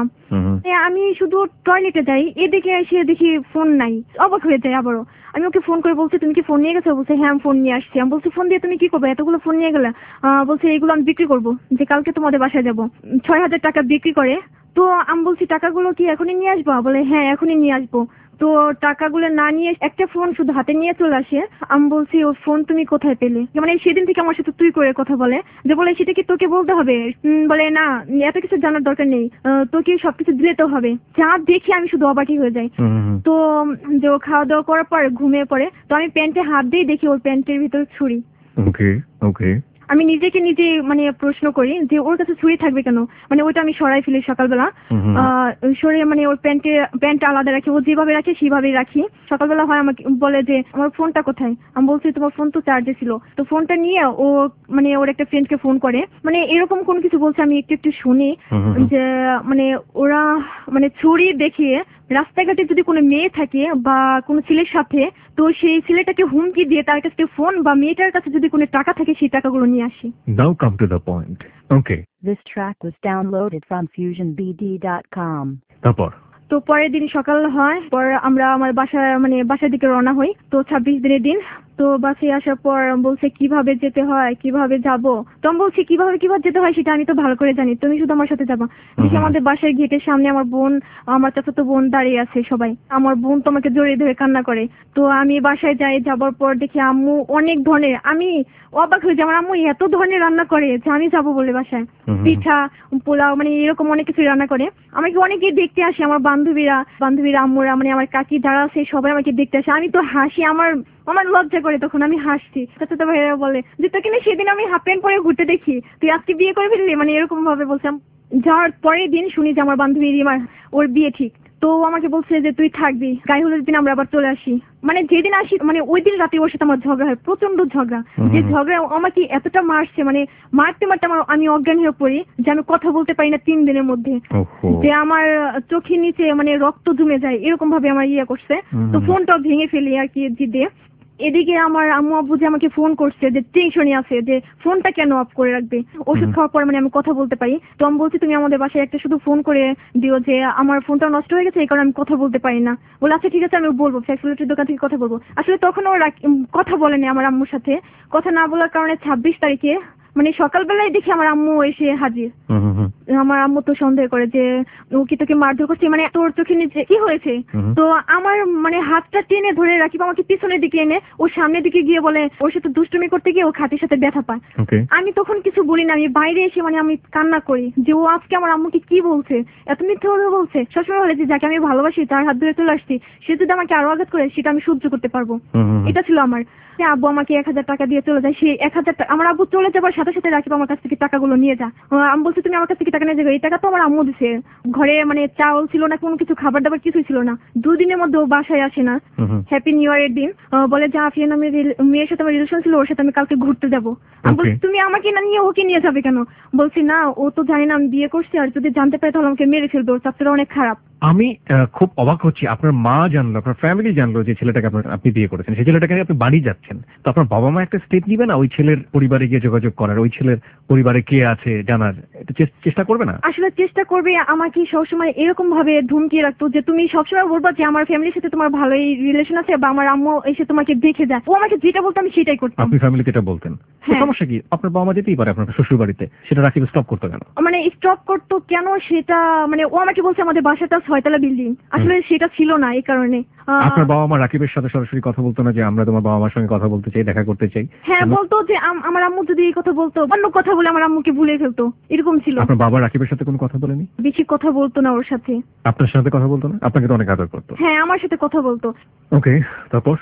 S5: আমি শুধু টয়লেটে যাই, এদিকে এসে দেখি ফোন নাই, অবাক হয়ে যাই আবারও। আমি ওকে ফোন করে বলছি তুমি কি ফোন নিয়ে গেছো? বলছে হ্যাঁ আমি ফোন নিয়ে আসছি। আমি বলছি ফোন দিয়ে তুমি কি করবে? এতগুলো ফোন নিয়ে গেলে? বলছে এগুলো আমি বিক্রি করবো, যে কালকে তোমাদের বাসায় যাবো, ছয় হাজার টাকা বিক্রি করে। তো আমি বলছি টাকাগুলো কি এখনই নিয়ে আসবো? বলে হ্যাঁ এখনই নিয়ে আসবো। তো টাকাগুলো না নিয়ে একটা ফোন শুধু হাতে নিয়ে চলে আসে। আমি বলছি ও ফোন তুমি কোথায় পেলে? মানে সেদিন থেকে আমার সাথে তুই করে কথা বলে, যে বলে সেটা কি তোকে বলতে হবে? বলে না এত কিছু জানার দরকার নেই, তোকে সবকিছু দিলে তো হবে। যা দেখি আমি শুধু অবাকই হয়ে যাই। তো যে ও খাওয়া দাওয়া করার পর ঘুমিয়ে পড়ে, তো আমি প্যান্টে হাত দিয়ে দেখি ওর প্যান্টের ভিতর ছুরি।
S2: ওকে ওকে
S5: আমি নিজেকে নিজে মানে প্রশ্ন করি যে ওর কাছে ছুরি থাকবে কেন? মানে ওইটা আমি সরাই ফেলি সকালবেলা, সরিয়ে মানে ওর প্যান্টে প্যান্টটা আলাদা রাখি, ও যেভাবে রাখে সেভাবেই রাখি। সকালবেলা হয় আমাকে বলে যে আমার ফোনটা কোথায়? আমি বলছি তোমার ফোন তো চার্জে ছিল। তো ফোনটা নিয়ে ও মানে ওর একটা ফ্রেন্ডকে ফোন করে, মানে এরকম কোন কিছু বলছে আমি একটু একটু শুনি যে মানে ওরা মানে ছুরি দেখিয়ে রাস্তাঘাটে যদি কোনো মেয়ে থাকে বা কোনো ছেলের সাথে, তো সেই ছেলেটাকে হুমকি দিয়ে তার কাছে ফোন বা মেয়েটার কাছে যদি কোনো টাকা থাকে সেই টাকাগুলো নিয়ে আসি।
S2: Now come to the point. Okay.
S1: This track was downloaded from fusion b d dot com.
S2: তারপর
S5: তো পরের দিন সকাল হয়, পর আমরা আমার বাসায় মানে বাসার দিকে রওনা হই। তো ছাব্বিশ দিনের দিন। তো বাসে আসার পর বলছে কিভাবে যেতে হয়, কিভাবে যাব। তো আমি বলছি কিভাবে কিভাবে যেতে হয় সেটা আমি তো ভালো করে জানি, তুমি শুধু আমার সাথে যাবা। দেখি আমাদের বাসার গেটের সামনে আমার বোন, আমার চাচাতো বোন দাঁড়িয়ে আছে সবাই। আমার বোন তো আমাকে জড়িয়ে ধরে কান্না করে। তো আমি বাসায় যাই, যাবার পর দেখি আম্মু অনেক ধরনের, আমি অবাক হয়ে যাই আমার আম্মু এত ধরনের রান্না করে যে আমি যাবো বলে বাসায়। পিঠা, পোলাও, মানে এরকম অনেক কিছু রান্না করে। আমাকে অনেকেই দেখতে আসে, আমার বান্ধবীরা বান্ধবীরা আম্মুরা, মানে আমার কাকি যারা আছে সবাই আমাকে দেখতে আসে। আমি তো হাসি, আমার আমার লজ্জা করে, তখন আমি হাসছি। চাচাতো ভাইরা বলে যে তোকে না সেদিন আমি হাফ প্যান্ট পরে ঘুরতে দেখি, তুই আজকে বিয়ে করে ফেললি, মানে এরকম ভাবে বলছিলাম। যাওয়ার পরের দিন শুনি যে আমার বান্ধবী রিমার ওর বিয়ে ঠিক। তো আমাকে বলছে যে তুই থাকবি, গায়ে হলুদের দিন আমরা আবার চলে আসি। মানে যেদিন আসি মানে ওই দিন রাতে ওর সাথে আমার ঝগড়া হয়, প্রচন্ড ঝগড়া। যে ঝগড়া আমাকে এতটা মারছে, মানে মারতে মারতে আমার আমি অজ্ঞান হয়ে পড়ি, যে আমি কথা বলতে পারি না তিন দিনের মধ্যে, যে আমার চোখের নিচে মানে রক্ত জমে যায়, এরকম ভাবে আমার ইয়ে করছে। তো ফোনটাও ভেঙে ফেলি আর কি জিদে। এদিকে আমার আম্মু আব্বু যে আমাকে ফোন করছে যে টেনশনই আছে যে ফোনটা কেন অফ করে রাখবে, ওষুধ খাওয়ার পর মানে আমি কথা বলতে পারি। তো আমি বলছি তুমি আমাদের বাসায় একটা শুধু ফোন করে দিও যে আমার ফোনটা নষ্ট হয়ে গেছে, এই কারণে আমি কথা বলতে পারি না। বলে আচ্ছা ঠিক আছে আমি বলবো, ফ্যাক্সিলিটির দোকান থেকে কথা বলবো। আসলে তখন ওরা কথা বলেনি আমার আম্মুর সাথে। কথা না বলার কারণে ছাব্বিশ তারিখে মানে সকালবেলায় দেখি আমার আম্মু এসে হাজির। আমার আম্মু তো সন্দেহ করে যে ও কি তোকে মারধর করছে, মানে তোর চোখে নিচে কি হয়েছে। তো আমার মানে হাতটা টেনে ধরে রাকিব আমাকে পিছনের দিকে এনে ওর সামনের দিকে গিয়ে বলে ওর সাথে দুষ্টুমি করতে গিয়ে ও খাটের সাথে ব্যথা পায়। আমি তখন কিছু বলি না, আমি বাইরে এসে মানে আমি কান্না করি যে ও আজকে আমার আম্মুকে কি বলছে, এত মিথ্যে কথা বলছে। সবসময় বলে যে যাকে আমি ভালোবাসি তার হাত ধরে চলে আসছি, সে যদি আমাকে আরো আঘাত করে সেটা আমি সহ্য করতে পারবো। এটা ছিল আমার। আব্বু আমাকে এক হাজার টাকা দিয়ে চলে যায়, সেই এক হাজার টাকা আমার আব্বু চলে যাবার সাথে সাথে রাকিব আমার কাছ থেকে টাকাগুলো নিয়ে যা। আমি বলছি তুমি আমার কাছ থেকে টাকা নিয়ে যাবে, এই টাকা তো আমার আম্মু দিছে। ঘরে মানে চাউল ছিল না, কোনো কিছু খাবার দাবার কিছুই ছিল না। দুদিনের মধ্যে ও বাসায় আসে না। হ্যাপি নিউ ইয়ার এর দিন বলে যে আফিয়া নামের মেয়ের সাথে আমার রিলেশন ছিল, ওর সাথে আমি কালকে ঘুরতে যাবো। আমি বলছি তুমি আমাকে না নিয়ে ওকে নিয়ে যাবে কেন? বলছি না ও তো জানি না আমি বিয়ে করছি, আর যদি জানতে পারে তাহলে আমাকে মেরে ফেলবে, ওর চাপটা অনেক খারাপ।
S2: আমি খুব অবাক হচ্ছি, আপনার মা জানলো, আপনার ফ্যামিলি জানলো যে ছেলেটাকে আপনি বিয়ে করেছেন, সেই ছেলেটাকে আপনি বাড়ি যাচ্ছেন, তো আপনার বাবা মা একটা স্টেপ নিবে না ওই ছেলের পরিবারে গিয়ে যোগাযোগ করার, ওই ছেলের পরিবারে কে আছে জানার, এটা চেষ্টা করবে না?
S5: আসলে চেষ্টা করবে। আমাকে সবসময় এরকম ভাবে ধমকিয়ে রাখতো যে তুমি সবসময় বলবা যে আমার ফ্যামিলির সাথে তোমার ভালোই রিলেশন আছে বা আমার আম্মু এসে তোমাকে দেখে যায়। ও আমাকে যেটা বলতো আমি সেটাই করতাম।
S2: আপনি ফ্যামিলিতে এটা বলতেন, সমস্যা কি? আপনার বাবা মা যেতেই পারে আপনার শ্বশুর বাড়িতে, সেটা রাকিব স্টপ করতো কেন?
S5: মানে স্টপ করতো কেন সেটা মানে ও আমাকে বলছে আমাদের বাসাটা ছয়তলা বিল্ডিং, আসলে সেটা ছিল না, এই কারণে।
S2: আপনার বাবা মা রাকিবের সাথে সরাসরি কথা বলতো না যে আমরা তোমার বাবা মার সঙ্গে কথা বলতে চাই, দেখা করতে চাই?
S5: হ্যাঁ বলতো যে আমার আম্মু যদি এই কথা বলতো অন্য কথা বলে আমার আম্মুকে ভুলে ফেলতো, এরকম ছিল।
S2: আপনার বাবা রাকিবের সাথে কোনো কথা বলেনি?
S5: বেশি কথা বলতো না ওর সাথে।
S2: আপনার সাথে কথা বলতো না? আপনাকে তো অনেক আদর করতো।
S5: হ্যাঁ আমার সাথে কথা বলতো।
S2: ওকে, তারপর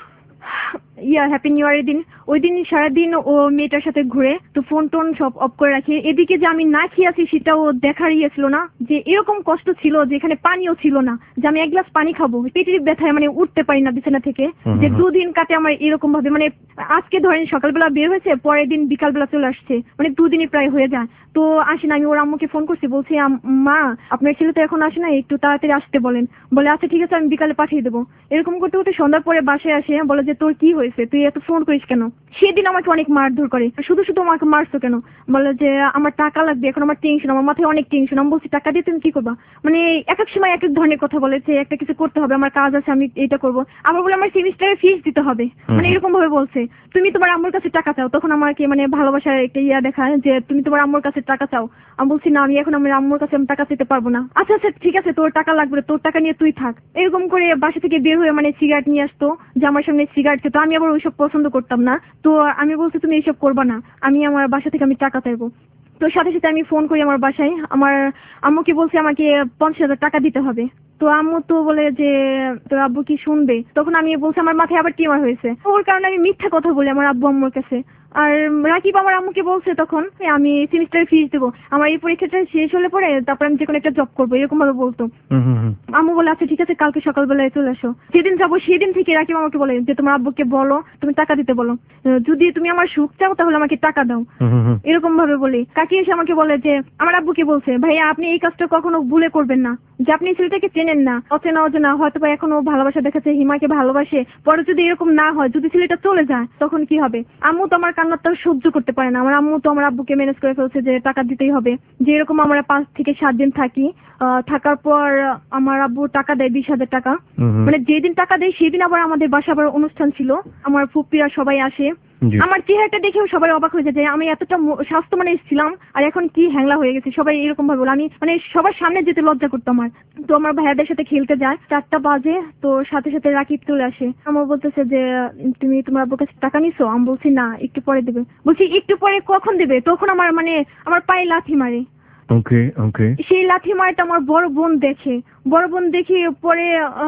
S5: ইয়া হ্যাপি নিউ ইয়ারের দিন ওই দিন সারাদিন ও মেয়েটার সাথে ঘুরে, তো ফোন টোন সব অফ করে রাখে। এদিকে যে আমি না খেয়ে আছি সেটাও দেখার ইয়ে ছিল না, যে এরকম কষ্ট ছিল যে এখানে পানিও ছিল না যে আমি এক গ্লাস পানি খাবো, পেটের ব্যথায় মানে উঠতে পারি না বিছানা থেকে, যে দুদিন কাটে আমার এরকম ভাবে। মানে আজকে ধরেন সকালবেলা বের হয়েছে, পরের দিন বিকালবেলা চলে আসছে, মানে দুদিনই প্রায় হয়ে যায়। তো আসে না, আমি ওর আম্মুকে ফোন করছি, বলছি মা আপনার ছেলে তো এখন আসে না, একটু তাড়াতাড়ি আসতে বলেন। বলে আচ্ছা ঠিক আছে আমি বিকালে পাঠিয়ে দেবো। এরকম করতে করতে সন্ধ্যার পরে বাসায় আসে, বলে যে তোর কি হয়েছে, তুই এত ফোন করিস কেন? সেদিন আমাকে অনেক মারধর করে, শুধু শুধু আমাকে মারছো কেন? বলে যে আমার টাকা লাগবে, এখন আমার টেনশন, আমার মাথায় অনেক টেনশন। আমি বলছি টাকা দিয়ে তুমি কি করবা? মানে এক এক সময় এক এক ধরনের কথা বলে, যে একটা কিছু করতে হবে, আমার কাজ আছে, আমি এটা করবো। আবার বলে আমার সেমিস্টারে ফিস দিতে হবে, মানে এরকম ভাবে বলছে। তুমি তোমার আম্মুর কাছে টাকা চাও, তখন আমাকে মানে ভালোবাসার একটা ইয়া দেখায় যে তুমি তোমার আম্মুর কাছে টাকা চাও। আমি বলছি না আমি এখন আমার আম্মুর কাছে আমি টাকা দিতে পারবো না। আচ্ছা আচ্ছা ঠিক আছে তোর টাকা লাগবে, তোর টাকা নিয়ে তুই থাক। এরকম করে বাসা থেকে বের হয়ে মানে সিগারেট নিয়ে আসতো, যে আমার সামনে সিগারেট খেতো। আমি আবার ওইসব পছন্দ করতাম না, তো আমি বলছি তুমি এইসব করবা না, আমি আমার বাসা থেকে আমি টাকা চাইবো। তো সাথে সাথে আমি ফোন করি আমার বাসায়, আমার আম্মুকে বলছি আমাকে পঞ্চাশ হাজার টাকা দিতে হবে। তো আম্মু তো বলে যে তোর আব্বু কি শুনবে? তখন আমি বলছি আমার মাথায় আবার টিউমার হয়েছে, ওর কারণে আমি মিথ্যা কথা বলি আমার আব্বু আম্মুর কাছে। আর রাকিব আমার আম্মুকে বলছে তখন আমি সেমিস্টার ফিস দেবো, আমার এই পরীক্ষাটা শেষ হলে পরে তারপর আমি যে কোনো একটা জব করবো, এরকম ভাবে বলতো। আম্মু বলে আচ্ছা ঠিক আছে কালকে সকালবেলায় চলে আসো। যেদিন যাবো সেদিন থেকে রাকিব আমাকে বলে যে তোমার আব্বুকে বলো তুমি টাকা দিতে বলো, যদি তুমি আমার সুখ চাও তাহলে আমাকে টাকা দাও, এরকম ভাবে বলি। কাকি এসে আমাকে বলে যে আমার আব্বুকে বলছে ভাইয়া আপনি এই কাজটা কখনো ভুলে করবেন না, যে আপনি ছেলেটাকে চেনেন না, অচেনা অচেনা হয়তো বা এখনো ভালোবাসা দেখাচ্ছে, হিমাকে ভালোবাসে, পরে যদি এরকম না হয়, যদি ছেলেটা চলে যায় তখন কি হবে? আম্মু তো আমার কান্নাটা সহ্য করতে পারে না, আমার আম্মু তো আমার আব্বুকে ম্যানেজ করে ফেলছে যে টাকা দিতেই হবে। যে এরকম আমরা পাঁচ থেকে সাত দিন থাকি, থাকার পর আমার আব্বু টাকা দেয় বিশ হাজার টাকা। মানে যেদিন টাকা দেয় সেদিন আবার আমাদের বাসা আবার অনুষ্ঠান ছিল, আমার ফুপ্পিরা সবাই আসে। আমার চেহারাটা দেখেও সবাই অবাক হয়ে যায় যে আমি এতটা স্বাস্থ্য মানে ছিলাম আর এখন কি হ্যাংলা হয়ে গেছে, সবাই এরকম ভাবে বলে। আমি মানে সবার সামনে যেতে লজ্জা করতাম। আমার তো আমার ভাইয়াদের সাথে খেলতে যায়, চারটা বাজে, তো সাথে সাথে রাকিব চলে আসে। আমার বলতেছে যে তুমি তোমার আব্বুর কাছে টাকা নিছো? আমি বলছি না একটু পরে দেবে। বলছি একটু পরে কখন দেবে? তখন আমার মানে আমার পায়ে লাথি মারে।
S2: ওকে ওকে
S5: সেই লাথি মারটা আমার বড় বোন দেখে, বড় বোন দেখে পরে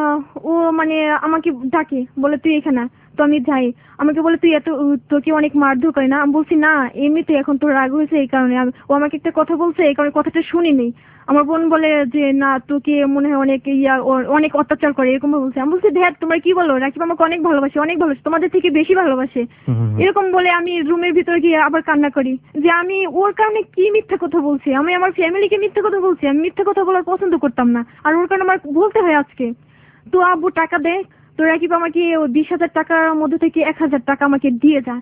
S5: ও মানে আমাকে ডাকে, বলে তুই এখানে। তো আমি যাই, আমাকে বলে তুই এত তোকে অনেক মারধর করে না? আমি বলছি না এমনিতে এখন তোর রাগ হয়েছে এই কারণে, ও আমাকে একটা কথা বলছে এই কারণে কথাটা শুনিনি। আমার বোন বলে যে না তোকে মনে হয় অনেক ইয়া অনেক অত্যাচার করে, এরকম বলছে। আমি বলছি ধ্যাত তোমরা কি বলো, রাকিব আমাকে অনেক ভালোবাসে, অনেক ভালোবাসে, তোমাদের থেকে বেশি ভালোবাসে, এরকম বলে আমি রুমের ভিতর গিয়ে আবার কান্না করি যে আমি ওর কারণে কি মিথ্যা কথা বলছি, আমি আমার ফ্যামিলিকে মিথ্যা কথা বলছি, আমি মিথ্যা কথা বলার পছন্দ করতাম না, আর ওর কারণে আমার বলতে হয় আজকে। তো আব্বু টাকা দেয়, তো রাকিব আমাকে ওই বিশ হাজার টাকার মধ্যে থেকে এক হাজার টাকা আমাকে দিয়ে যায়,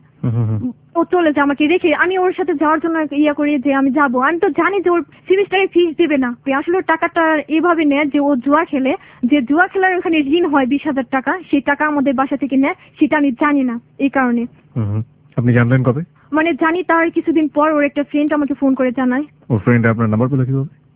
S5: ও চলে যায় আমাকে রেখে। আমি ওর সাথে যাওয়ার জন্য ইয়া করি যে আমি যাবো, আমি তো জানি যে ওর সেমিস্টারে ফিস দেবে না, আসলে ওর টাকাটা এইভাবে নেয় যে ও জুয়া খেলে, যে জুয়া খেলার ওখানে ঋণ হয় বিশ হাজার টাকা, সেই টাকা আমাদের বাসা থেকে নেয়, সেটা আমি জানি না। এই কারণে
S2: আপনি জানলেন কবে?
S5: মানে জানি তার কিছুদিন পর ওর একটা ফ্রেন্ড আমাকে ফোন করে জানায়।
S2: ওর ফ্রেন্ড আপনার নাম্বার পেলো কিভাবে?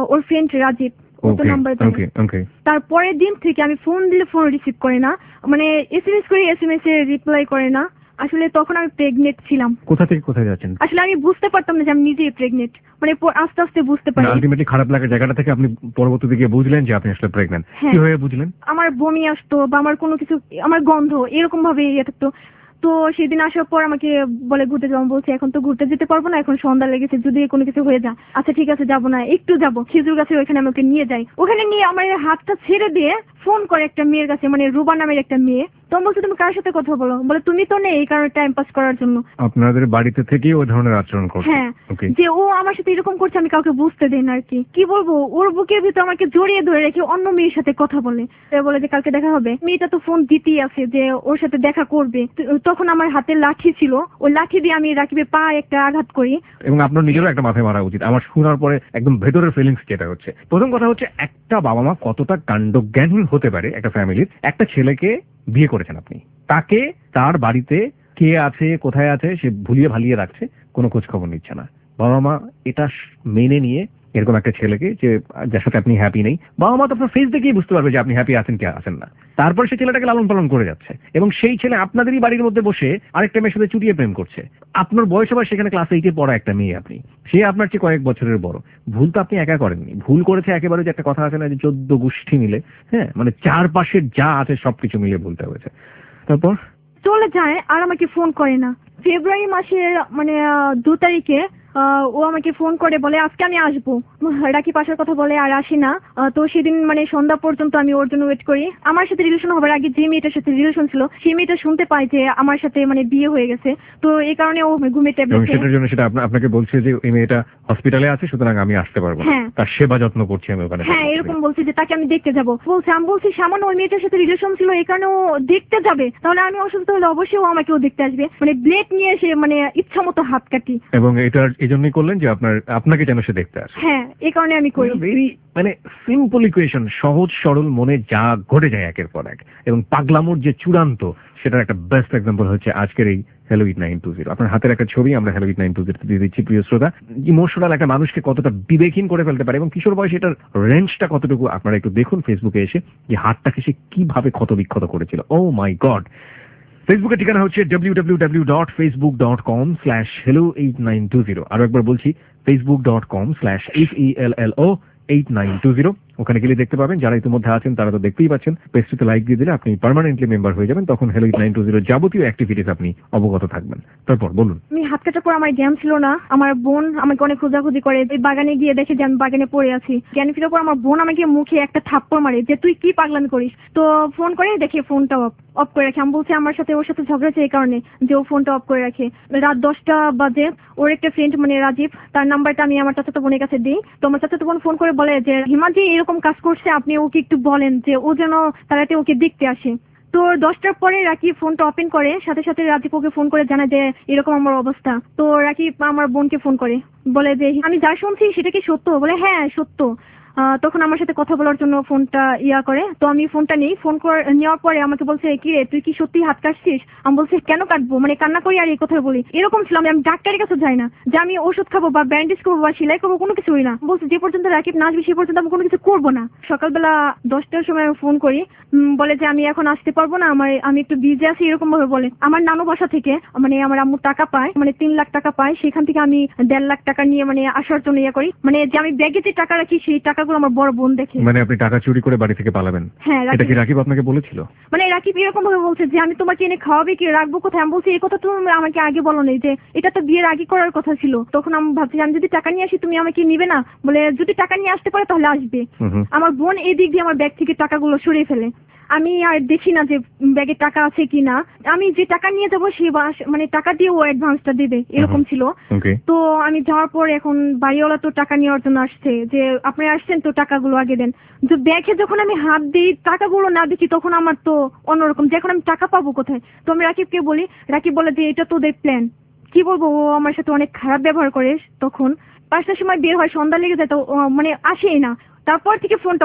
S5: ওর ফ্রেন্ড রাজীব ও তো নাম্বার
S2: ওকে ওকে
S5: তারপরের দিন থেকে আমি ফোন দিলে ফোন রিসিভ করে না, মানে এসএমএস করে এসএমএস এ রিপ্লাই করে না। আসলে তখন আমি প্রেগনেন্ট ছিলাম।
S2: কোথা থেকে কোথায় যাচ্ছেন?
S5: আসলে আমি বুঝতে পারতাম না যে আমি নিজেই প্রেগনেন্ট, মানে আস্তে আস্তে বুঝতে পারি।
S2: আলটিমেটলি খারাপ লাগার জায়গাটা থেকে আপনি পরবর্তীতে গিয়ে বুঝলেন যে আপনি আসলে প্রেগন্যান্ট।
S5: হ্যাঁ।
S2: কি হয়ে বুঝলেন?
S5: আমার বমি আসতো বা আমার কোনো কিছু, আমার গন্ধ এরকম ভাবে ইয়ে থাকতো। তো সেদিন আসার পর আমাকে বলে ঘুরতে যাবো, বলছি এখন তো ঘুরতে যেতে পারবো না, এখন সন্ধ্যা লেগেছে, যদি কোনো কিছু হয়ে যায়। আচ্ছা ঠিক আছে যাবো না, একটু যাবো খেজুর গাছের ওইখানে আমাকে নিয়ে যাই। ওখানে নিয়ে আমার হাতটা ছেড়ে দিয়ে ফোন করে একটা মেয়ের কাছে, মানে রুবা নামের একটা মেয়ে। তো বলছে তুমি কার সাথে কথা বলো? বলে তুমি তো নেই, এই কারণে টাইম পাস করার জন্য।
S2: আপনাদের বাড়িতে থেকেই ওই ধরনের আচরণ করছে?
S5: হ্যাঁ,
S2: ওকে।
S5: যে ও আমার সাথে এরকম করছে আমি কাউকে বুঝতে দেই না আর কি। কি বলবো, ওর বুকের ভিতরে আমাকে জড়িয়ে ধরে রেখে অন্য মেয়ের সাথে কথা বলে। বলে যে কালকে দেখা হবে। মেয়েটা তো ফোন দিতেই আছে যে ওর সাথে দেখা করবে। তখন আমার হাতে লাঠি ছিল, ওই লাঠি দিয়ে আমি রাকিবের পা একটা আঘাত করি।
S2: এবং আপনার নিজেরও একটা মাথায় মারা উচিত। আমার শোনার পরে একদম ভেতরের ফিলিংস যেটা হচ্ছে, প্রথম কথা হচ্ছে একটা বাবা মা কতটা কাণ্ডজ্ঞানহীন হতে পারে একটা ফ্যামিলির। একটা ছেলেকে বিয়ে করেছেন আপনি, তাকে তার বাড়িতে কে আছে কোথায় আছে সে ভুলিয়ে ভালিয়ে রাখছে, কোনো খোঁজ খবর নিচ্ছে না। বাবা মা এটা মেনে নিয়ে এরকম একটা ছেলেকে, যে যার সাথে আপনি হ্যাপি নেই, বাবা মা তো আপনার ফেস দেখেই বুঝতে পারবে যে আপনি হ্যাপি আছেন কি আছেন না। তারপর সেই ছেলেটাকে লালন পালন করে যাচ্ছে এবং সেই ছেলে আপনাদেরই বাড়ির মধ্যে বসে আরেকটা মেয়ের সাথে চুটিয়ে প্রেম করছে। আপনার বয়স আবার সেখানে ক্লাস এইটে পড়া একটা মেয়ে, আপনি সে আপনার চেয়ে কয়েক বছরের বড়। ভুল তো আপনি একা করেননি, ভুল করেছে একেবারে, যে একটা কথা আছে না যে চোদ্দ গোষ্ঠী মিলে, হ্যাঁ মানে চারপাশের যা আছে সবকিছু মিলে ভুলতে হয়েছে। তারপর
S5: চলে যায় আর আমাকে ফোন করে না। ফেব্রুয়ারি মাসের মানে দু তারিখে ও আমাকে ফোন করে বলে আজকে আমি আসবো, রাকিব আসার কথা বলে আর আসি না। তো সেদিন মানে সন্ধ্যা পর্যন্ত আমি ওর জন্য ওয়েট করি। আমার সাথে রিলেশন হবার আগে যে মেয়েটার সাথে রিলেশন ছিল সেই মেয়েটা শুনতে পায় যে আমার সাথে মানে বিয়ে হয়ে গেছে। তো এই কারণে ও ঘুমে ট্যাবলেট,
S2: সেটার জন্য সেটা আপনাকে বলছে যে এই মেয়েটা হসপিটালে আছে সুতরাং আমি আসতে পারবো না, তার সেবা যত্ন করছি আমি ওখানে।
S5: হ্যাঁ এরকম বলছে যে তাকে আমি দেখতে যাবো। বলছে আমি বলছি সামান্য ওই মেয়েটার সাথে রিলেশন ছিল এই কারণে ও দেখতে যাবে, তাহলে আমি অসুস্থ হলে অবশ্যই ও আমাকেও দেখতে আসবে। মানে ব্লেড নিয়ে এসে মানে ইচ্ছা মতো হাত কাটি। এবং
S2: এটা এই জন্যই করলেন যে আপনার আপনাকে যেন সে দেখতে আসে।
S5: হ্যাঁ এই কারণে আমি করি।
S2: ভেরি মানে সিম্পল ইকুয়েশন, সহজ সরল মনে যা ঘটে যায় একের পর এক, এবং পাগলামোর যে চূড়ান্ত সেটার একটা বেস্ট এক্সাম্পল হচ্ছে আজকের এই hello eight nine two zero. আপনার হাতের একটা ছবি আমরা hello eight nine two zero দিয়ে দিচ্ছি। প্রিয় শ্রোতা, ইমোশনাল একটা মানুষকে কতটা বিবেকহীন করে ফেলতে পারে এবং কিশোর বয়সে এটার রেঞ্জটা কতটুকু আপনারা একটু দেখুন ফেসবুকে এসে, যে হাতটাকে সে কিভাবে ক্ষত বিক্ষত করেছিল। Oh my God. ফেসবুকের ঠিকানা হচ্ছে W W W dot Facebook dot com slash hello eight nine two zero. আরো একবার বলছি, Facebook dot com slash H E L L O eight nine two zero. ওখানে গেলে দেখতে পাবেন, যারা ইতিমধ্যে আছেন তারা তো দেখতেই পাচ্ছেন। পেজটিতে লাইক দিয়ে দিলে আপনি পার্মানেন্টলি মেম্বার হয়ে যাবেন, তখন hello eight nine two zero যাবতীয় অ্যাক্টিভিটিস আপনি অবগত থাকবেন। তারপর বলুন।
S5: আমি হাত কাটার পর আমার জ্ঞান ছিল না। আমার বোন আমাকে অনেক খোঁজাখুঁজি করে, বাগানে গিয়ে দেখে যে আমি বাগানে পড়ে আছি। জ্ঞান ফিরার পর আমার বোন আমাকে মুখে একটা থাপ্পড় মারে যে তুই কি পাগলামি করিস। তো ফোন করে দেখে ফোনটা অফ অফ করে রাখে। আমি বলছি আমার সাথে ওর সাথে ঝগড়া হয়েছে এই কারণে যে ও ফোনটা অফ করে রাখে। রাত দশটা বাজে ওর একটা ফ্রেন্ড মানে রাজীব, তার নাম্বারটা আমি আমার চাচাতো বোনের কাছে দিই। তো আমার চাচাতো বোন ফোন করে বলে যে হিমাজি এরকম কাজ করছে, আপনি ওকে একটু বলেন যে ও যেন তাড়াতাড়ি ওকে দেখতে আসে। তো দশটার পরে রাকিব ফোনটা ওপেন করে, সাথে সাথে রাজীব ওকে ফোন করে জানায় যে এরকম আমার অবস্থা। তো রাকিব আমার বোনকে ফোন করে বলে যে আমি যা শুনছি সেটা কি সত্য? বলে হ্যাঁ সত্য। তখন আমার সাথে কথা বলার জন্য ফোনটা ইয়া করে। তো আমি ফোনটা নিই। ফোন নেওয়ার পরে আমাকে বলছে কি রে তুই কি সত্যি হাত কাটছিস? আমি বলছি কেন কাটবো, মানে কান্না করি আর এই কথা বলি। এরকম ছিল, আমি ডাক্তারের কাছে যাই না যে আমি ওষুধ খাবো বা ব্যান্ডেজ করবো বা সেলাই করবো, কোনো কিছুই না। বলছে যে পর্যন্ত রাকিব না আসবে সে পর্যন্ত আমি কোনো কিছু করবো না। সকালবেলা দশটার সময় আমি ফোন করি, বলে যে আমি এখন আসতে পারবো না, আমার আমি একটু বিজি আছি এরকম ভাবে বলে। আমার নানু বাসা থেকে মানে আমার আম্মু টাকা পায়, মানে তিন লাখ টাকা পায়, সেখান থেকে আমি দেড় লাখ টাকা নিয়ে মানে আসার জন্য ইয়ে করি। মানে যে আমি ব্যাগে যে টাকা রাখি সেই টাকাগুলো আমার বড় বোন দেখে।
S2: মানে আপনি টাকা চুরি করে বাড়ি থেকে পালাবেন? হ্যাঁ। এটা কি রাকিব আপনাকে বলেছিল? মানে রাকিব এরকম ভাবে বলছে যে আমি তোমাকে এনে খাওয়াবে কি রাখবো কোথায়। আমি বলছি এই কথা তুমি আমাকে আগে বলো না, যে এটা তো বিয়ের আগে করার কথা ছিল। তখন আমি ভাবছি আমি যদি টাকা নিয়ে আসি তুমি আমাকে নিবে না, বলে যদি টাকা নিয়ে আসতে পারে তাহলে আসবে। আমার বোন এই দিক দিয়ে আমার ব্যাগ থেকে টাকাগুলো সরিয়ে ফেলে। আমি আর দেখি না যে ব্যাগে টাকা আছে কিনা। আমি যে টাকা নিয়ে যাবো সে মানে টাকা দিয়ে ও অ্যাডভান্সটা দেবে এরকম ছিল। তো আমি যাওয়ার পর এখন বাড়িওয়ালা তো টাকা নেওয়ার জন্য আসছে যে আপনি আসছেন তো টাকাগুলো আগে দেন। তো ব্যাগে যখন আমি হাত দিই টাকাগুলো না দেখি তখন আমার তো অন্যরকম, যে এখন আমি টাকা পাবো কোথায়। তো আমি রাকিবকে বলি, রাকিব বলে যে এটা তোদের প্ল্যান। কি বলবো, ও আমার সাথে অনেক খারাপ ব্যবহার করে। তখন পাঁচটার সময় বের হয়, সন্ধ্যা লেগে যায়, তো মানে আসেই না। তারপর থেকে ফোনটা অফ।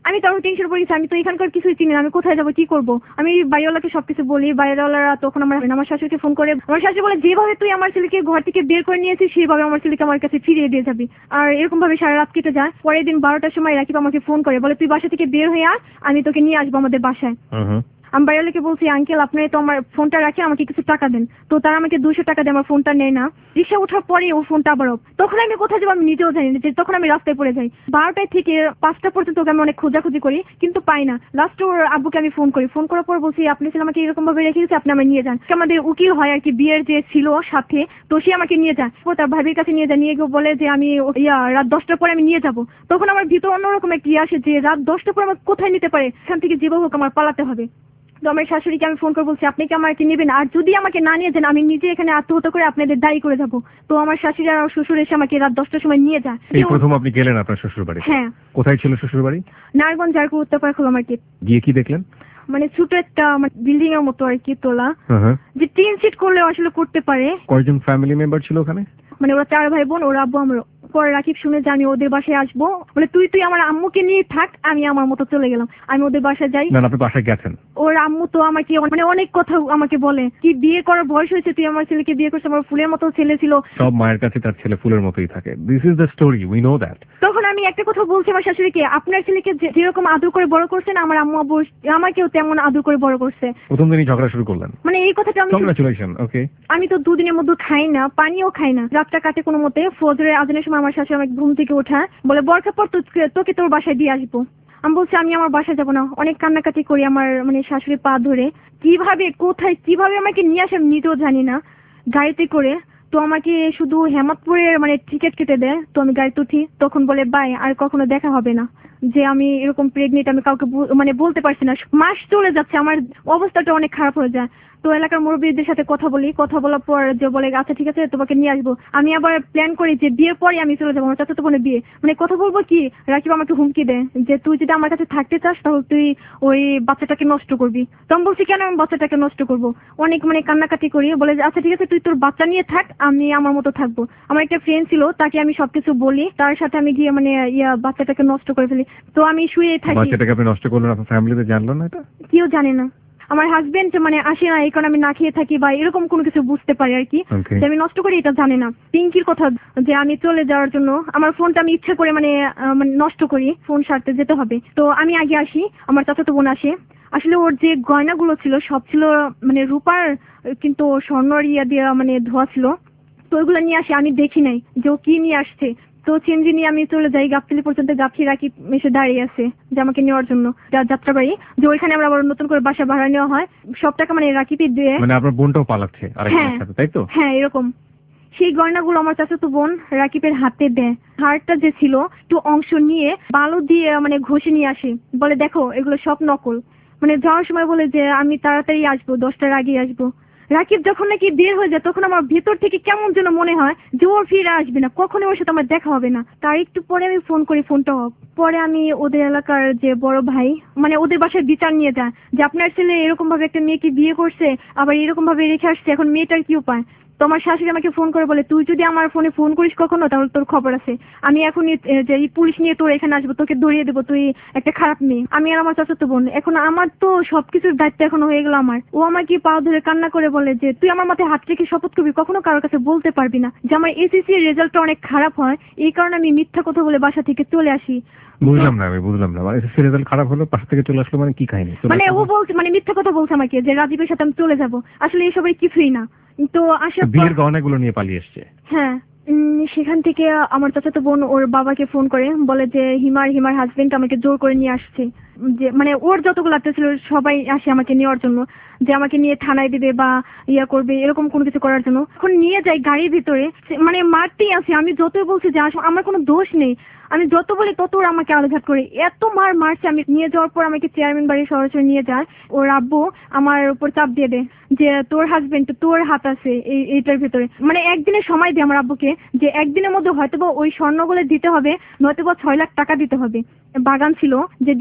S5: আমি তো আরো টেনশন পড়ে গেছি, আমি তো এখানকার কিছুই চিনি না, আমি কোথায় যাবো কি করবো। আমি বাড়িওয়ালাকে সবকিছু বলি, বাড়িওয়ালারা তখন আমার আমার শাশুড়িকে ফোন করে, আমার শাশুড়ি বলে যেভাবে তুই আমার ছেলেকে ঘর থেকে বের করে নিয়েছিস সেভাবে আমার ছেলেকে আমার কাছে ফিরিয়ে দিয়ে যাবি। আর এরকম ভাবে সারা রাত কেটে যায়। পরের দিন বারোটার সময় রাকিব আমাকে ফোন করে, বলে তুই বাসা থেকে বের হয়ে আস, আমি তোকে নিয়ে আসবো আমাদের বাসায়। আমি বাড়িওয়ালাকে বলছি আঙ্কেল আপনি তো আমার ফোনটা রাখে আমাকে কিছু টাকা দেন। তো তারা আমাকে দুশো টাকা দিয়ে আমার ফোনটা নেয় না। রিক্সা ওঠার পরে ও ফোনটা আবার অফ। তখন আমি কোথায় যাবো আমি নিজেও জানি না, যে তখন আমি রাস্তায় পড়ে যাই। বারোটায় থেকে পাঁচটা পর্যন্ত ওকে আমি অনেক খোঁজাখুঁজি করি কিন্তু পাই না। লাস্ট ওর আব্বুকে আমি ফোন করি, ফোন করার পর বলছি আপনি ছিল আমাকে এরকম ভাবে রেখে গেছে, আপনি আমাকে নিয়ে যান। আমাদের উকিল হয় আর কি বিয়ের যে ছিল সাথে, তো সে আমাকে নিয়ে যায়। ও তার ভাবির কাছে নিয়ে যায়, নিয়ে গিয়ে বলে যে আমি ইয়া রাত দশটার পরে আমি নিয়ে যাবো। তখন আমার ভিতর অন্যরকম একটা ইয়ে আসে যে রাত দশটার পর আমার কোথায় নিতে পারে, এখান থেকে যেভাবে হোক আমার পালাতে হবে। তো আমার শাশুড়িকে আমি ফোন করে বলছি আপনি কি আমাকে নেবেন, আর যদি আমাকে না নিয়ে যান আমি নিজে এখানে আত্মহত্যা করে আপনাদের দায়ী করে যাবো। তো আমার শাশুড়ি আর শ্বশুর এসে আমাকে রাত দশটার সময় নিয়ে যায়।
S2: এই প্রথম আপনি গেলেন আপনার শ্বশুর বাড়ি?
S5: হ্যাঁ।
S2: কোথায় ছিল শ্বশুর বাড়ি?
S5: নারায়ণগঞ্জ জারকুল উত্তরপাড়া খোলা মার্কেট।
S2: গিয়ে কি দেখলেন?
S5: মানে ছোট একটা বিল্ডিং এর মতো আর কি তোলা, যে তিন সিট করলে আসলে করতে পারে।
S2: কয়জন ফ্যামিলি মেম্বার ছিল ওখানে?
S5: মানে ওরা চার ভাই বোন, ওরা আব্বু আমরা। পরে রাকিব শুনে যে আমি ওদের বাসায় আসবো, বলে তুই তুই আমার আম্মুকে নিয়ে থাক, আমি আমার মতো চলে গেলাম। আমি ওদের বাসায় যাই।
S2: না আপনি বাসায় গেছেন?
S5: ওর আম্মু তো আমাকে মানে অনেক কথা আমাকে বলে, কি বিয়ে করার বয়স হয়েছে, তুই আমার ছেলেকে বিয়ে করছিস, আমার ফুলের মতো ছেলে ছিল।
S2: সব মায়ের কাছে তার ছেলে ফুলের মতোই থাকে। This is the story, we know that.
S5: তখন আমি একটা কথা বলছি আমার শাশুড়িকে, আপনার ছেলেকে যেরকম আদর করে বড় করছেন আমার আম্মু আব্বু আমাকেও তেমন আদর করে বড় করছে।
S2: প্রথম দিনই ঝগড়া শুরু করলেন? মানে
S5: এই কথাটা আমি
S2: কংগ্রাচুলেশন। ওকে।
S5: আমি তো দুদিনের মধ্যে খাই না, পানিও খাই না, রাতটা কাটে কোনো মতে। ফজরের আজানের সময় আমার শাশুড়ি আমাকে ঘুম থেকে ওঠা, বলে বরখা পর তোকে তোর বাসায় দিয়ে আসবো। আমি বলছি আমি আমার বাসায় যাবো না। অনেক কান্নাকাটি করি আমার মানে শাশুড়ি পা ধরে, কিভাবে কোথায় কিভাবে আমাকে নিয়ে আসে আমি নিজেও জানি না, গাড়িতে করে। তো আমাকে শুধু হেমাদপুরের মানে টিকিট কেটে দেয়। তো আমি গাড়িতে উঠি, তখন বলে বাই, আর কখনো দেখা হবে না। যে আমি এরকম প্রেগনেন্ট আমি কাউকে মানে বলতে পারছি না। মাস চলে যাচ্ছে, আমার অবস্থাটা অনেক খারাপ হয়ে যায়। তো এলাকার মুরব্বীদের সাথে কথা বলি, কথা বলার পর যে বলে আচ্ছা ঠিক আছে তোমাকে নিয়ে আসবো। আমি আবার প্ল্যান করি যে বিয়ের পরে আমি চলে যাবো আমার চাচাতো বোনের বিয়ে। মানে কথা বলবো কি, রাকিব আমাকে হুমকি দেয় যে তুই যদি আমার কাছে থাকতে চাস তাহলে তুই ওই বাচ্চাটাকে নষ্ট করবি। তো আমি বলছি কেন আমি বাচ্চাটাকে নষ্ট করবো, অনেক মানে কান্নাকাটি করি। বলে আচ্ছা ঠিক আছে তুই তোর বাচ্চা নিয়ে থাক, আমি আমার মতো থাকবো। আমার একটা ফ্রেন্ড ছিল, তাকে আমি সবকিছু বলি, তার সাথে আমি গিয়ে মানে ইয়া বাচ্চাটাকে নষ্ট করে ফেলি। তো আমি শুয়ে থাকি।
S2: বাচ্চাটাকে আপনি নষ্ট করলেন, আপনার ফ্যামিলিতে জানলো না এটা?
S5: কেউ জানে না। আমার হাজবেন্ড মানে আসে না এই কারণে আমি না খেয়ে থাকি বা এরকম কোনো কিছু বুঝতে পারি আর কি, যে আমি নষ্ট করি এটা জানে না। পিঙ্কির কথা যে আমি চলে যাওয়ার জন্য আমার ফোনটা আমি ইচ্ছা করে মানে মানে নষ্ট করি, ফোন সারতে যেতে হবে। তো আমি আগে আসি, আমার চাচাতো বোন আসে। আসলে ওর যে গয়নাগুলো ছিল সব ছিল মানে রূপার, কিন্তু স্বর্ণর ইয়া দিয়ে মানে ধোয়া ছিল। তো ওইগুলো নিয়ে আসি, আমি দেখি নাই যে ও কি নিয়ে আসছে। তো চেঞ্জি নিয়ে আমি চলে যাই গাবতলী পর্যন্ত। গাবতলী রাকিব এসে দাঁড়িয়ে আছে যে আমাকে নেওয়ার জন্য যাত্রাবাড়ি, যে ওইখানে আমরা আবার নতুন করে বাসা ভাড়া নেওয়া হয়। সব টাকা মানে রাকিবই দিয়ে।
S2: মানে আপনার বোনটাও পালাচ্ছে আরেকজনের সাথে, তাই তো?
S5: হ্যাঁ এরকম। সেই গয়নাগুলো আমার চাচাতো বোন রাকিবের হাতে দেয়। হারটা যে ছিল একটু অংশ নিয়ে বালু দিয়ে মানে ঘষে নিয়ে আসে, বলে দেখো এগুলো সব নকল। মানে যাওয়ার সময় বলে যে আমি তাড়াতাড়ি আসবো, দশটার আগে আসবো। রাকিব যখন নাকি বের হয়ে যায় তখন আমার ভেতর থেকে কেমন যেন মনে হয় যে ওর ফিরে আসবে না, কখনো ওর সাথে আমার দেখা হবে না। তার একটু পরে আমি ফোন করি, ফোনটা অফ। পরে আমি ওদের এলাকার যে বড় ভাই মানে ওদের বাসায় বিচার নিয়ে যায় যে আপনার ছেলে এরকম ভাবে একটা মেয়েকে বিয়ে করছে, আবার এরকম ভাবে রেখে আসছে, এখন মেয়েটার কি উপায়। তো আমার শাশুড়ি আমাকে ফোন করে বলে তুই যদি আমার ফোনে ফোন করিস কখনো তাহলে তোর খবর আছে, আমি এখন যে পুলিশ নিয়ে তোর এখানে আসবো, তোকে ধরিয়ে দেবো, তুই একটা খারাপ মেয়ে। আমি আর আমার চাচাতো বোন, এখন আমার তো সবকিছুর দায়িত্ব এখন হয়ে গেল আমার। ও আমাকে পা ধরে কান্না করে বলে যে তুই আমার মাথায় হাত রেখে শপথ করবি কখনো কারোর কাছে বলতে পারবি না যে আমার এসএসসি এর রেজাল্টটা অনেক খারাপ হয়, এই কারণে আমি মিথ্যা কথা বলে বাসা থেকে চলে আসি।
S2: বুঝলাম না, আমি বুঝলাম না। মানে এসএসসি রেজাল্ট খারাপ হলো, পাশ থেকে চলে আসলো, মানে কি কাহিনী?
S5: মানে ও বলছে মানে মিথ্যা কথা বলছে আমাকে যে রাজীবের সাথে আমি চলে যাব, আসলে এসবের কিছুই না। তো আসলে
S2: বিয়ের গহনাগুলো নিয়ে পালিয়ে এসছে।
S5: হ্যাঁ, সেখান থেকে আমার চাচাতো বোন ওর বাবাকে ফোন করে বলে যে হিমার হিমার হাজবেন্ড আমাকে জোর করে নিয়ে আসছে, যে মানে ওর যতগুলো আত্মীয় ছিল সবাই আসে আমাকে নেওয়ার জন্য, যে আমাকে নিয়ে থানায় দিবে বা ইয়া করবে এরকম কোনো কিছু করার জন্য। এখন নিয়ে যাই গাড়ির ভিতরে, মানে মারতেই আছে। আমি যতই বলছি যে আমার কোনো দোষ নেই, আমি যত বলি তত ওরা আমাকে আলোঘাত করে, এত মার মারছে। আমি নিয়ে যাওয়ার পর আমাকে চেয়ারম্যান বাড়ি সরাসরি নিয়ে যায়। ওর আব্বু আমার উপর চাপ দিয়ে দেয় যে তোর হাজবেন্ড তোর হাত আছে এই এইটার ভিতরে। মানে একদিনের সময় দেয় আমার আব্বুকে যে একদিনের মধ্যে হয়তোবা ওই স্বর্ণগুলো দিতে হবে, নয়তোবা ছয় লাখ টাকা দিতে হবে। বাগান ছিল যে বিচারের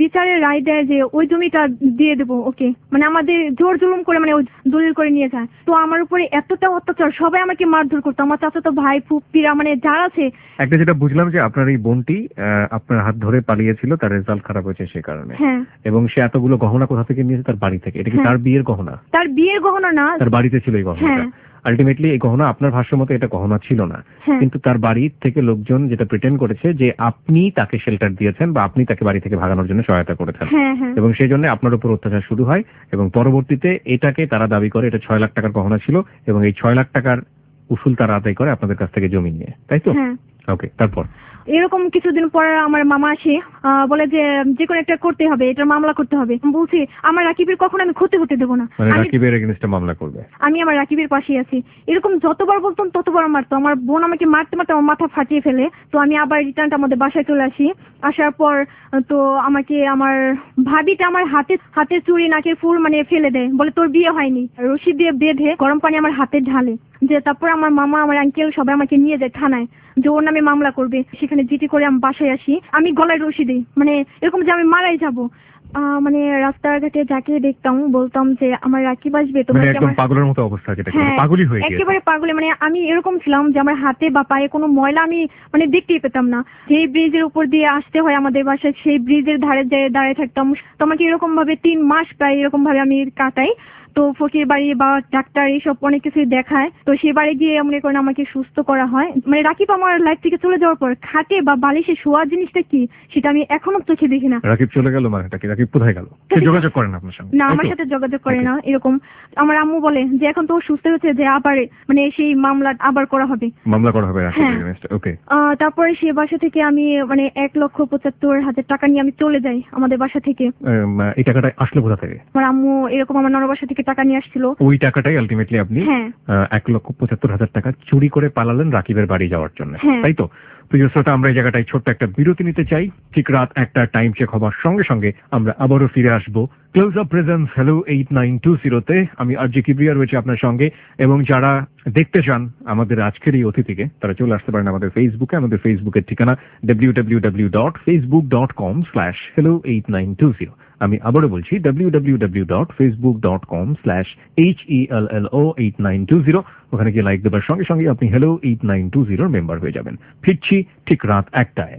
S5: রায় দেয় যে ওই জমিটা দিয়ে দেবো ওকে, মানে আমাদের জোর জুলুম করে মানে ওই দলিল করে নিয়ে যায়। তো আমার উপরে এতটা অত্যাচার, সবাই আমাকে মারধর করতো, আমার চাচাতো ভাই ফুপ্পিরা মানে যারা আছে।
S2: একটা যেটা বুঝলাম যে আপনার এই বোনটি আহ, আপনার হাত ধরে পালিয়েছিল, তার রেজাল্ট খারাপ হয়েছে সে কারণে।
S5: হ্যাঁ।
S2: এবং সে এতগুলো গহনা কোথা থেকে নিয়েছে? তার বাড়ি থেকে। এটা কি
S5: হ্যাঁ।
S2: তার বিয়ের গহনা?
S5: তার বিয়ের গহনা না,
S2: তার বাড়িতে ছিল এই গহনাটা।
S5: হ্যাঁ।
S2: আলটিমেটলি এই গহনা আপনার ভাষ্য মতো এটা গহনা ছিল না,
S5: হ্যাঁ।
S2: কিন্তু তার বাড়ি থেকে লোকজন যেটা প্রিটেন্ড করেছে যে আপনি তাকে শেল্টার দিয়েছেন বা আপনি তাকে বাড়ি থেকে ভাগানোর জন্য সহায়তা করেছেন,
S5: হ্যাঁ হ্যাঁ
S2: এবং সেই জন্য আপনার উপর অত্যাচার শুরু হয়। এবং পরবর্তীতে এটাকে তারা দাবি করে এটা ছয় লাখ টাকার গহনা ছিল, এবং এই ছয় লাখ টাকার উসুল তারা আদায় করে আপনাদের কাছ থেকে জমি নিয়ে, তাই তো?
S5: হ্যাঁ।
S2: ওকে, তারপর?
S5: এরকম কিছুদিন পরে আমার মামা আসে, আহ, বলে যে যে কোনো একটা করতে হবে, এটা মামলা করতে হবে। আমি বলছি আমার রাকিবের কখনো আমি ক্ষতি হতে দেবো না,
S2: মানে
S5: আমি
S2: রাকিবের এগেইনস্টে মামলা করবে?
S5: আমি আমার রাকিবের পাশে আছি। এরকম যতবার বলতাম ততবার মারতো, আমার বোন আমাকে মারতে মারতে আমার মাথা ফাটিয়ে ফেলে। তো আমি আবার রিটার্ন আমাদের বাসায় চলে আসি। আসার পর তো আমাকে আমার ভাবিটা আমার হাতে হাতের চুড়ি নাকের ফুল মানে ফেলে দেয়, বলে তোর বিয়ে হয়নি। রশি দিয়ে বেঁধে গরম পানি আমার হাতে ঢালে, যে তারপর আমার মামা আমার আঙ্কেল সবাই আমাকে নিয়ে যায় থানায়, যে ওর নামে মামলা করবে। সেখানে জিটি করে আমি বাসায় আসি, আমি গলায় রশি দিই, মানে এরকম যে আমি মারাই যাবো। আহ, মানে রাস্তাঘাটে যাকে দেখতাম বলতাম যে আমার রাকিব আসবে, তোমরা
S2: মানে
S5: কি
S2: একদম
S5: আমার-
S2: পাগলের মতো অবস্থা, যেটা
S5: হ্যাঁ,
S2: পাগলই হয়ে গিয়েছে।
S5: একেবারে পাগলে, মানে আমি এরকম ছিলাম যে আমার হাতে বা পায়ে কোনো ময়লা আমি মানে দেখতেই পেতাম না। যেই ব্রিজের উপর দিয়ে আসতে হয় আমাদের বাসায়, সেই ব্রিজের ধারে যেয়ে দাঁড়িয়ে থাকতাম। তো আমাকে এরকম ভাবে তিন মাস প্রায় এরকম ভাবে আমি কাটাই। তো ফকির বাড়ি বা ডাক্তার এইসব অনেক কিছুই দেখায়। তো সেই বাড়ি গিয়ে মনে করেন আমাকে সুস্থ করা হয়। মানে রাকিব আমার লাইফ থেকে চলে যাওয়ার পর খাটে বা বালিশে শোয়া জিনিসটা কি সেটা আমি এখনো চোখে দেখি না।
S2: রাকিব চলে গেল মানেটা কি? রাকিব কোথায় গেল? সে যোগাযোগ করেন আপনার সঙ্গে?
S5: না, আমার
S2: তাই তো?
S5: সাথে যোগাযোগ করে না। এরকম আমার আম্মু বলে যে এখন তো ও সুস্থ হয়েছে, যে আবার মানে সেই মামলা আবার করা হবে,
S2: মামলা করা হবে রাকিবের
S5: হ্যাঁ।
S2: এগেইনস্টে। ওকে।
S5: আহ, তারপরে সে বাসা থেকে আমি মানে এক লক্ষ পঁচাত্তর হাজার টাকা নিয়ে আমি চলে যাই আমাদের বাসা থেকে।
S2: এই টাকাটা আসলো কোথা থেকে?
S5: আমার আম্মু এরকম আমার নানার বাসা থেকে টাকা নিয়ে আসছিল।
S2: ওই টাকাটাই আলটিমেটলি আপনি
S5: হ্যাঁ।
S2: আহ, এক লক্ষ পঁচাত্তর হাজার টাকা চুরি করে পালালেন রাকিবের বাড়ি যাওয়ার জন্য,
S5: হ্যাঁ।
S2: তাই তো? প্রিয় শ্রোতা, আমরা এই জায়গাটায় ছোট্ট একটা বিরতি নিতে চাই। ঠিক রাত একটা টাইম চেক হবার সঙ্গে সঙ্গে আমরা আবারও ফিরে আসবো Close Up presents hello eight nine two জিরোতে। আমি আরজি কিবরিয়া রয়েছে আপনার সঙ্গে, এবং যারা দেখতে চান আমাদের আজকের এই অতিথিকে তারা চলে আসতে পারেন আমাদের ফেসবুকে। আমাদের ফেসবুকের ঠিকানা W W W dot Facebook dot com slash hello eight nine two zero. আমি আবারও বলছি W W W dot Facebook dot com slash H E L L O eight nine two zero. ওখানে গিয়ে লাইক দেবার সঙ্গে সঙ্গে আপনি hello eight nine two জিরোর মেম্বার হয়ে যাবেন। ফিরছি ঠিক রাত একটায়।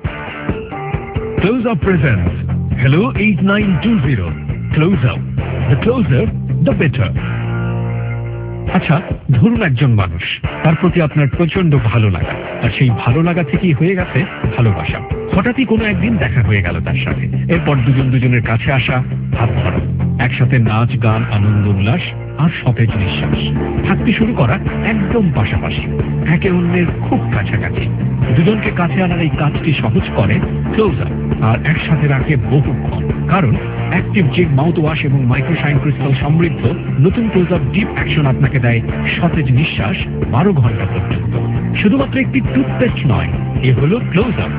S2: Close Up presents hello eight nine two zero. Close Up, the closer the better. আচ্ছা, ধরুন একজন মানুষ, তার প্রতি আপনার প্রচন্ড ভালো লাগা, আর সেই ভালো লাগা থেকেই হয়ে গেছে ভালোবাসা। হঠাৎই কোনো একদিন দেখা হয়ে গেল তার সাথে, এরপর দুজন দুজনের কাছে আসা, হাত ধরা, একসাথে নাচ গান আনন্দ উল্লাস আর সতেজ নিঃশ্বাস, থাকতে শুরু করা একদম পাশাপাশি, একে অন্যের খুব কাছাকাছি। দুজনকে কাছে আনার এই কাজটি সহজ করে ক্লোজ আপ, আর একসাথে রাখে বহুক্ষণ। কারণ অ্যাক্টিভ জিগ মাউথ ওয়াশ এবং মাইক্রোশাইন ক্রিস্টাল সমৃদ্ধ নতুন ক্লোজ আপ ডিপ অ্যাকশন আপনাকে দেয় সতেজ নিঃশ্বাস বারো ঘন্টা পর্যন্ত। শুধুমাত্র একটি টুথপেস্ট নয়, এ হলো Close Up.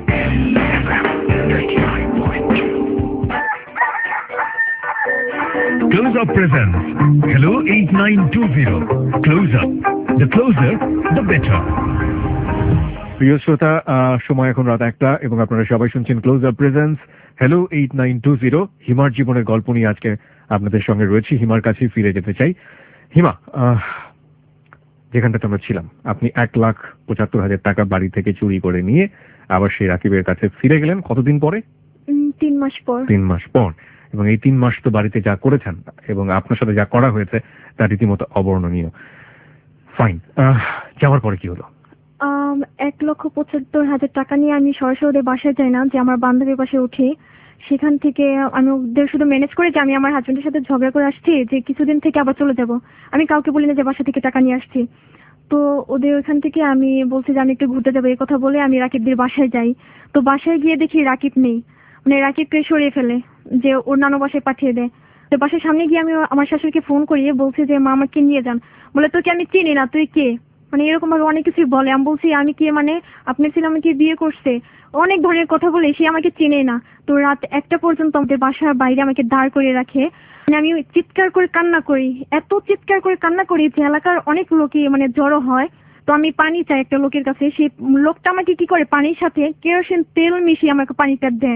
S2: Close Up presents Hello eight nine two zero. Close Up, the closer, the better. প্রিয় শ্রোতা, আহ, সময় এখন রাত একটা এবং আপনারা সবাই শুনছেন Close Up presents hello eight nine two zero. হিমার জীবনের গল্প নিয়ে আজকে আপনাদের সঙ্গে রয়েছি। হিমার কাছে ফিরে যেতে চাই। হিমা, আহ, যেখানটাতে আমরা ছিলাম, আপনি এক লাখ পঁচাত্তর হাজার টাকা বাড়ি থেকে চুরি করে নিয়ে আবার সেই রাকিবের কাছে ফিরে গেলেন কতদিন পরে?
S5: উম, তিন মাস পর।
S2: তিন মাস পর। এবং এই তিন মাস তো বাড়িতে যা করেছেন এবং আপনার সাথে যা করা হয়েছে তা রীতিমতো অবর্ণনীয়। ফাইন, যাওয়ার পরে কি হলো?
S5: আম, এক লক্ষ পঁচাত্তর হাজার টাকা নিয়ে আমি সরাসরি ওদের বাসায় যাই না, যে আমার বান্ধবীর পাশে উঠি। সেখান থেকে আমি ওদের শুধু ম্যানেজ করে যে আমি আমার হাজবেন্ডের সাথে ঝগড়া করে আসছি, যে কিছুদিন থেকে আবার চলে যাব। আমি কাউকে বলি না যে বাসা থেকে টাকা নিয়ে আসছি। তো ওদের ওইখান থেকে আমি বলছি যে আমি একটু ঘুরতে যাবো, এই কথা বলে আমি রাকিবদের বাসায় যাই। তো বাসায় গিয়ে দেখি রাকিব নেই, মানে রাকিবকে সরিয়ে ফেলে, যে ওর নানু বাসায় পাঠিয়ে দেয়। তো বাসার সামনে গিয়ে আমি আমার শাশুড়িকে ফোন করিয়ে বলছি যে মা আমাকে নিয়ে যান। বলে তোকে আমি চিনি না, তুই কে? মানে এরকম ভাবে অনেক কিছুই বলে। আমি বলছি আমি কি, মানে আপনার ছেলে আমাকে বিয়ে করছে, অনেক ধরনের কথা বলে, সে আমাকে চেনে না। তো রাত একটা পর্যন্ত আমাদের বাসার বাইরে আমাকে দাঁড় করে রাখে। মানে আমি চিৎকার করে কান্না করি, এত চিৎকার করে কান্না করি যে এলাকার অনেক লোকই মানে জড়ো হয়। তো আমি পানি চাই একটা লোকের কাছে, সেই লোকটা আমাকে কি করে পানির সাথে কেরোসিন তেল মিশিয়ে আমাকে পানিটা দেয়।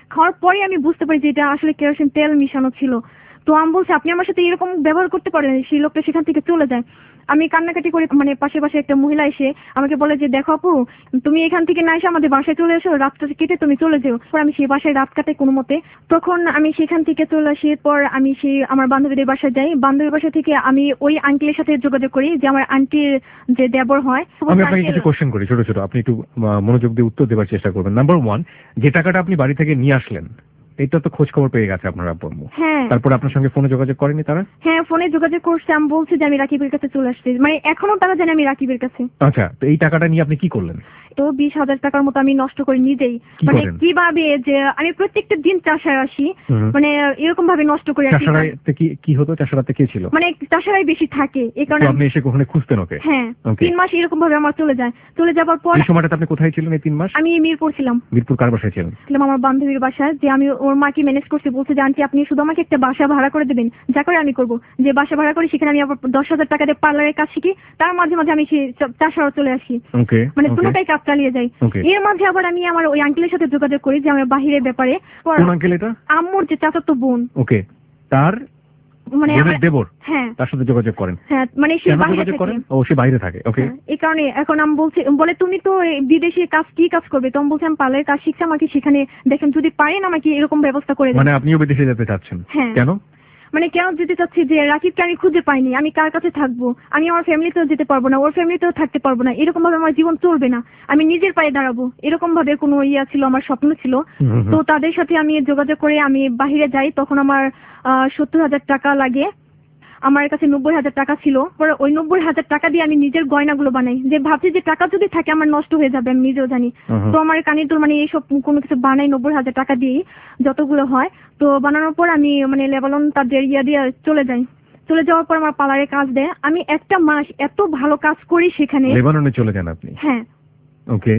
S5: খাওয়ার পরে আমি বুঝতে পারি যে এটা আসলে কেরোসিন তেল মিশানো ছিল। তো আমি বলছি আপনি আমার সাথে এরকম ব্যবহার করতে পারেন। সেই লোকটা সেখান থেকে চলে যায়। আমি কান্নাকাটি করে মানে পাশে পাশে একটা মহিলা এসে আমাকে বলে যে দেখো আপু, তুমি এখান থেকে না এসে আমাদের বাসায় চলে এসো, রাতটা কেটে তুমি চলে যেও। পর আমি সেই বাসায় রাত কাটাই কোনো মতে। তখন আমি সেখান থেকে চলে আসি, পর আমি সেই আমার বান্ধবীদের বাসায় যাই। বান্ধবীর বাসা থেকে আমি ওই আঙ্কেলের সাথে যোগাযোগ করি যে আমার আন্টির যে দেবর হয়।
S2: আমি আপনাকে কিছু কোশ্চেন করি ছোট ছোট, আপনি একটু আহ, মনোযোগ দিয়ে উত্তর দেওয়ার চেষ্টা করবেন। নাম্বার ওয়ান, যে টাকাটা আপনি বাড়ি থেকে নিয়ে আসলেন, এটা তো খোঁজ খবর পেয়ে গেছে আপনার আব্বু আম্মু।
S5: হ্যাঁ।
S2: তারপর আপনার সঙ্গে ফোনে যোগাযোগ করেনি তারা?
S5: হ্যাঁ, ফোনে যোগাযোগ করছে। আমি বলছি যে আমি রাকিবের কাছে চলে আসছি, মানে এখনো তারা জানে আমি রাকিবের কাছে।
S2: আচ্ছা, তো এই টাকাটা নিয়ে আপনি কি করলেন?
S5: তো বিশ হাজার টাকার মতো আমি নষ্ট করি নিজেই।
S2: কি
S5: মানে
S2: করেন?
S5: কিভাবে যে আমি প্রত্যেকটা দিন চাষায় আসি,
S2: হুম।
S5: মানে এরকম ভাবে নষ্ট করি আর কি।
S2: চাষারাতে কি কি হতো? চাষারাতে কে ছিল?
S5: মানে চাষারাই বেশি থাকে, এই
S2: তো
S5: কারণে
S2: আপনি এসে ওখানে খুঁজতেন ওকে?
S5: হ্যাঁ,
S2: Okay.
S5: তিন মাস এরকম ভাবে আমার চলে যায়। চলে যাবার পর
S2: এই সময়টাতে আপনি কোথায় ছিলেন এই তিন মাস?
S5: আমি মিরপুর ছিলাম।
S2: মিরপুর কার বাসায় ছিলেন?
S5: ছিলাম আমার বান্ধবীর বাসায়। যে আমি ওর মাকে ম্যানেজ করছি, বলছে যে আন্টি আপনি শুধু আমাকে একটা বাসা ভাড়া করে দেবেন, যা করে আমি করবো। যে বাসা ভাড়া করি সেখানে আমি আবার দশ হাজার টাকা দিয়ে পার্লারের কাজ শিখি, তার মাঝে মাঝে আমি সেই চাষারও চলে আসি।
S2: ওকে,
S5: মানে দুটোটাই কাজ চালিয়ে যাই।
S2: Okay.
S5: এর মাঝে আবার আমি আমার ওই আঙ্কেলের সাথে যোগাযোগ করি যে আমার বাহিরের ব্যাপারে। পর
S2: কোন আঙ্কেল এটা?
S5: আম্মুর যে চাচাতো বোন,
S2: ওকে, তার
S5: মানে
S2: বোনের
S5: আমার-
S2: দেবর,
S5: হ্যাঁ
S2: তার সাথে যোগাযোগ করেন।
S5: হ্যাঁ, মানে সে
S2: কেন
S5: বাইরে
S2: যোগাযোগ
S5: থাকে।
S2: করেন? ও, সে বাইরে থাকে। ওকে,
S5: হ্যাঁ, এই কারণে এখন আমি বলছি, বলে তুমি তো এই বিদেশে কাজ কি কাজ করবে? তো আমি বলছি আমি পার্লারের কাজ শিখছি, আমাকে সেখানে দেখেন যদি পারেন আমাকে এরকম ব্যবস্থা করে দেন।
S2: মানে আপনিও বিদেশে যেতে চাচ্ছেন?
S5: হ্যাঁ।
S2: কেন?
S5: মানে কেন যেতে চাচ্ছি যে রাকিবকে আমি খুঁজে পাইনি, আমি কার কাছে থাকবো? আমি আমার ফ্যামিলিতেও যেতে পারবো না, ওর ফ্যামিলিতেও থাকতে পারবো না। এরকম ভাবে আমার জীবন চলবে না, আমি নিজের পায়ে দাঁড়াবো, এরকম ভাবে কোনো ইয়া ছিল, আমার স্বপ্ন ছিল।
S2: হুম, হুম।
S5: তো তাদের সাথে আমি যোগাযোগ করে আমি বাহিরে যাই। তখন আমার আহ সত্তর হাজার টাকা লাগে। আমার কাছে নব্বই হাজার টাকা ছিল। পরে ওই নব্বই হাজার টাকা দিয়ে আমি নিজের গয়নাগুলো বানাই, যে ভাবছি যে টাকা যদি থাকে আমার নষ্ট হয়ে যাবে, আমি নিজেও জানি।
S2: হুম।
S5: তো আমার কানের দুল মানে এইসব কোনো কিছু বানাই নব্বই হাজার টাকা দিয়েই, যতগুলো হয়। তো বানানোর পর আমি মানে লেবানন তাদের ইয়া দিয়ে চলে যাই। চলে যাওয়ার পর আমার পার্লারে কাজ দেয়। আমি একটা মাস এত ভালো কাজ করি সেখানে।
S2: লেবাননে চলে যান আপনি?
S5: হ্যাঁ।
S2: ওকে।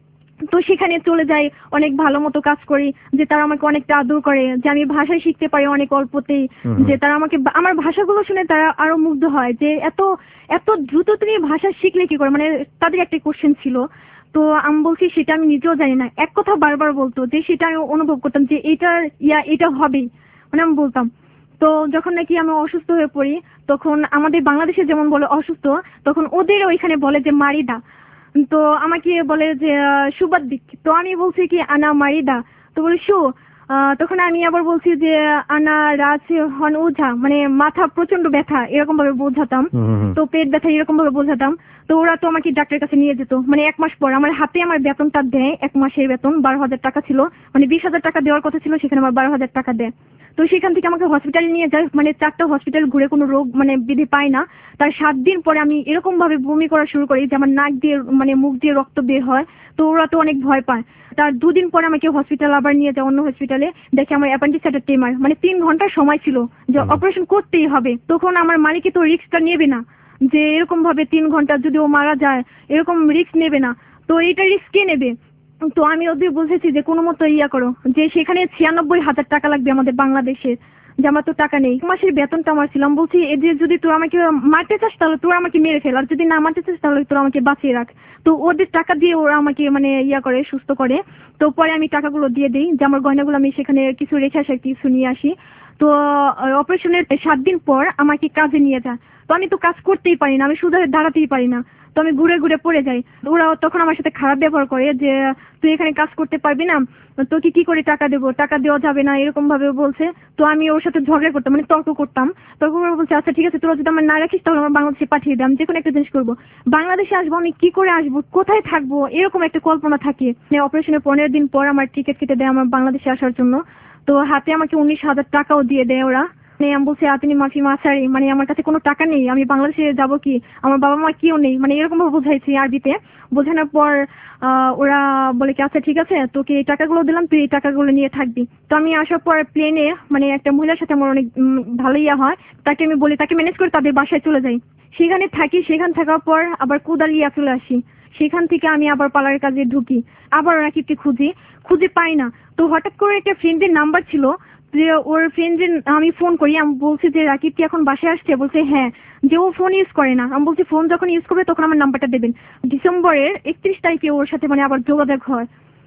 S5: তো সেখানে চলে যাই, অনেক ভালো মতো কাজ করি, যে তারা আমাকে অনেকটা আদর করে, যে আমি ভাষা শিখতে পারি অনেক অল্পতেই,
S2: হুম।
S5: যে তারা আমাকে আমার ভাষাগুলো শুনে তারা আরো মুগ্ধ হয় যে এত এত দ্রুত তুমি ভাষা শিখলে কি করে। মানে তাদের একটা কোশ্চেন ছিল। তো আমি বলছি সেটা আমি নিজেও জানি না। এক কথা বারবার বলতো যে সেটা আমি অনুভব করতাম যে এটার ইয়া এটা হবেই, মানে আমি বলতাম। তো যখন নাকি আমি অসুস্থ হয়ে পড়ি, তখন আমাদের বাংলাদেশে যেমন বলে অসুস্থ, তখন ওদের ওইখানে বলে যে মারিদা। তো আমাকে বলে যে সুবাদ্দিক। তো আমি বলছি কি আনা মারিদা। তো বলে শু। তখন আমি আবার বলছি যে আনা রাজ হন ওঝা, মানে মাথা প্রচন্ড ব্যথা এরকম ভাবে বোঝাতাম। তো পেট ব্যথা এরকম ভাবে বোঝাতাম। তো ওরা তো আমাকে ডাক্তারের কাছে নিয়ে যেত। মানে এক মাস পর আমার হাতে আমার বেতনটা দেয়, এক মাসের বেতন বারো হাজার টাকা ছিল। মানে বিশ হাজার টাকা দেওয়ার কথা ছিল, সেখানে আমার বারো হাজার টাকা দেয়। তো সেখান থেকে আমাকে হসপিটালে নিয়ে যায়। মানে চারটা হসপিটাল ঘুরে কোনো রোগ মানে বিধি পাই না। তার সাত দিন পরে আমি এরকম ভাবে বমি করা শুরু করি যে আমার নাক দিয়ে মানে মুখ দিয়ে রক্ত বের হয়। তো ওরা তো অনেক ভয় পায়। তার দুদিন পরে আমাকে হসপিটাল আবার নিয়ে যায়, অন্য হসপিটালে। দেখে আমার অ্যাপেন্ডিসাইটিস টিউমার। মানে তিন ঘন্টার সময় ছিল যে অপারেশন করতেই হবে। তখন আমার মালিকই তো রিস্কটা নেবে না, যে এরকম ভাবে তিন ঘন্টা যদি ও মারা যায়, এরকম রিস্ক নেবে না। তো এটা রিস্ক কে নেবে? তো আমি ওদের বলতেছি যে কোনো মতো ইয়া করো, যে সেখানে ছিয়ানব্বই হাজার টাকা লাগবে আমাদের বাংলাদেশের, যে আমার তো টাকা নেই। মাসের বেতনটা আমার ছিলাম। বলছি এই যে যদি তোর আমাকে মারতে চাস তাহলে তোর আমাকে মেরে ফেল, আর যদি না মারতে চাস তাহলে তোর আমাকে বাঁচিয়ে রাখ। তো ওদের টাকা দিয়ে ওরা আমাকে মানে ইয়া করে, সুস্থ করে। তো পরে আমি টাকাগুলো দিয়ে দিই, যে আমার গয়নাগুলো আমি সেখানে কিছু রেখে আসি, কিছু নিয়ে আসি। তো অপারেশনের সাত দিন পর আমাকে কাজে নিয়ে যায়। তো আমি তো কাজ করতেই পারি না, আমি শুধু দাঁড়াতেই পারি না। তো আমি ঘুরে ঘুরে পড়ে যাই। ওরা তখন আমার সাথে খারাপ ব্যবহার করে, যে তুই এখানে কাজ করতে পারবি না, তোকে কি করে টাকা দেবো, টাকা দেওয়া যাবে না, এরকম ভাবে বলছে। তো আমি ওর সাথে ঝগড়া করতাম, মানে তর্ক করতাম। তর্ক করে বলছে আচ্ছা ঠিক আছে, তোরা যদি আমার না রাখিস তাহলে আমার বাংলাদেশে পাঠিয়ে দে, আমি যে কোনো একটা জিনিস করবো। বাংলাদেশে আসবো, আমি কি করে আসবো, কোথায় থাকবো, এরকম একটা কল্পনা থাকে। অপারেশনের পনেরো দিন পর আমার টিকিট কেটে দেয় আমার বাংলাদেশে আসার জন্য। তো হাতে আমাকে উনিশ হাজার টাকাও দিয়ে দেয় ওরা। আমি বলছি আপনি মাফি মাসারি, মানে আমার কাছে কোনো টাকা নেই, আমি বাংলাদেশে যাবো কি, আমার বাবা মা কেউ নেই, মানে এরকম ভাবে বোঝাইছি আরবিতে। বোঝানোর পর আহ ওরা বলে কি আচ্ছা ঠিক আছে, তোকে এই টাকাগুলো দিলাম, তুই এই টাকাগুলো নিয়ে থাকবি। তো আমি আসার পর প্লেনে মানে একটা মহিলার সাথে আমার অনেক ভালো ইয়া হয়, তাকে আমি বলি, তাকে ম্যানেজ করে তাদের বাসায় চলে যাই, সেখানে থাকি। সেখান থাকার পর আবার কুদালিয়া চলে আসি। সেখান থেকে আমি আবার পার্লারের কাজে ঢুকি, আবার রাকিবকে খুঁজি, খুঁজে পাই না। তো হঠাৎ করে একটা ফ্রেন্ডের নাম্বার ছিল, যে ওর ফ্রেন্ডের আমি ফোন করি, আমি বলছি যে রাকিব কি এখন বাসায় আসছে? বলছে হ্যাঁ। যে ও ফোন ইউজ করে না। আমি বলছি ফোন যখন ইউজ করবে তখন আমার নাম্বারটা দেবেন। ডিসেম্বরের একত্রিশ তারিখে ওর সাথে মানে আবার যোগাযোগ হয়।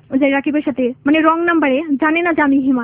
S5: ওই যে রাকিবের সাথে মানে রং নাম্বারে, জানে না যে আমি হিমা।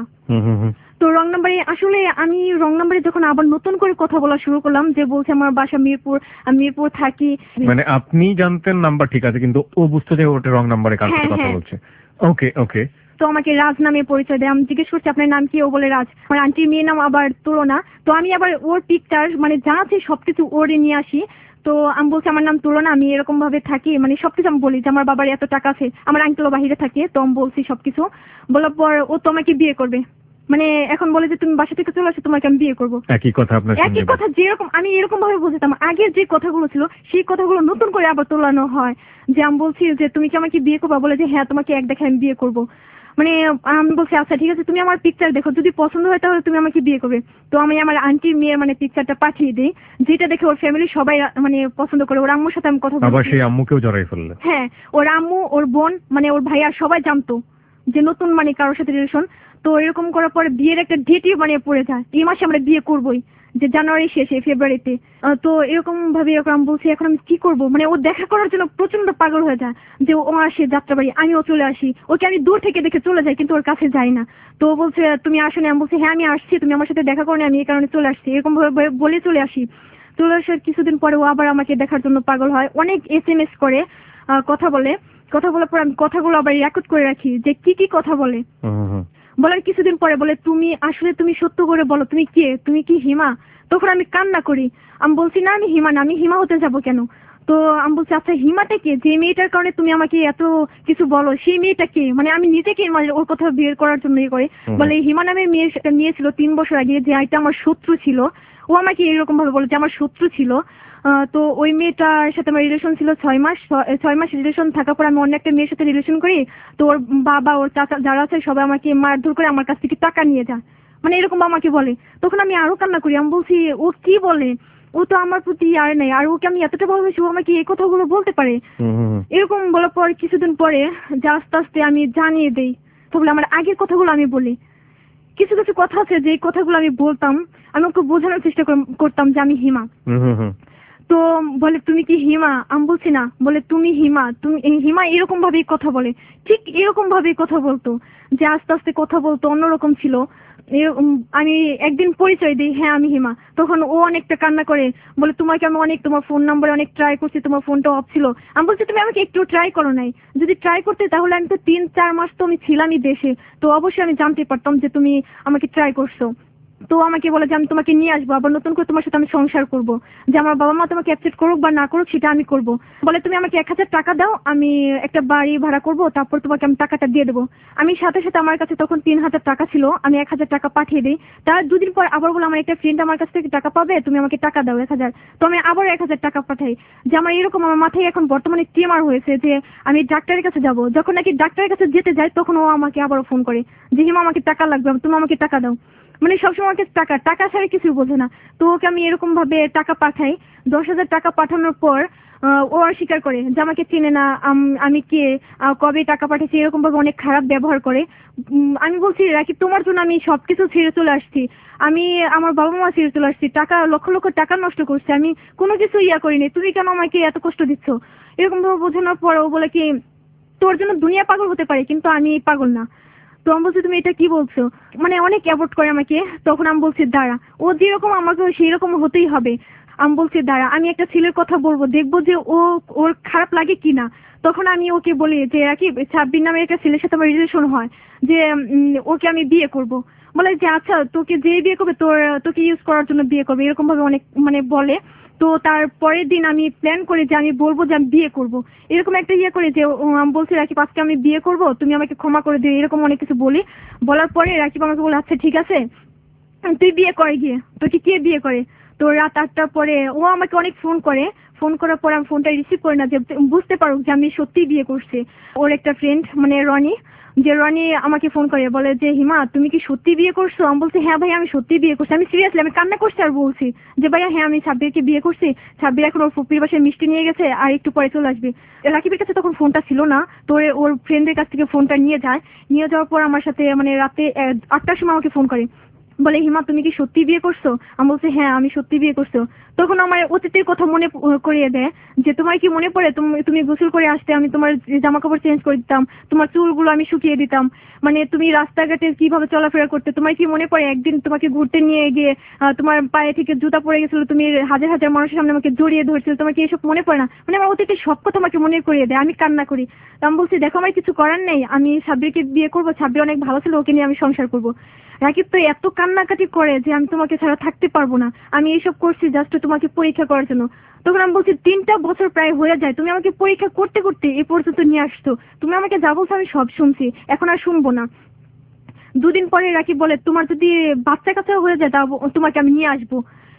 S5: তো রং নাম্বারে আসলে আমি রং নাম্বারে যখন আবার নতুন করে কথা বলা শুরু করলাম, যে বলছে আমার বাসা মিরপুর, আমি মিরপুর থাকি।
S2: মানে আপনি জানতেন নাম্বার ঠিক আছে, কিন্তু ও বুঝতো যে ওটা রং নাম্বারে কার সাথে কথা বলছে। ওকে ওকে।
S5: তো আমাকে রাজ নামে পরিচয় দেয়। আমি জিজ্ঞেস করছি আপনার নাম কি, ও বলে রাজ। আমার আন্টির মেয়ের নাম আবার তুলনা। তো আমি আবার ওর পিকচার মানে যা আছে সবকিছু ওরে নিয়ে আসি। তো আমি বলছি আমার নাম তুলনা, আমি এরকম ভাবে থাকি, মানে সবকিছু আমি বলি যে আমার বাবার এত টাকা আছে, আমার আঙ্কেলও বাহিরে থাকে। তো আমি বলছি সবকিছু বলার পর ও তো আমাকে বিয়ে করবে, মানে এখন বলে যে তুমি বাসা থেকে চলে আসো, তোমাকে আমি বিয়ে করবো।
S2: একই কথা আপনার সঙ্গে,
S5: একই কথা যেরকম আমি এরকম ভাবে বুঝতাম। আগের যে কথাগুলো ছিল সেই কথাগুলো নতুন করে আবার তোলানো হয়, যে আমি বলছি যে তুমি কি আমাকে বিয়ে করবা, বলে যে হ্যাঁ তোমাকে এক দেখে আমি বিয়ে করবো। মানে আমি বলছি আচ্ছা ঠিক আছে, তুমি আমার পিকচার দেখো, যদি পছন্দ হয় তাহলে তুমি আমাকে বিয়ে করবে। তো আমি আমার আন্টির মেয়ের মানে পিকচারটা পাঠিয়ে দিই, যেটা দেখে ওর ফ্যামিলি সবাই মানে পছন্দ করে। ওর আম্মুর সাথে আমি কথা বলি,
S2: আবার সেই আম্মুকেও জড়াই ফেললেন।
S5: হ্যাঁ, ওর আম্মু, ওর বোন, মানে ওর ভাইয়া সবাই জানতো যে নতুন মানে কারোর সাথে রিলেশন। তো এরকম করার পরে বিয়ের একটা ডেটই মানে পড়ে যায়, এই মাসে আমরা বিয়ে করবোই, যে জানুয়ারি শেষে ফেব্রুয়ারিতে। তো এরকম ভাবে এরকম আমি বলছি এখন আমি কি করবো, মানে ও দেখা করার জন্য প্রচন্ড পাগল হয়ে যায়, যে ও আসে যাত্রাবাড়ি, আমিও চলে আসি, ওকে আমি দূর থেকে দেখে চলে যাই কিন্তু ওর কাছে যাই না। তো ও বলছে তুমি আসো না, আমি বলছি হ্যাঁ আমি আসছি, তুমি আমার সাথে দেখা করো না, আমি এই কারণে চলে আসছি, এরকম ভাবে বলে চলে আসি। চলে আসার কিছুদিন পরে ও আবার আমাকে দেখার জন্য পাগল হয়, অনেক এস এম এস করে, কথা বলে। কথা বলার পর আমি কথাগুলো আবার রেকর্ড করে রাখি যে কি কি কথা বলে। বলার কিছুদিন পরে বলে তুমি আসলে তুমি সত্য করে বলো তুমি কে, তুমি কি হিমা? তখন আমি কান্না করি, আমি বলছি না আমি হিমা না, আমি হিমা হতে যাবো কেন? তো আমি বলছি আচ্ছা হিমাটা কে, যে মেয়েটার কারণে তুমি আমাকে এত কিছু বলো, সেই মেয়েটা কে? মানে আমি নিজেকে মানে ওর কথা বের করার জন্য ইয়ে করে বলে হিমা নামের মেয়ে মেয়ে ছিল তিন বছর আগে, যে এটা আমার শত্রু ছিল। ও আমাকে এরকম ভাবে বলে যে আমার শত্রু ছিল। তো ওই মেয়েটার সাথে আমার রিলেশন ছিল ছয় মাস। ছয় মাস রিলেশন থাকার পর আমি অন্য একটা মেয়ের সাথে রিলেশন করি। তো ওর বাবা, ওর চাচা যারা আছে সবাই আমাকে মারধর করে আমার কাছ থেকে টাকা নিয়ে যায়, মানে এরকম আমাকে বলে। তখন আমি আরো কান্না করি, আমি বলছি ও কি বলে, ও তো আমার প্রতি আর নেই, আর ওকে আমি এতটা ভালোবাসি, ও আমাকে এই কথাগুলো বলতে পারে? এরকম বলার পর কিছুদিন পরে যে আস্তে আস্তে আমি জানিয়ে দেই, তাহলে আমার আগের কথাগুলো আমি বলি। কিছু কিছু কথা আছে যে কথাগুলো আমি বলতাম, আমি ওকে বোঝানোর চেষ্টা করতাম যে আমি হিমা। তো বলে তুমি কি হিমা? আমি বলছি না। বলে তুমি হিমা, তুমি হিমা, এরকম ভাবেই কথা বলে, ঠিক এরকম ভাবেই কথা বলতো, যে আস্তে আস্তে কথা বলতো অন্যরকম ছিল। আমি একদিন পরিচয় দিই হ্যাঁ আমি হিমা, তখন ও অনেকটা কান্না করে, বলে তোমাকে আমি অনেক, তোমার ফোন নাম্বারে অনেক ট্রাই করছি, তোমার ফোনটা অফ ছিল। আমি বলছি তুমি আমাকে একটু ট্রাই করো নাই, যদি ট্রাই করতে তাহলে আমি তো তিন চার মাস তো আমি ছিলামই দেশে, তো অবশ্যই আমি জানতে পারতাম যে তুমি আমাকে ট্রাই করছো। তো আমাকে বলে যে আমি তোমাকে নিয়ে আসবো, আবার নতুন করে তোমার সাথে আমি সংসার করব, যে আমার বাবা মা তোমাকে অ্যাকসেপ্ট করুক বা না করুক সেটা আমি করব। বলে তুমি আমাকে এক হাজার টাকা দাও, আমি একটা বাড়ি ভাড়া করব, তারপর তোমাকে আমি টাকাটা দিয়ে দেবো। আমি সাথে সাথে, আমার কাছে তখন তিন হাজার টাকা ছিল, আমি এক হাজার টাকা পাঠিয়ে দিই। তার দুদিন পর আবার বলে আমার একটা ফ্রেন্ড আমার কাছ থেকে টাকা পাবে, তুমি আমাকে টাকা দাও এক হাজার। তো আমি আবার এক হাজার টাকা পাঠাই, যে আমার এরকম আমার মাথায় এখন বর্তমানে টিউমার হয়েছে, যে আমি ডাক্তারের কাছে যাব। যখন নাকি ডাক্তারের কাছে যেতে যাই তখন ও আমাকে আবারও ফোন করে যে হিমা আমাকে টাকা লাগবে, তুমি আমাকে টাকা দাও। মানে সবসময় আমাকে টাকা টাকা ছাড়া কিছু বোঝে না। তো ওকে আমি এরকম ভাবে টাকা পাঠাই। দশ হাজার টাকা পাঠানোর পর ও অস্বীকার করে যে আমাকে চেনে না, আমি কে, কবে টাকা পাঠিয়েছি, এরকম ভাবে অনেক খারাপ ব্যবহার করে। আমি বলছি রাকিব তোমার জন্য আমি সবকিছু ছেড়ে চলে আসছি, আমি আমার বাবা মা ছেড়ে চলে আসছি, টাকা লক্ষ লক্ষ টাকা নষ্ট করছি, আমি কোনো কিছু ইয়া করিনি, তুমি কেন আমাকে এত কষ্ট দিচ্ছ? এরকম ভাবে বোঝানোর পর ও বলে কি তোর জন্য দুনিয়া পাগল হতে পারে কিন্তু আমি পাগল না। তো আমি বলছি তুমি এটা কি বলছো? মানে অনেক অ্যাভয়েড করে আমাকে। তখন আমি বলছি দাঁড়া, ও যেরকম আমাকে সেই রকম হতেই হবে। আমি বলছি দাঁড়া, আমি একটা ছেলের কথা বলবো, দেখবো যে ও ওর খারাপ লাগে কিনা। তখন আমি ওকে বলি যে কি সাব্বির নামে একটা ছেলের সাথে আমার রিলেশন হয়, যে ওকে আমি বিয়ে করব। বলে যে আচ্ছা তোকে যে বিয়ে করবে তোর তোকে ইউজ করার জন্য বিয়ে করবে, এরকম ভাবে অনেক মানে বলে। তো তার পরের দিন আমি প্ল্যান করি যে আমি বলবো যে আমি বিয়ে করব, এরকম একটা ইয়ে করে যে আমি বলছি রাকিব আজকে আমি বিয়ে করব, তুমি আমাকে ক্ষমা করে দিও, এরকম অনেক কিছু বলি। বলার পরে রাকিব আমাকে বলে আচ্ছা ঠিক আছে তুই বিয়ে করে গিয়ে, তোকে কে বিয়ে করে? তো রাত আটটার পরে ও আমাকে অনেক ফোন করে, ফোন করার পর আমি ফোনটা রিসিভ করি না, যে বুঝতে পারুক যে আমি সত্যিই বিয়ে করছি। ওর একটা ফ্রেন্ড মানে রনি, যে রনি আমাকে ফোন করে বলে যে হিমা তুমি কি সত্যি বিয়ে করছো? আমি বলছি হ্যাঁ ভাই আমি সত্যি বিয়ে করছি, আমি সিরিয়াসলি আমি কান্না করছি আর বলছি যে ভাইয়া হ্যাঁ আমি সাব্বিরকে বিয়ে করছি, সাব্বির এখন ওর ফুপির বাসায় মিষ্টি নিয়ে গেছে আর একটু পরে চলে আসবে। রাকিবের কাছে তখন ফোনটা ছিল না, তো ওর ফ্রেন্ডের কাছ থেকে ফোনটা নিয়ে যায়। নিয়ে যাওয়ার পর আমার সাথে মানে রাতে আটটার সময় আমাকে ফোন করে, বলে হিমা তুমি কি সত্যি বিয়ে করছো? আমি বলছি হ্যাঁ আমি সত্যি বিয়ে করছো। তখন আমার অতীতের কথা মনে করিয়ে দেয় যে তোমার কি মনে পড়ে তুমি তুমি গোসল করে আসতে, আমি তোমার জামা কাপড় চেঞ্জ করে দিতাম, তোমার চুলগুলো আমি শুকিয়ে দিতাম, মানে তুমি রাস্তাঘাটে কিভাবে চলাফেরা করতে, তোমার কি মনে পড়ে একদিন তোমাকে ঘুরতে নিয়ে গিয়ে তোমার পায়ে থেকে জুতা পড়ে গেছিল, তুমি হাজার হাজার মানুষের সামনে আমাকে জড়িয়ে ধরছিল, তোমার কি এসব মনে পড়ে না? মানে আমার অতীতের সব কথা আমাকে মনে করিয়ে দেয়, আমি কান্না করি। তো আমি বলছি দেখো আমার কিছু করার নেই, আমি সাব্বিরকে বিয়ে করবো, সাব্বির অনেক ভালো ছিল, ওকে নিয়ে আমি সংসার করবো। রাকিব তো এত কান্নাকাটি করে যে আমি তোমাকে ছাড়া থাকতে পারবো না, আমি এইসব করছি জাস্ট তোমাকে পরীক্ষা করার জন্য। তখন আমি বলছি তিনটা বছর প্রায় হয়ে যায়, তুমি আমাকে পরীক্ষা করতে করতে এ পর্যন্ত নিয়ে আসছো, তুমি আমাকে যা বলছো আমি সব শুনছি, এখন আর শুনবো না। দুদিন পরে রাকিব বলে তোমার যদি বাচ্চা কাচ্চা হয়ে যায় তাও তোমাকে আমি নিয়ে আসবো।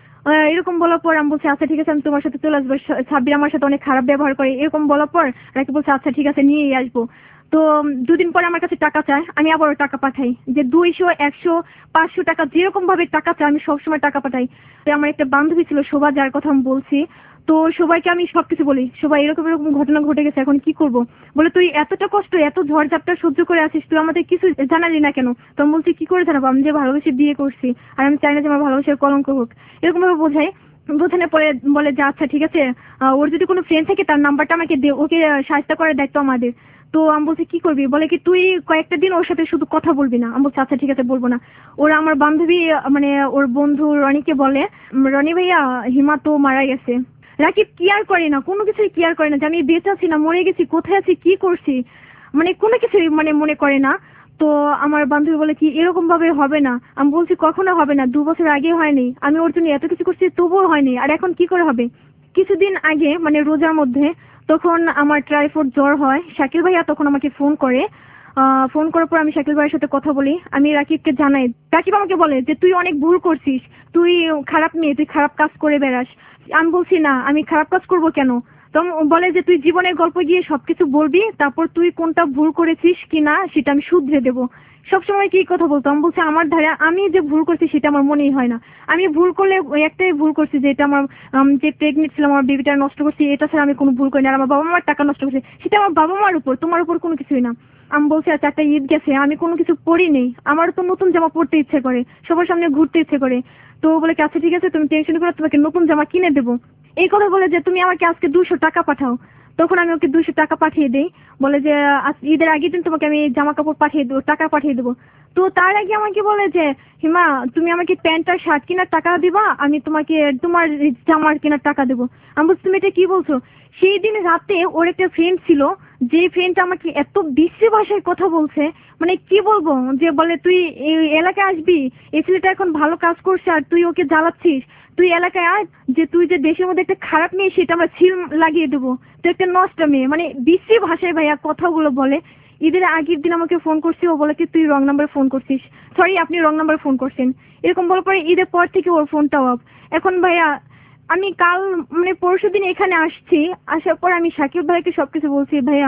S5: এরকম বলার পর আমি বলছি আচ্ছা ঠিক আছে আমি তোমার সাথে চলে আসবো, সাব্বির আমার সাথে অনেক খারাপ ব্যবহার করে, এরকম বলার পর রাকিব বলছে আচ্ছা ঠিক আছে নিয়েই আসবো। তো দুদিন পরে আমার কাছে টাকা চায়, আমি আবারও টাকা পাঠাই, যে দুইশো একশো পাঁচশো টাকা যেরকম ভাবে টাকা চায় আমি সবসময় টাকা পাঠাই। তো আমার একটা বান্ধবী ছিল শোভা, যার কথা আমি বলছি, তো সবাইকে আমি সবকিছু বলি, সবাই এরকম এরকম ঘটনা ঘটে গেছে এখন কি করব। বলে তুই এতটা কষ্ট এত ঝড়ঝাপটা সহ্য করে আসিস, তুই আমাদের কিছু জানালি না কেন? তো আমি বলছি কি করে জানাবো, আমি যে ভালোবেসে বিয়ে করছি আর আমি চাই না যে আমার ভালোবাসার কলঙ্ক হোক। এরকম ভাবে বোঝাই, বোঝানোর পরে বলে যে আচ্ছা ঠিক আছে ওর যদি কোনো ফ্রেন্ড থাকে তার নাম্বারটা আমাকে দে, ওকে সাহায্য করার দায়িত্ব আমাদের। তো আমি বলছি কি করবি? বলে কি তুই কয়েকটা দিন ওর সাথে শুধু কথা বলবি না। আমি বলছি আচ্ছা ঠিক আছে বলবো না। ওরা আমার বান্ধবী মানে ওর বন্ধু রনিকে বলে রনি ভাইয়া হিমা তো মারা গেছে। রাকিব কেয়ার করে না, কোনো কিছুই কেয়ার করে না যে আমি বেঁচে আছি না মরে গেছি, কোথায় আছি কি করছি, মানে কোনো কিছুই মানে মনে করে না। তো আমার বান্ধবী বলে কি এরকম ভাবে হবে না। আমি বলছি কখনো হবে না, দু বছর আগে হয়নি, আমি ওর জন্য এত কিছু করছি তবুও হয়নি, আর এখন কি করে হবে? কিছুদিন আগে মানে রোজার মধ্যে তখন আমার টাইফয়েড জ্বর হয়, শাকিল ভাইয়া তখন আমাকে ফোন করে, আহ ফোন করার পর আমি শাকিল ভাইয়ের সাথে কথা বলি, আমি রাকিবকে জানাই, রাকিব আমাকে বলে যে তুই অনেক ভুল করছিস, তুই খারাপ মেয়ে, তুই খারাপ কাজ করে বেড়াস। আমি বলছি না আমি খারাপ কাজ করব কেন? তো বলে যে তুই জীবনের গল্প গিয়ে সবকিছু বলবি, তারপর তুই কোনটা ভুল করেছিস কিনা সেটা আমি শুধরে দেবো। সবসময় কি কথা বলতো, আমি বলছি আমার ধারে আমি যে ভুল করছি সেটা আমার মনেই হয় না, আমি ভুল করলে একটাই ভুল করছি যে এটা আমার যে প্রেগনেন্ট ছিলাম আমার বেবিটা নষ্ট করছি, এটা ছাড়া আমি কোনো ভুল করিনি। আর আমার বাবা মার টাকা নষ্ট করছে সেটা আমার বাবা মার উপর, তোমার উপর কোনো কিছুই না। আমি বলছি আচ্ছা একটা ঈদ গেছে আমি কোনো কিছু পরিনি, আমার তো নতুন জামা পরতে ইচ্ছে করে, সবার সামনে ঘুরতে ইচ্ছে করে। তো বলে আচ্ছা ঠিক আছে তুমি টেনশন করো, তোমাকে নতুন জামা কিনে দেবো। এই কথা বলে যে তুমি আমাকে আজকে দুশো টাকা পাঠাও। তখন আমি ওকে দুশো টাকা পাঠিয়ে দিই, বলে যে ঈদের আগের দিন তোমাকে আমি জামা কাপড় পাঠিয়ে দেবো, টাকা পাঠিয়ে দেবো। তো তার আগে আমাকে বলে যে হিমা তুমি আমাকে প্যান্ট আর শার্ট কেনার টাকা দিবা, আমি তোমাকে তোমার জামার কেনার টাকা দেবো। আমি বলছি তুমি এটা কি বলছো? সেই দিন রাতে ওর একটা ফ্রেন্ড ছিল, যে ফ্রেন্ডটা আমাকে এত বিশ্রী ভাষায় কথা বলছে, মানে কি বলবো, যে বলে তুই এই এলাকায় আসবি, এই ছেলেটা এখন ভালো কাজ করছে আর তুই ওকে জ্বালাচ্ছিস, তুই এলাকায় আয়, যে তুই যে দেশের মধ্যে একটা খারাপ মেয়ে সেটা আমরা ছিল লাগিয়ে দেবো, তুই একটা নষ্ট মেয়ে, মানে বিশ্রী ভাষায় ভাইয়া কথাগুলো বলে। ঈদের আগের দিন আমাকে ফোন করছি, ও বলে কি তুই রং নাম্বারে ফোন করছিস, সরি আপনি রং নাম্বারে ফোন করছেন, এরকম বলার পরে ঈদের পর থেকে ওর ফোনটাও অফ। এখন ভাইয়া আমি কাল মানে পরশু দিন এখানে আসছি, আসার পর আমি শাকিব ভাইকে সবকিছু বলছি, ভাইয়া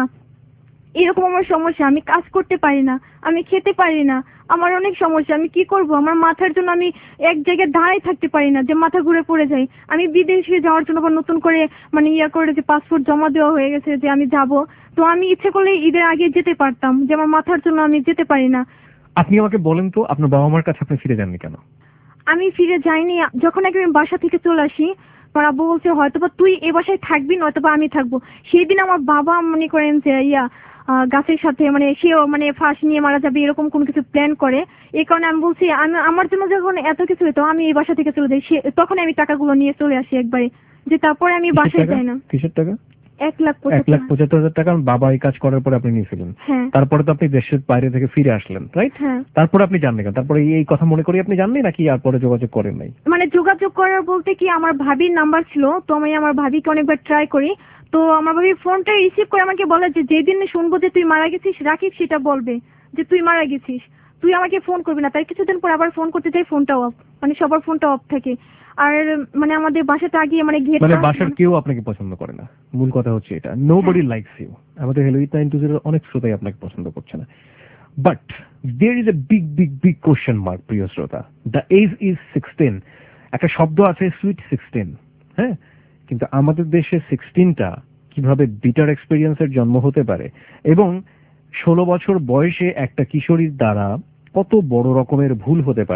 S5: এরকম আমার সমস্যা, আমি কাজ করতে পারি না, আমি খেতে পারি না, আমার অনেক সমস্যা, আমি কি করব, আমার মাথার জন্য আমি এক জায়গায় দাঁড়ায় থাকতে পারি না, যে মাথা ঘুরে পড়ে যায়। আমি বিদেশে যাওয়ার জন্য আবার নতুন করে মানে ইয়া করে যে পাসপোর্ট জমা দেওয়া হয়ে গেছে যে আমি যাব, তো আমি ইচ্ছে করলে ঈদের আগে যেতে পারতাম, যে আমার মাথার জন্য আমি যেতে পারি না।
S2: আপনি আমাকে বলেন তো আপনার বাবা মার কাছে আপনি ফিরে যাননি কেন?
S5: আমি ফিরে যাইনি, যখন আগে আমি বাসা থেকে চলে আসি আমার আব্বু বলছে হয়তোবা তুই এ বাসায় থাকবি নয়তোবা আমি থাকবো। সেই দিন আমার বাবা মনে করেন যে ইয়া গাছের সাথে মানে সেও মানে ফাঁস নিয়ে মারা যাবে এরকম কোনো কিছু প্ল্যান করে, এই কারণে আমি বলছি আমি আমার জন্য যখন এত কিছু হতো আমি এই বাসা থেকে চলে যাই, তখন আমি টাকাগুলো নিয়ে চলে আসি একবারে, যে তারপরে আমি বাসায় যাই না।
S2: কিসের টাকা?
S5: এক লাখ
S2: এক লাখ পঁচাত্তর হাজার টাকা বাবা এই কাজ করার পরে আপনি নিয়েছিলেন।
S5: হ্যাঁ।
S2: তারপরে তো আপনি দেশের বাইরে থেকে ফিরে আসলেন, রাইট?
S5: হ্যাঁ।
S2: তারপরে আপনি জানলেন কেন? তারপরে এই কথা মনে করি আপনি জানলেন নাকি আর পরে যোগাযোগ করেন নাই?
S5: মানে যোগাযোগ করার বলতে কি আমার ভাবির নাম্বার ছিল, তো আমি আমার ভাবিকে অনেকবার ট্রাই করি, তো আমার ভাবি ফোনটা রিসিভ করে আমাকে বলে যে যেদিন শুনবো যে তুই মারা গেছিস রাকিব সেটা বলবে যে তুই মারা গেছিস, তুই আমাকে ফোন করবি না। তাই কিছুদিন পর আবার ফোন করতে যাই, ফোনটা অফ, মানে সবার ফোনটা অফ থাকে। আর মানে আমাদের বাসাটা আগে মানে গেট
S2: মানে বাসার কেউ আপনাকে পছন্দ করে না, মূল কথা হচ্ছে এটা। Nobody likes you. আমাদের hello eight nine two zero অনেক শ্রোতাই আপনাকে পছন্দ করছে না। But there is a big big big question mark, প্রিয় শ্রোতা। The age is sixteen. একটা শব্দ আছে সুইট সিক্সটিন, হ্যাঁ, কিন্তু আমাদের দেশে সিক্সটিনটা কিভাবে বিটার এক্সপেরিয়েন্সের জন্ম হতে পারে, এবং ষোলো বছর বয়সে একটা কিশোরীর দ্বারা কত বড় রকমের ভুল হতে পারে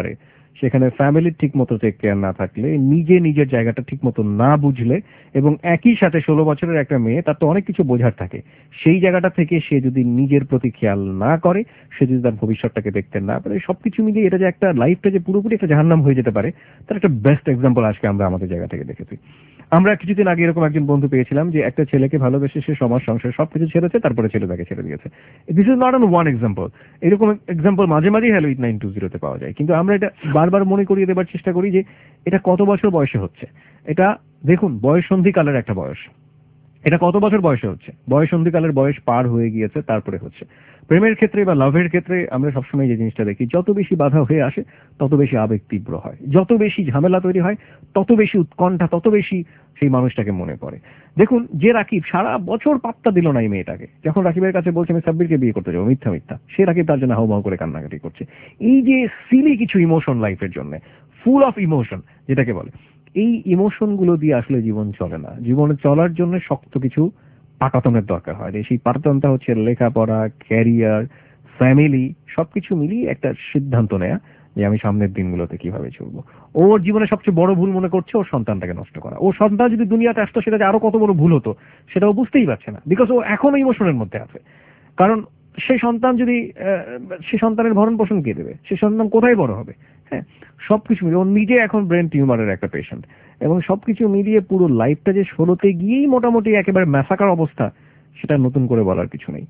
S2: সেখানে ফ্যামিলির ঠিক মতো টেক কেয়ার না থাকলে, নিজে নিজের জায়গাটা ঠিক মতো না বুঝলে, এবং একই সাথে ষোলো বছরের একটা মেয়ে, তার তো অনেক কিছু বোঝার থাকে, সেই জায়গাটা থেকে সে যদি নিজের প্রতি খেয়াল না করে, সে যদি তার ভবিষ্যৎটাকে দেখতে না পারে, সবকিছু মিলিয়ে এটা যে একটা লাইফটা যে পুরোপুরি একটা জাহান্নাম হয়ে যেতে পারে, তার একটা বেস্ট এক্সাম্পল আজকে আমরা আমাদের জায়গা থেকে দেখেছি। আমরা কিছুদিন আগে এরকম একজন বন্ধু পেয়েছিলাম যে একটা ছেলেকে ভালোবেসে সে সমাজ সংসার সবকিছু ছেড়েছে, তারপরে ছেলে তাকে ছেড়ে দিয়েছে। This is not on one example, এরকম এক্সাম্পল মাঝে মাঝে হ্যালো এইট নাইন টু জিরোতে পাওয়া যায়। কিন্তু আমরা এটা বারবার মনে করিয়ে দেবার চেষ্টা করি যে এটা কত বছর বয়সে হচ্ছে। এটা দেখুন বয়স সন্ধিকালের একটা বয়স, এটা কত বছর বয়সে হচ্ছে, বয়স সন্ধিকালের বয়স পার হয়ে গিয়েছে তারপরে হচ্ছে। প্রেমের ক্ষেত্রে বা লাভের ক্ষেত্রে আমরা সবসময় যে জিনিসটা দেখি, যত বেশি বাধা হয়ে আসে তত বেশি আবেগ তীব্র হয়, যত বেশি ঝামেলা তৈরি হয় তত বেশি উৎকণ্ঠা, তত বেশি সেই মানুষটাকে মনে পড়ে। দেখুন যে রাকিব সারা বছর পাত্তা দিল না এই মেয়েটাকে, যখন রাকিবের কাছে বলছে আমি সাব্বিরকে বিয়ে করতে যাবো, মিথ্যা মিথ্যা, সে রাকিব তার জন্য হাউমাউ করে কান্নাকাটি করছে। এই যে সিলি কিছু ইমোশন লাইফের জন্য, ফুল অফ ইমোশন যেটাকে বলে, এই ইমোশন গুলো দিয়ে আসলে জীবন চলে না। জীবনে চলার জন্য শক্ত কিছু পাটাতনের দরকার হয়। সেই পাটাতনটা হচ্ছে লেখাপড়া, ক্যারিয়ার, ফ্যামিলি, সবকিছু মিলিয়ে একটা সিদ্ধান্ত নেয়া যে আমি সামনের দিনগুলোতে কিভাবে চলবো। ওর জীবনে সবচেয়ে বড় ভুল মনে করছে ওর সন্তানটাকে নষ্ট করা। ও সন্তান যদি দুনিয়াতে আসতো সেটা যে আরো কত বড় ভুল হতো সেটাও বুঝতেই পারছে না, বিকজ ও এখনো ইমোশনের মধ্যে আছে। কারণ সে সন্তান যদি সে সন্তানের ভরণ পোষণ কে দেবে, সে সন্তান কোথায় বড় হবে? হ্যাঁ, সবকিছু মিলিয়ে ও নিজে এখন ব্রেন টিউমারের একটা পেশেন্ট, এবং সবকিছু মিলিয়ে পুরো লাইফটা যে ষোলোতে গিয়েই মোটামুটি একেবারে ম্যাসাকার অবস্থা, সেটা নতুন করে বলার কিছু নেই।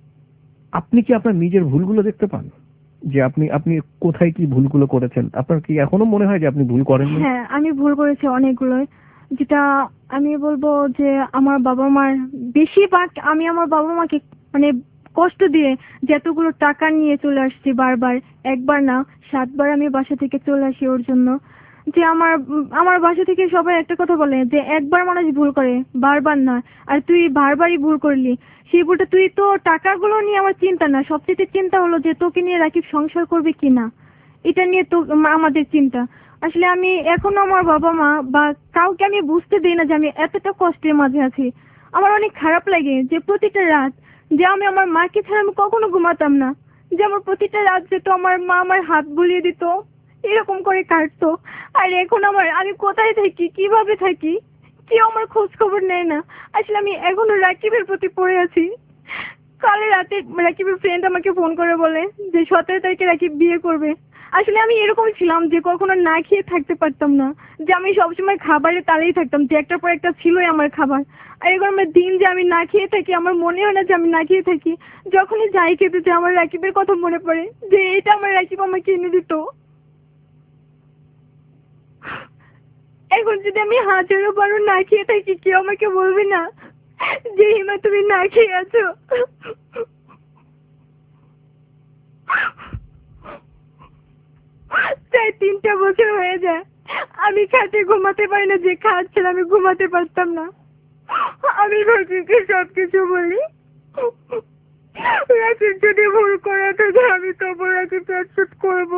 S2: আপনি কি আপনার নিজের ভুলগুলো দেখতে পান যে আপনি আপনি কোথায় কি ভুলগুলো করেছেন? আপনার কি এখনো মনে হয় যে আপনি ভুল করেননি?
S5: হ্যাঁ, আমি ভুল করেছি অনেকগুলো, যেটা আমি বলবো যে আমার বাবা মার বেশিরভাগ, আমি আমার বাবা মাকে মানে কষ্ট দিয়ে যতগুলো টাকা নিয়ে চলে আসছি বারবার, একবার না সাতবার আমি বাসা থেকে চলে আসি ওর জন্য। যে আমার আমার বাসা থেকে সবাই একটা কথা বলে যে একবার মানুষ ভুল করে, বারবার না, আর তুই বারবারই ভুল করলি। সেই ভুলটা তুই তো টাকাগুলো নিয়ে আমার চিন্তা না, সবচেয়ে চিন্তা হলো যে তোকে নিয়ে রাকিব সংসার করবে কিনা, এটা নিয়ে তো আমাদের চিন্তা। আসলে আমি এখনো আমার বাবা মা বা কাউকে আমি বুঝতে দিই না যে আমি এতটা কষ্টের মাঝে আছি। আমার অনেক খারাপ লাগে যে প্রতিটা রাত যে আমি আমার মাকে ছাড়া আমি কখনো ঘুমাতাম না, যে আমার প্রতিটা রাত যেত আমার মা আমার হাত বুলিয়ে দিত, এরকম করে কাটতো। আর এখন আমার আমি কোথায় থাকি, কিভাবে থাকি, কেউ আমার খোঁজ খবর নেয় না। আসলে আমি এখনো রাকিবের প্রতি পড়ে আছি। কালে রাতে রাকিবের ফ্রেন্ড আমাকে ফোন করে বলে যে সতেরো তারিখে রাকিব বিয়ে করবে। আসলে আমি এরকম ছিলাম যে কখনো না খেয়ে থাকতে পারতাম না, যে আমি সবসময় খাবারের তালেই থাকতাম, যে একটার পর একটা ছিলই আমার খাবার। আর এরকম আমার দিন যে আমি না খেয়ে থাকি, আমার মনে হয় না যে আমি না খেয়ে থাকি। যখনই যাই খেতে যে আমার রাকিবের কথা মনে পড়ে যে এটা আমার রাকিব আমাকে এনে দিত। এখন যদি আমি হাজারো বারো না খেয়ে থাকি, কেউ আমাকে বলবে না যে হিমা তুমি না খেয়ে আছো? প্রায় তিনটা বছর হয়ে যায় আমি খাটে ঘুমাতে পারি না, যে খাচ্ছিল আমি ঘুমাতে পারতাম না। আমি রাকিবকে সবকিছু বলি, রাকিব যদি ভুল করে থাকে আমি তবু রাকিবকে অ্যাকসেপ্ট করবো।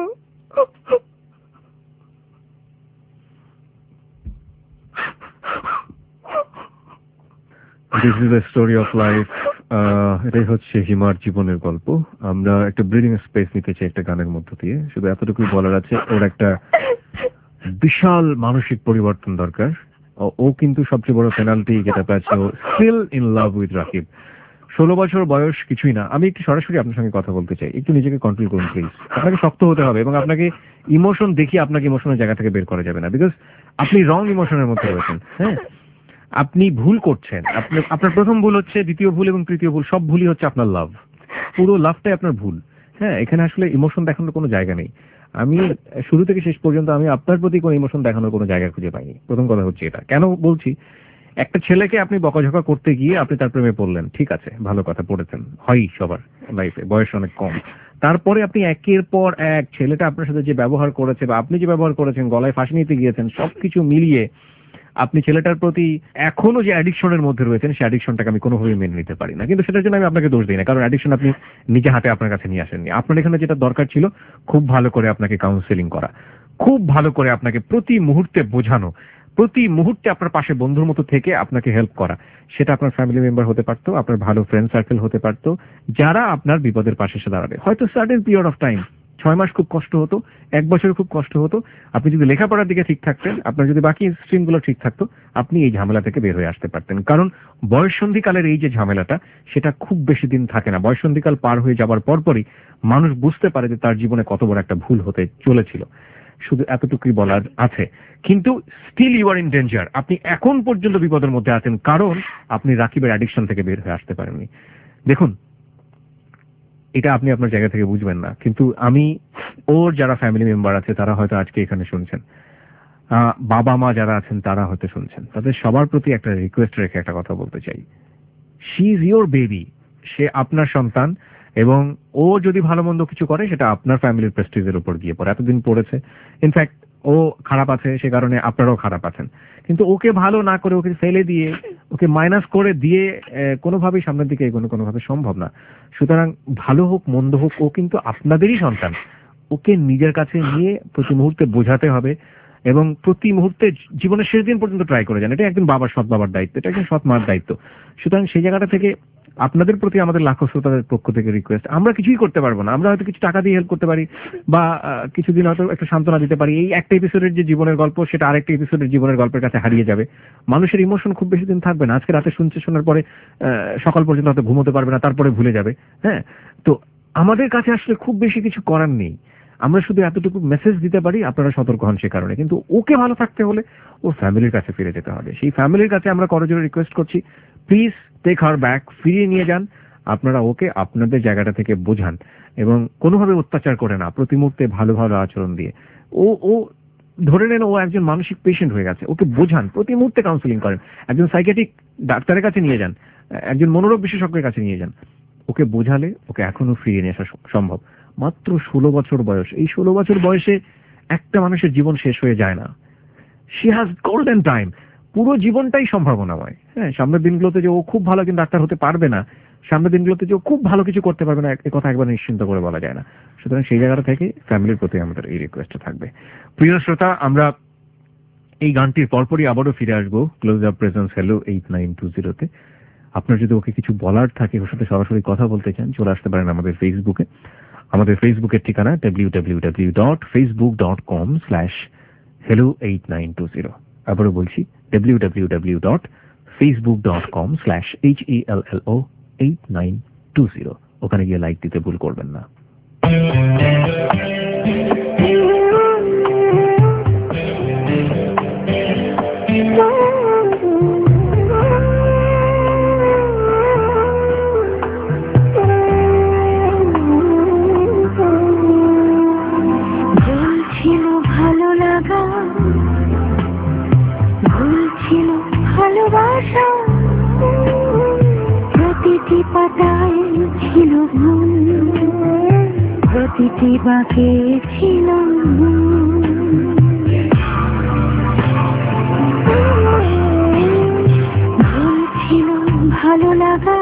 S2: This is the story of life. এটাই হচ্ছে হিমার জীবনের গল্প। আমরা একটা ব্রিদিং স্পেস নিতে চাই একটা গানের মধ্য দিয়ে। শুধু এতটুকুই বলার আছে, ওর একটা বিশাল মানসিক পরিবর্তন দরকার। ও কিন্তু সবচেয়ে বড় পেনাল্টি যেটা পাচ্ছে, ও still in love with Rakib. ষোলো বছর বয়স কিছুই না। আমি একটু সরাসরি আপনার সঙ্গে কথা বলতে চাই, একটু নিজেকে কন্ট্রোল করুন প্লিজ। আপনাকে শক্ত হতে হবে এবং আপনাকে ইমোশন দেখিয়ে আপনাকে ইমোশনের জায়গা থেকে বের করা যাবে না, বিকজ আপনি রং ইমোশনের মধ্যে রয়েছেন। হ্যাঁ, আপনি ভুল করছেন। আপনি আপনার প্রথম ভুল হচ্ছে, দ্বিতীয় ভুল এবং তৃতীয় ভুল, সব ভুলই হচ্ছে আপনার লাভ। পুরো লাভটাই আপনার ভুল। হ্যাঁ, এখানে আসলে ইমোশন দেখানোর কোনো জায়গা নেই। আমি শুরু থেকে শেষ পর্যন্ত আমি আপনার প্রতি কোনো ইমোশন দেখানোর কোনো জায়গা খুঁজে পাইনি। প্রথম কথা হচ্ছে এটা। কেন বলছি, একটা ছেলেকে আপনি বকাঝকা করতে গিয়ে আপনি তার প্রেমে পড়লেন, ঠিক আছে, ভালো কথা, পড়েছেন, হয় সবার লাইফে, বয়স অনেক কম। তারপরে আপনি একের পর এক ছেলেটা আপনার সাথে যে ব্যবহার করেছে বা আপনি যে ব্যবহার করেছেন, গলায় ফাঁসি নিতে গিয়েছেন, সবকিছু মিলিয়ে আপনি ছেলেটার প্রতি এখনো যে অ্যাডিকশনের মধ্যে রয়েছেন, সেই অ্যাডিকশনটাকে আমি কোনোভাবেই মেনে নিতে পারি না। কিন্তু সেটার জন্য আমি আপনাকে দোষ দিই না, কারণ অ্যাডিকশন আপনি নিজে হাতে আপনার কাছে নিয়ে আসেননি। আপনার এখানে যেটা দরকার ছিল, খুব ভালো করে আপনাকে কাউন্সেলিং করা, খুব ভালো করে আপনাকে প্রতি মুহূর্তে বোঝানো, প্রতি মুহূর্তে আপনার পাশে বন্ধুর মতো থেকে আপনাকে হেল্প করা। সেটা আপনার ফ্যামিলি মেম্বার হতে পারতো, আপনার ভালো ফ্রেন্ড সার্কেল হতে পারতো, যারা আপনার বিপদের পাশে এসে দাঁড়াবে। হয়তো সার্টেন পিরিয়ড অফ টাইম ছয় মাস খুব কষ্ট হতো, এক বছর খুব কষ্ট হতো। আপনি যদি লেখাপড়ার দিকে ঠিক থাকতেন, আপনার যদি বাকি স্ট্রিমগুলো ঠিক থাকতো, আপনি এই ঝামেলা থেকে বের হয়ে আসতে পারতেন। কারণ বয়ঃসন্ধিকালের এই যে ঝামেলাটা, সেটা খুব বেশি দিন থাকে না। বয়ঃসন্ধিকাল পার হয়ে যাবার পরপরই মানুষ বুঝতে পারে যে তার জীবনে কত বড় একটা ভুল হতে চলেছিল। শুধু এতটুকুই বলার আছে। কিন্তু still you are in danger. আপনি এখন পর্যন্ত বিপদের মধ্যে আছেন, কারণ আপনি রাকিবের অ্যাডিকশন থেকে বের হয়ে আসতে পারেননি। দেখুন, এটা আপনি আপনার জায়গা থেকে বুঝবেন না, কিন্তু আমি, ওর যারা ফ্যামিলি মেম্বার আছে তারা হয়তো আজকে এখানে শুনছেন, বাবা মা যারা আছেন তারা হয়তো শুনছেন, তাদের সবার প্রতি একটা রিকোয়েস্ট রেখে একটা কথা বলতে চাই। শি ইজ ইয়োর বেবি, সে আপনার সন্তান, এবং ও যদি ভালো মন্দ কিছু করে সেটা আপনার ফ্যামিলির প্রেস্টিজের উপর গিয়ে পড়ে। এতদিন পড়েছে, ইনফ্যাক্ট ও খারাপ আছে, সে কারণে আপনারাও খারাপ আছেন। কিন্তু ওকে ভালো না করে, ওকে ফেলে দিয়ে, ওকে মাইনাস করে দিয়ে কোনোভাবেই সামনের দিকে এগোনো কোনোভাবে সম্ভব না। সুতরাং ভালো হোক মন্দ হোক, ও কিন্তু আপনাদেরই সন্তান। ওকে নিজের কাছে নিয়ে প্রতি মুহূর্তে বোঝাতে হবে, এবং প্রতি মুহূর্তে জীবনের শেষ দিন পর্যন্ত ট্রাই করে যান। এটা একজন বাবার, সৎ বাবার দায়িত্ব, এটা একজন সৎ মার দায়িত্ব। সুতরাং সেই জায়গাটা থেকে আপনাদের প্রতি আমাদের লাখো শ্রোতাদের পক্ষ থেকে রিকোয়েস্ট, আমরা কিছুই করতে পারবো না, আমরা হয়তো কিছু টাকা দিয়ে হেল্প করতে পারি, বা কিছুদিন হয়তো একটা সান্ত্বনা দিতে পারি। এই একটা এপিসোডের যে জীবনের গল্প, সেটা আরেকটা এপিসোডের জীবনের গল্পের কাছে হারিয়ে যাবে। মানুষের ইমোশন খুব বেশি দিন থাকবে না। আজকে রাতে শুনছে, শোনার পরে সকাল পর্যন্ত হয়তো ঘুমোতে পারবে না, তারপরে ভুলে যাবে। হ্যাঁ, তো আমাদের কাছে আসলে খুব বেশি কিছু করার নেই। আমরা শুধু এতটুকু মেসেজ দিতে পারি, আপনারা সতর্ক হন সে কারণে। কিন্তু ওকে ভালো থাকতে হলে ওর ফ্যামিলির কাছে ফিরে যেতে হবে। সেই ফ্যামিলির কাছে আমরা করজোরে রিকোয়েস্ট করছি, প্লিজ টেক হার ব্যাক, ফিরিয়ে নিয়ে যান। আপনারা ওকে আপনাদের জায়গাটা থেকে বোঝান, এবং কোনোভাবে অত্যাচার করে না, প্রতি মুহূর্তে ভালো ভালো আচরণ দিয়ে। ও ও ধরে নেন ও একজন মানসিক পেশেন্ট হয়ে গেছে, ওকে বোঝান, প্রতি মুহূর্তে কাউন্সিলিং করেন, একজন সাইকিয়াট্রিক ডাক্তারের কাছে নিয়ে যান, একজন মনোরোগ বিশেষজ্ঞের কাছে নিয়ে যান। ওকে বোঝালে ওকে এখনো ফিরিয়ে নিয়ে আসা সম্ভব। মাত্র ষোলো বছর বয়স, এই ষোলো বছর বয়সে একটা মানুষের জীবন শেষ হয়ে যায় না। শি হ্যাজ গোল্ডেন টাইম, পুরো জীবনটাই সম্ভাবনাময়। হ্যাঁ, সামনের দিনগুলোতে যে ও খুব ভালো একজন ডাক্তার হতে পারবে না, সামনের দিনগুলোতে যে ও খুব ভালো কিছু করতে পারবে না, এ কথা একবার নিশ্চিন্ত করে বলা যায় না। সুতরাং সেই জায়গাটা থেকে ফ্যামিলির প্রতি আমাদের এই রিকোয়েস্টটা থাকবে। প্রিয় শ্রোতা, আমরা এই গানটির পরপরই আবারও ফিরে আসবো Close Up presents hello eight nine two জিরোতে। আপনার যদি ওকে কিছু বলার থাকে, ওর সাথে সরাসরি কথা বলতে চান, চলে আসতে পারেন আমাদের ফেসবুকে। আমাদের ফেসবুকের ঠিকানা W W W dot Facebook dot com slash hello eight nine two zero. আবারও বলছি, W W W dot Facebook dot com slash H E L L O eight nine two zero. ওখানে গিয়ে লাইক দিতে ভুল করবেন না।
S7: ভালোবাসা প্রতিটি পাতায় ছিল ভুল, প্রতিটি বাঁকে ছিল ভুল ছিল ভালো লাগা,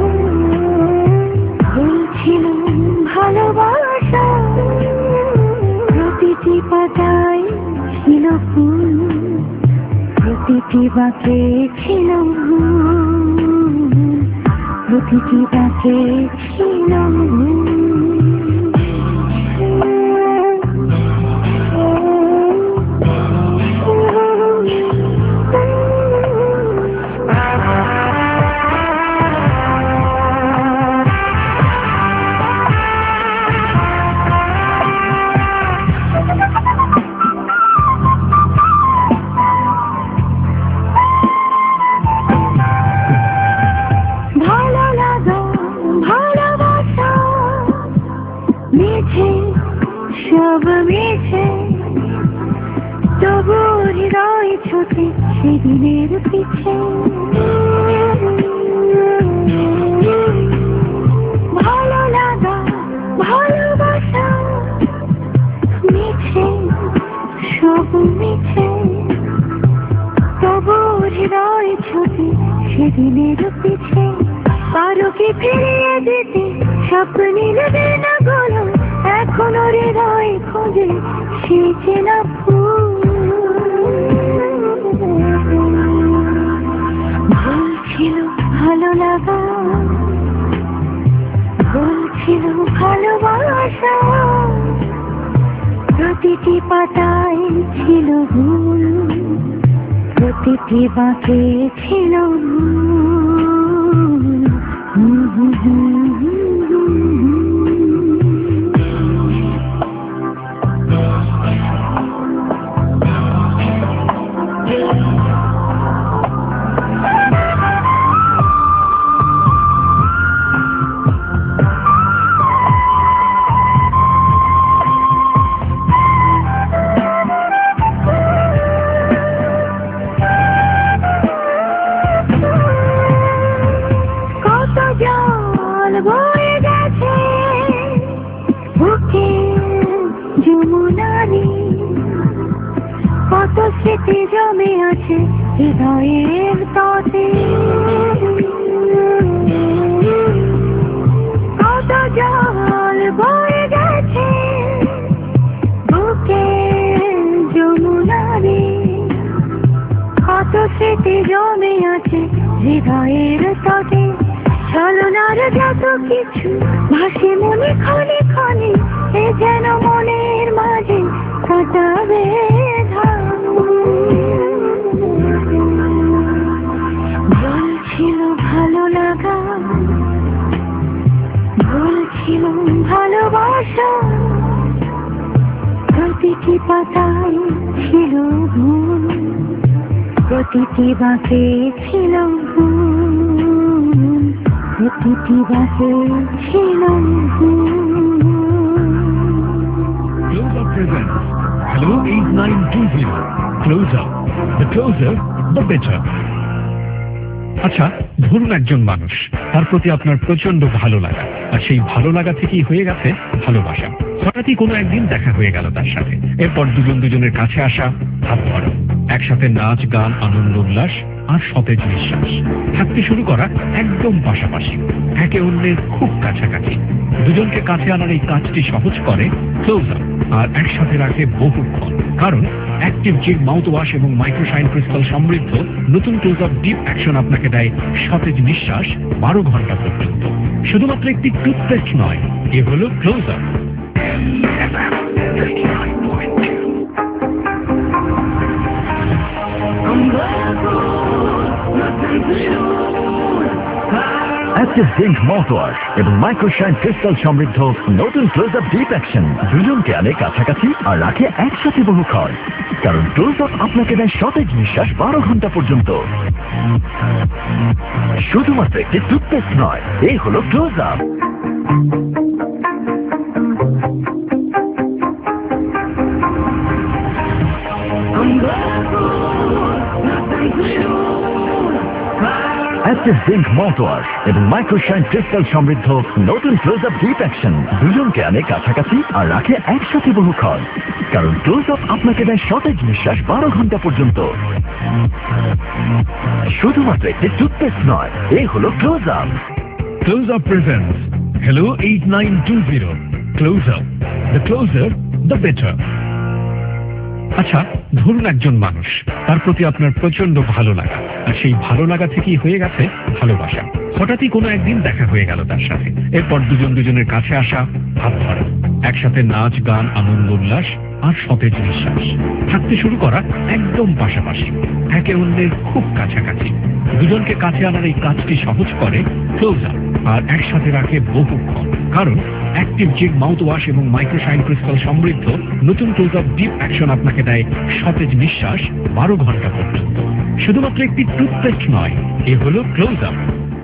S7: ভুল ছিল ভালোবাসা প্রতিটি পাতায় ছিল ফুল, প্রতিটি বাঁকে ছিল প্রতিটি বাঁকে ছিল সব মিছে, তবু হৃদয় ছোটে সেদিনের পিছে। ভালো লাগা ভালোবাসা মিছে, সব মিছে, তবু হৃদয় ছোটে সেদিনের পিছে। কারো কি ফিরিয়ে দিতে স্বপ্নিল দেনা গুলো, এখনো হৃদয় খোঁজে সে চেনা ফুল। ভুল ছিল ভালো লাগা, ভুল ছিল ভালোবাসা। ভুল, প্রতিটি বাঁকে ছিল ভুল। হুম হুম হুম হুম হুম। বয়ে গেছে বুকে যমুনারি, কত স্মৃতি জমে আছে হৃদয়ের তটে, কত জল বয়ে গেছে বুকে যমুনারি, কত স্মৃতি জমে আছে হৃদয়ের তটে। ছলনার যত কিছু ভাসে মনে ক্ষণে ক্ষণে, এ যেন মনের মাঝে কাটাবে বলছিল ভালো লাগা, বলছিল ভালোবাসা, প্রতিটি পাতায় ছিল ভুল, প্রতিটি বাঁকে ছিল ভুল, প্রতিটি বাঁকে ছিল ভুল।
S2: Close Up presents Hello eight nine two zero. Close Up. The closer, the better. আচ্ছা, ধরুন একজন মানুষ, তার প্রতি আপনার প্রচন্ড ভালো লাগা, আর সেই ভালো লাগা থেকেই হয়ে গেছে ভালোবাসা। হঠাৎই কোনো একদিন দেখা হয়ে গেল তার সাথে, এরপর দুজন দুজনের কাছে আসা, হাত ধরা, একসাথে নাচ গান আনন্দ উল্লাস আর সতেজ নিঃশ্বাস, থাকতে শুরু করা একদম পাশাপাশি, একে অন্যের খুব কাছাকাছি। দুজনকে কাছে আনার এই কাজটি সহজ করে ক্লোজ আপ, আর একসাথে রাখে বহুক্ষণ। কারণ অ্যাক্টিভ জিগ মাউথ ওয়াশ এবং মাইক্রোশাইন ক্রিস্টাল সমৃদ্ধ নতুন ক্লোজ আপ ডিপ অ্যাকশন আপনাকে দেয় সতেজ নিঃশ্বাস বারো ঘন্টা পর্যন্ত। শুধুমাত্র একটি টুথপেস্ট নয়, এ হলো Close Up.
S6: Active zinc mouthwash এবং মাইক্রোশাইন ক্রিস্টাল সমৃদ্ধ নতুন ক্লোজ আপ ডিপ অ্যাকশন দুজনকে আনে কাছাকাছি আর রাখে একসাথে বহুক্ষণ। কারণ ক্লোজ আপ আপনাকে দেয় সতেজ নিঃশ্বাস বারো ঘন্টা পর্যন্ত। শুধুমাত্র একটি টুথপেস্ট নয়, এই হলো Close Up. Active zinc mouthwash এবং মাইক্রোশাইন ক্রিস্টাল সমৃদ্ধ নতুন ক্লোজ আপ ডিপ অ্যাকশন দুজনকে আনে কাছাকাছি আর রাখে একসাথে বহুক্ষণ। কারণ ক্লোজ আপ আপনাকে দেয় সতেজ নিঃশ্বাস বারো ঘন্টা পর্যন্ত। শুধুমাত্র একটি টুথপেস্ট নয়, এই হলো Close Up.
S2: Close Up presents Hello eight nine two zero. Close Up. The closer, the better. আচ্ছা, ধরুন একজন মানুষ, তার প্রতি আপনার প্রচন্ড ভালো লাগা, আর সেই ভালো লাগা থেকেই হয়ে গেছে ভালোবাসা। হঠাৎই কোনো একদিন দেখা হয়ে গেল তার সাথে, এরপর দুজন দুজনের কাছে আসা, হাত ধরা, একসাথে নাচ গান আনন্দ উল্লাস আর সতেজ নিঃশ্বাস, থাকতে শুরু করা একদম পাশাপাশি, একে অন্যের খুব কাছাকাছি। দুজনকে কাছে আনার এই কাজটি সহজ করে ক্লোজ আপ, আর একসাথে রাখে বহুক্ষণ। কারণ অ্যাক্টিভ জিগ মাউথ ওয়াশ এবং মাইক্রোশাইন ক্রিস্টাল সমৃদ্ধ নতুন ক্লোজ আপ ডিপ অ্যাকশন আপনাকে দেয় সতেজ নিঃশ্বাস বারো ঘন্টা পর্যন্ত। শুধুমাত্র একটি টুথপেস্ট নয়, এ হলো ক্লোজ আপ।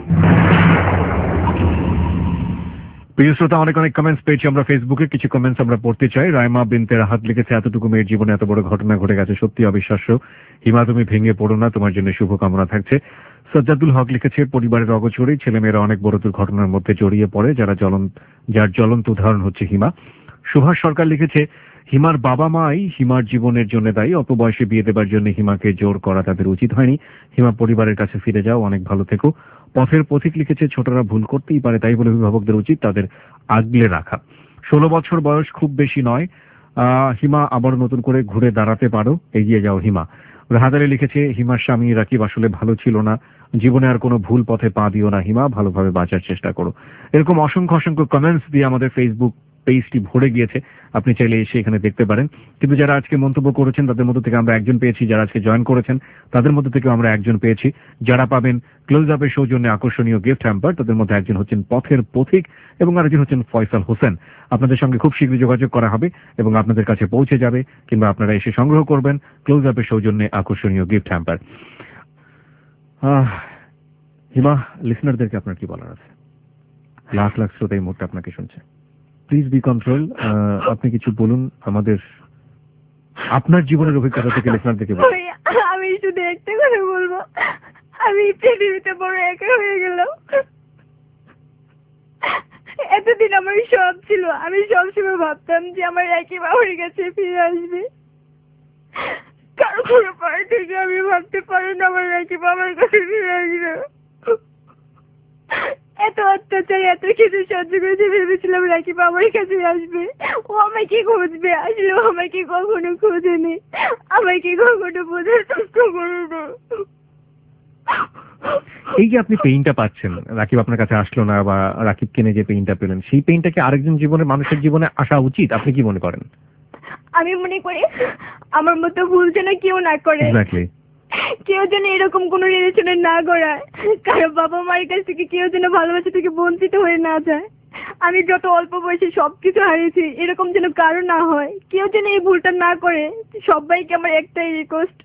S2: প্রিয় শ্রোতা, অনেক অনেক কমেন্টস পেয়েছি আমরা ফেসবুকে। কিছু কমেন্টস আমরা পড়তে চাই। রাইমা বিনতে রাহাত লিখেছে, এতটুকু মেয়ের জীবনে এত বড় ঘটনা ঘটে গেছে, সত্যি অবিশ্বাস্য। হিমা, তুমি ভেঙে পড়ো না, তোমার জন্য শুভকামনা থাকছে। সজ্জাদুল হক লিখেছে, পরিবারের অগোচরেই ছেলেমেয়েরা অনেক বড় দুর্ঘটনার মধ্যে জড়িয়ে পড়ে, যারা জ্বলন্ত যার জ্বলন্ত উদাহরণ হচ্ছে হিমা। সুভাষ সরকার লিখেছে, হিমার বাবা মাই হিমার জীবনের জন্য দায়ী, অল্প বয়সে বিয়ে দেবার জন্য হিমাকে জোর করা তাদের উচিত হয়নি। হিমা, পরিবারের কাছে ফিরে যাও, অনেক ভালো থেকো। পথের পথিক লিখেছে, ছোটরা ভুল করতেই পারে, তাই বলে অভিভাবকদের উচিত তাদের আগলে রাখা। ষোলো বছর বয়স খুব বেশি নয়, আহ হিমা আবার নতুন করে ঘুরে দাঁড়াতে পারো, এগিয়ে যাও হিমা। রাহাদারে লিখেছে, হিমার স্বামী রাকিব আসলে ভালো ছিল না, জীবনে আর কোনো ভুল পথে পা দিও না হিমা, ভালোভাবে বাঁচার চেষ্টা করো। এরকম অসংখ্য অসংখ্য কমেন্টস দিয়ে আমাদের ফেসবুক পেজটি ভরে গিয়েছে, আপনি চাইলে এসে এখানে দেখতে পারেন। কিন্তু যারা আজকে মন্তব্য করেছেন তাদের মধ্যে থেকে আমরা একজন পেয়েছি, যারা আজকে জয়েন করেছেন তাদের মধ্যে থেকে আমরা একজন পেয়েছি। যারা পাবেন ক্লোজ আপের সৌজন্যে আকর্ষণীয় গিফট হ্যাম্পার, তাদের মধ্যে একজন হচ্ছেন পথের পথিক এবং আরেকজন হচ্ছেন ফয়সাল হোসেন। আপনাদের সঙ্গে খুব শীঘ্রই যোগাযোগ করা হবে এবং আপনাদের কাছে পৌঁছে যাবে, কিংবা আপনারা এসে সংগ্রহ করবেন ক্লোজ আপের সৌজন্যে আকর্ষণীয় গিফট হ্যাম্পার। হিমা, লিসনারদেরকে আপনার কি বলার আছে? লাখ লাখ শ্রোতা এই মুহূর্তে আপনাকে শুনছে। Please be control. আপনি কিছু বলুন আমাদের, আপনার জীবনের অভিজ্ঞতা থেকে লিসনারদেরকে বলুন।
S5: আমি শুধু একটা কথা বলবো, আমি পৃথিবীতে বড় একা হয়ে গেলাম। এতদিন আমার সব ছিল, আমি সবসময় ভাবতাম যে আমার একই বাবার কাছে ফিরে আসবে। কারো কোনো পরে থেকে আমি ভাবতে পারি না আমার একই বাবার কাছে ফিরে আসবে। এত অত্যাচার, এত কিছু সহ্য করেছে, ভেবেছিলাম রাখি বাবার কাছে আসবে, ও আমাকে খুঁজবে। আসলে ও আমাকে কখনো খোঁজেনি, আমাকে কখনো বোঝার চেষ্টা করেনি।
S2: এই যে আপনি পেইনটা পাচ্ছেন, রাকিব আপনার কাছে আসলো না বা রাকিব কেনে যে পেইনটা পেলেন, সেই পেইনটা কি আরেকজন জীবনে, মানুষের জীবনে আসা উচিত? আপনি কি মনে করেন?
S5: আমি মনে করি আমার মতো ভুল যেন কেউ না করে,
S2: এক্স্যাক্টলি
S5: কেউ যেন এরকম কোনো রিলেশনে না গড়ায়, কারণ বাবা মায়ের কাছ থেকে কেউ যেন ভালোবাসা থেকে বঞ্চিত হয়ে না যায়। আমি যত অল্প বয়সে সবকিছু হারিয়েছি, এরকম যেন কারো না হয়, কেউ যেন এই ভুলটা না করে। সবাইকে আমার একটাই রিকোয়েস্ট,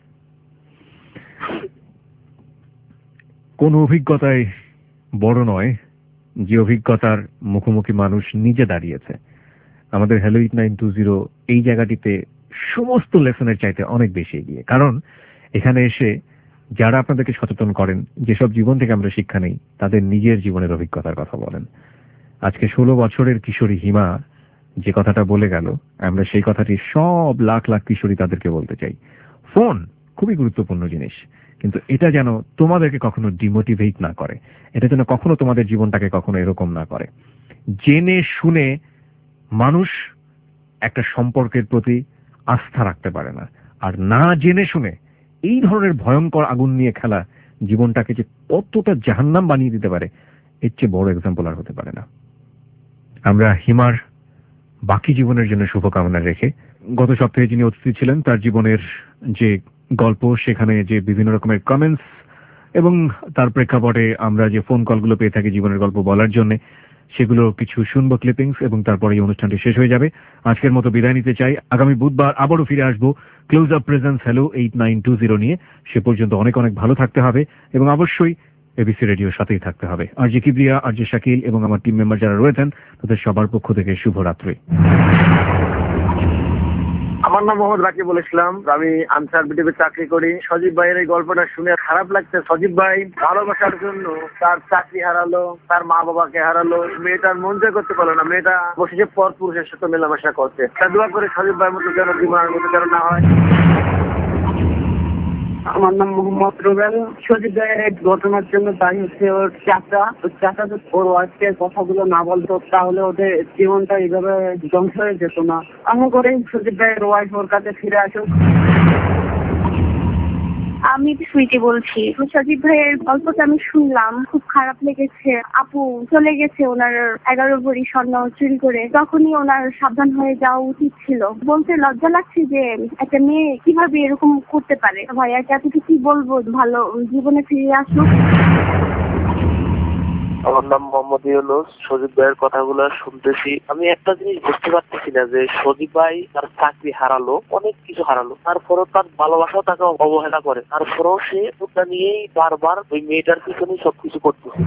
S2: কোন অভিজ্ঞতায় বড় নয় যে অভিজ্ঞতার মুখোমুখি মানুষ নিজে দাঁড়িয়েছে। আমাদের hello eight nine two zero এই জায়গাটিতে সমস্ত লেসনের চাইতে অনেক বেশি এগিয়ে, কারণ এখানে এসে যারা আপনাদেরকে সচেতন করেন, যেসব জীবন থেকে আমরা শিক্ষা নেই, তাদের নিজের জীবনের অভিজ্ঞতার কথা বলেন। আজকে ষোলো বছরের কিশোরী হিমা যে কথাটা বলে গেল, আমরা সেই কথাটি সব লাখ লাখ কিশোরী তাদেরকে বলতে চাই। ফোন খুবই গুরুত্বপূর্ণ জিনিস, কিন্তু এটা যেন তোমাদেরকে কখনো ডিমোটিভেট না করে, এটা যেন কখনো তোমাদের জীবনটাকে কখনো এরকম না করে। জেনে শুনে মানুষ একটা সম্পর্কের প্রতি আস্থা রাখতে পারে না, আর না জেনে শুনে এই ধরনের ভয়ঙ্কর আগুন নিয়ে খেলা জীবনটাকে যে কতটা জাহান্নাম বানিয়ে দিতে পারে, এর চেয়ে বড় এক্সাম্পল আর হতে পারে না। আমরা হিমার বাকি জীবনের জন্য শুভকামনা রেখে, গত সপ্তাহে যিনি অতিথি ছিলেন তার জীবনের যে গল্প, সেখানে যে বিভিন্ন রকমের কমেন্টস এবং তার প্রেক্ষাপটে আমরা যে ফোন কলগুলো পেয়ে থাকি জীবনের গল্প বলার জন্য, সেগুলো কিছু শুনবো ক্লিপিংস, এবং তারপরে এই অনুষ্ঠানটি শেষ হয়ে যাবে। আজকের মতো বিদায় নিতে চাই। আগামী বুধবার আবারও ফিরে আসবো Close Up presents hello eight nine two zero নিয়ে। সে পর্যন্ত অনেক অনেক ভালো থাকতে হবে এবং অবশ্যই এবিসি রেডিওর সাথেই থাকতে হবে। আর যে কিবরিয়া, আর যে শাকিল এবং আমার টিম মেম্বার যারা রয়েছেন, তাদের সবার পক্ষ থেকে শুভরাত্রি।
S8: আমার নাম মোহাম্মদ রাকিবুল ইসলাম, আমি আনসার বিটিভি চাকরি করি। সজীব ভাইয়ের এই গল্পটা শুনে খারাপ লাগছে। সজীব ভাই ভালোবাসার জন্য তার চাকরি হারালো, তার মা বাবাকে হারালো, মেয়েটার মন জয় করতে পারলো না। মেয়েটা বসে পর পুরুষের সাথে মেলামেশা করছে। তা দোয়া করে সজীব ভাইয়ের মতো যেন জীবনের মতো যেন না হয়।
S9: আমার নাম মোহাম্মদ রুবেল। সজীব ভাইয়ের এই ঘটনার জন্য দায়ী হচ্ছে ওর চাচা। ওর চাচা যদি ওর ওয়াইফকে কথাগুলো না বলতো, তাহলে ওদের জীবনটা এইভাবে ধ্বংস হয়ে যেত না। আমি করে সজীব ভাইয়ের ওয়াইফ ওর কাছে ফিরে আসুক।
S10: আমি সুইটি বলছি। সজীব ভাইয়ের গল্পটা আমি শুনলাম, খুব খারাপ লেগেছে। আপু চলে গেছে ওনার এগারো ভরি স্বর্ণ চুরি করে, তখনই ওনার সাবধান হয়ে যাওয়া উচিত ছিল। বলতে লজ্জা লাগছে যে একটা মেয়ে কিভাবে এরকম করতে পারে। ভাইয়াকে এতটুকু কি বলবো, ভালো জীবনে ফিরে আসুক।
S11: আমার নাম মোহাম্মদ ইউনুস। সজীব ভাইয়ের কথাগুলো শুনতেছি, আমি একটা জিনিস বুঝতে পারতেছি না যে সজীব ভাই তার চাকরি হারালো, অনেক কিছু হারালো, তারপরেও তার ভালোবাসাও তাকে অবহেলা করে, তারপরেও সে ওটা নিয়েই বারবার ওই মেয়েটার পিছনে সবকিছু করতেছে।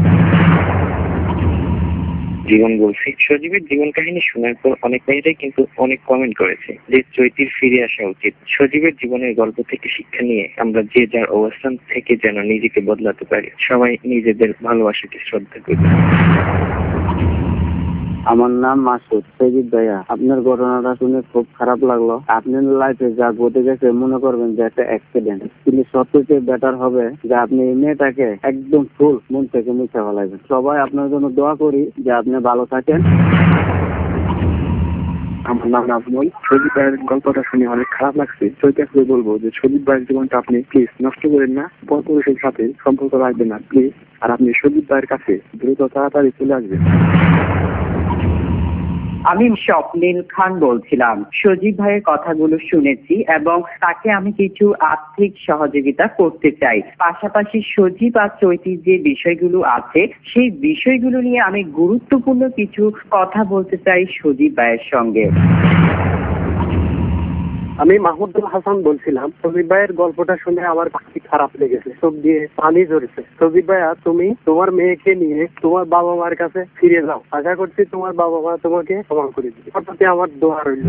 S12: জীবন বলছি, সজীবের জীবন কাহিনী শোনার পর অনেক মেয়েরাই কিন্তু অনেক কমেন্ট করেছে যে চৈতির ফিরে আসা উচিত। সজীবের জীবনের গল্প থেকে শিক্ষা নিয়ে আমরা যে যার অবস্থান থেকে যেন নিজেকে বদলাতে পারি। সবাই নিজেদের ভালোবাসাকে শ্রদ্ধা করি।
S13: আমার নাম মাসুদ। সজীব ভাইয়া, আপনার ঘটনাটা শুনে খুব খারাপ লাগলো। আপনার লাইফে যা ঘটে গেছে মনে করবেন যে একটা অ্যাক্সিডেন্ট, কিন্তু সবথেকে বেটার হবে যে আপনি এই মেয়েটাকে একদম ফুল মন থেকে মুছে ফেলাবেন। সবাই আপনার জন্য দোয়া করি যে আপনি ভালো থাকেন।
S14: আমার নাম নাজমুল। সজীব ভাইয়ের গল্পটা শুনে অনেক খারাপ লাগছে। সৈকাকে বলবো যে সজীব ভাইয়ের জীবনটা আপনি প্লিজ নষ্ট করেন না, পরপুরুষের সাথে সম্পর্ক রাখবেন না প্লিজ। আর আপনি সজীব ভাইয়ের কাছে দ্রুত তাড়াতাড়ি চলে আসবেন।
S15: আমি স্বপ্নিল খান বলছিলাম। সজীব ভাইয়ের কথাগুলো শুনেছি এবং তাকে আমি কিছু আর্থিক সহযোগিতা করতে চাই। পাশাপাশি সজীব আর চৈতির যে বিষয়গুলো আছে সেই বিষয়গুলো নিয়ে আমি গুরুত্বপূর্ণ কিছু কথা বলতে চাই সজীব ভাইয়ের সঙ্গে।
S14: আমি মাহমুদুল হাসান বলছিলাম। সজীব ভাইয়ের গল্পটা শুনে আমার খুবই খারাপ লেগেছে, চোখ দিয়ে পানি ঝরেছে। সজীব ভাইয়া, তুমি তোমার মেয়েকে নিয়ে তোমার বাবা মার কাছে ফিরে যাও। আশা করছি তোমার বাবা মা তোমাকে ক্ষমা করে দিবে। অর্থাৎ আমার দোয়া রইল।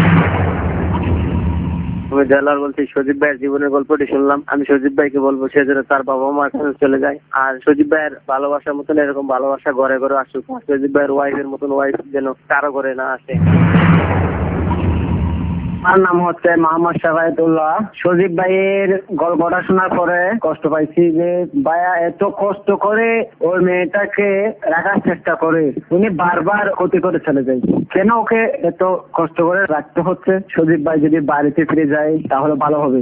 S8: আমি জেলার বলছি, সজীব ভাইয়ের জীবনের গল্পটি শুনলাম। আমি সজীব ভাইকে বলবো সে যেন তার বাবা মার কাছে চলে যায়, আর সজীব ভাইয়ের ভালোবাসার মতন এরকম ভালোবাসা ঘরে ঘরে আসুক। সজীব ভাইয়ের ওয়াইফের মতন ওয়াইফ যেন কারো ঘরে না আসে।
S9: আমার নাম হচ্ছে মোহাম্মদ শাফায়েতুল্লাহ। সজীব ভাইয়ের গল্পটা শোনার পরে কষ্ট পাইছি যে ভাইয়া এত কষ্ট করে ওর মেয়েটাকে রাখার চেষ্টা করে উনি বারবার ক্ষতি করে চলে যায়। কেন ওকে এত কষ্ট করে রাখতে হচ্ছে? সজীব ভাই যদি বাড়িতে ফিরে যায় তাহলে ভালো হবে।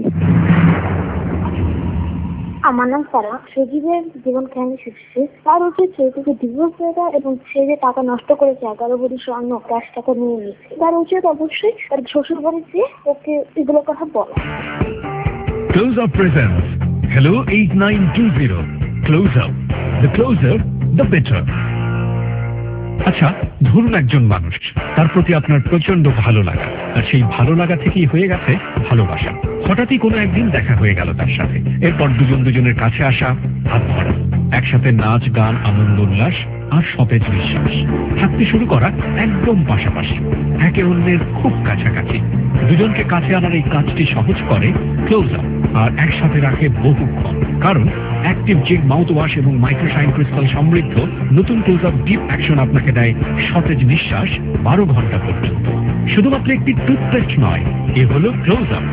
S10: আমার নাম সারা। সজীবের জীবন কাহিনী শুনছি। তার উচিত চৈতিকে ডিভোর্স হয়ে দেওয়া এবং সে যে টাকা নষ্ট করেছে এগারো ভরি স্বর্ণ ক্যাশ টাকা নিয়ে নিয়েছে, তার উচিত অবশ্যই তার শ্বশুর বাড়িতে ওকে এগুলো কথা বলা।
S2: Close Up presents Hello eight nine two zero. Close Up. The closer, the better. আচ্ছা, ধরুন একজন মানুষ, তার প্রতি আপনার প্রচন্ড ভালো লাগা, আর সেই ভালো লাগা থেকেই হয়ে গেছে ভালোবাসা। হঠাৎই কোনো একদিন দেখা হয়ে গেল তার সাথে, এরপর দুজন দুজনের কাছে আসা, হাত ধরা, একসাথে নাচ গান আনন্দ উল্লাস আর সতেজ নিঃশ্বাস, থাকতে শুরু করা একদম পাশাপাশি, একে অন্যের খুব কাছাকাছি। দুজনকে কাছে আনার এই কাজটি সহজ করে ক্লোজ আপ আর একসাথে রাখে বহুক্ষণ। কারণ অ্যাক্টিভ জিগ মাউথ ওয়াশ এবং মাইক্রোশাইন ক্রিস্টাল সমৃদ্ধ নতুন ক্লোজ আপ ডিপ অ্যাকশন আপনাকে দেয় সতেজ নিঃশ্বাস বারো ঘন্টা পর্যন্ত। শুধুমাত্র একটি টুথপেস্ট নয়, এ হলো ক্লোজ আপ।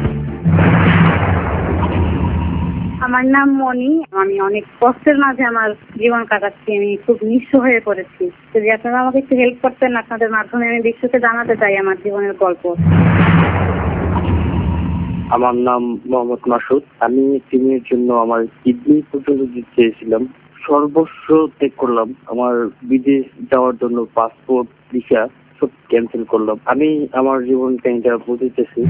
S16: আমার নাম মনি। আমি অনেক কষ্টের মাঝে আমার জীবন কাটাচ্ছি। আমি খুব নিঃস্ব হয়ে পড়েছি। যদি আপনারা আমাকে একটু হেল্প করতেন, আপনাদের মাধ্যমে আমি বিশ্বকে জানাতে চাই আমার জীবনের গল্প।
S12: আমার নাম মোহাম্মদ মাসুদ। আমি টিমের জন্য আমার কিডনি পর্যন্ত দিতে চেয়েছিলাম, সর্বস্ব ত্যাগ করলাম। আমার বিদেশ যাওয়ার জন্য পাসপোর্ট ভিসা সব ক্যান্সেল করলাম। আমি আমার জীবন কাহিনীটা বুঝতেছি।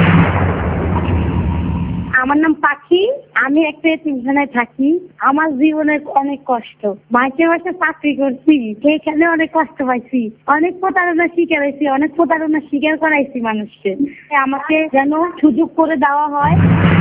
S16: আমার নাম পাখি। আমি একটা এতিমখানায় থাকি। আমার জীবনের অনেক কষ্ট। মাইকে মাসে চাকরি করছি, সেইখানে অনেক কষ্ট পাইছি, অনেক প্রতারণা শিকার হয়েছি, অনেক প্রতারণা স্বীকার করাইছি মানুষকে। আমাকে যেন সুযোগ করে দেওয়া হয়।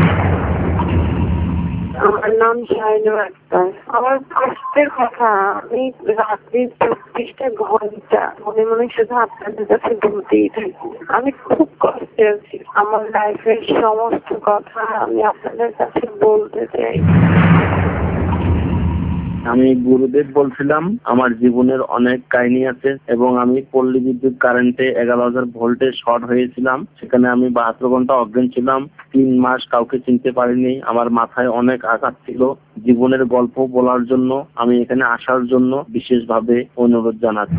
S17: আমার নাম শাহিনুর আক্তার। আমার কষ্টের কথা আমি রাত্রি চব্বিশটা ঘন্টা মনে মনে শুধু আপনাদের কাছে বলতেই থাকি। আমি খুব কষ্টে আছি। আমার লাইফের সমস্ত কথা আমি আপনাদের কাছে বলতে চাই।
S8: আমি গুরুদেব বলছিলাম। আমার জীবনের অনেক কাহিনী আছে এবং আমি পল্লী বিদ্যুৎ কারেন্টে এগারো হাজার ভোল্টে শর্ট হয়েছিলাম। সেখানে আমি বাহাত্তর ঘন্টা অজ্ঞান ছিলাম। তিন মাস কাউকে চিনতে পারিনি। আমার মাথায় অনেক আঘাত ছিল। জীবনের গল্প বলার জন্য আমি এখানে আসার জন্য বিশেষভাবে অনুরোধ জানাচ্ছি।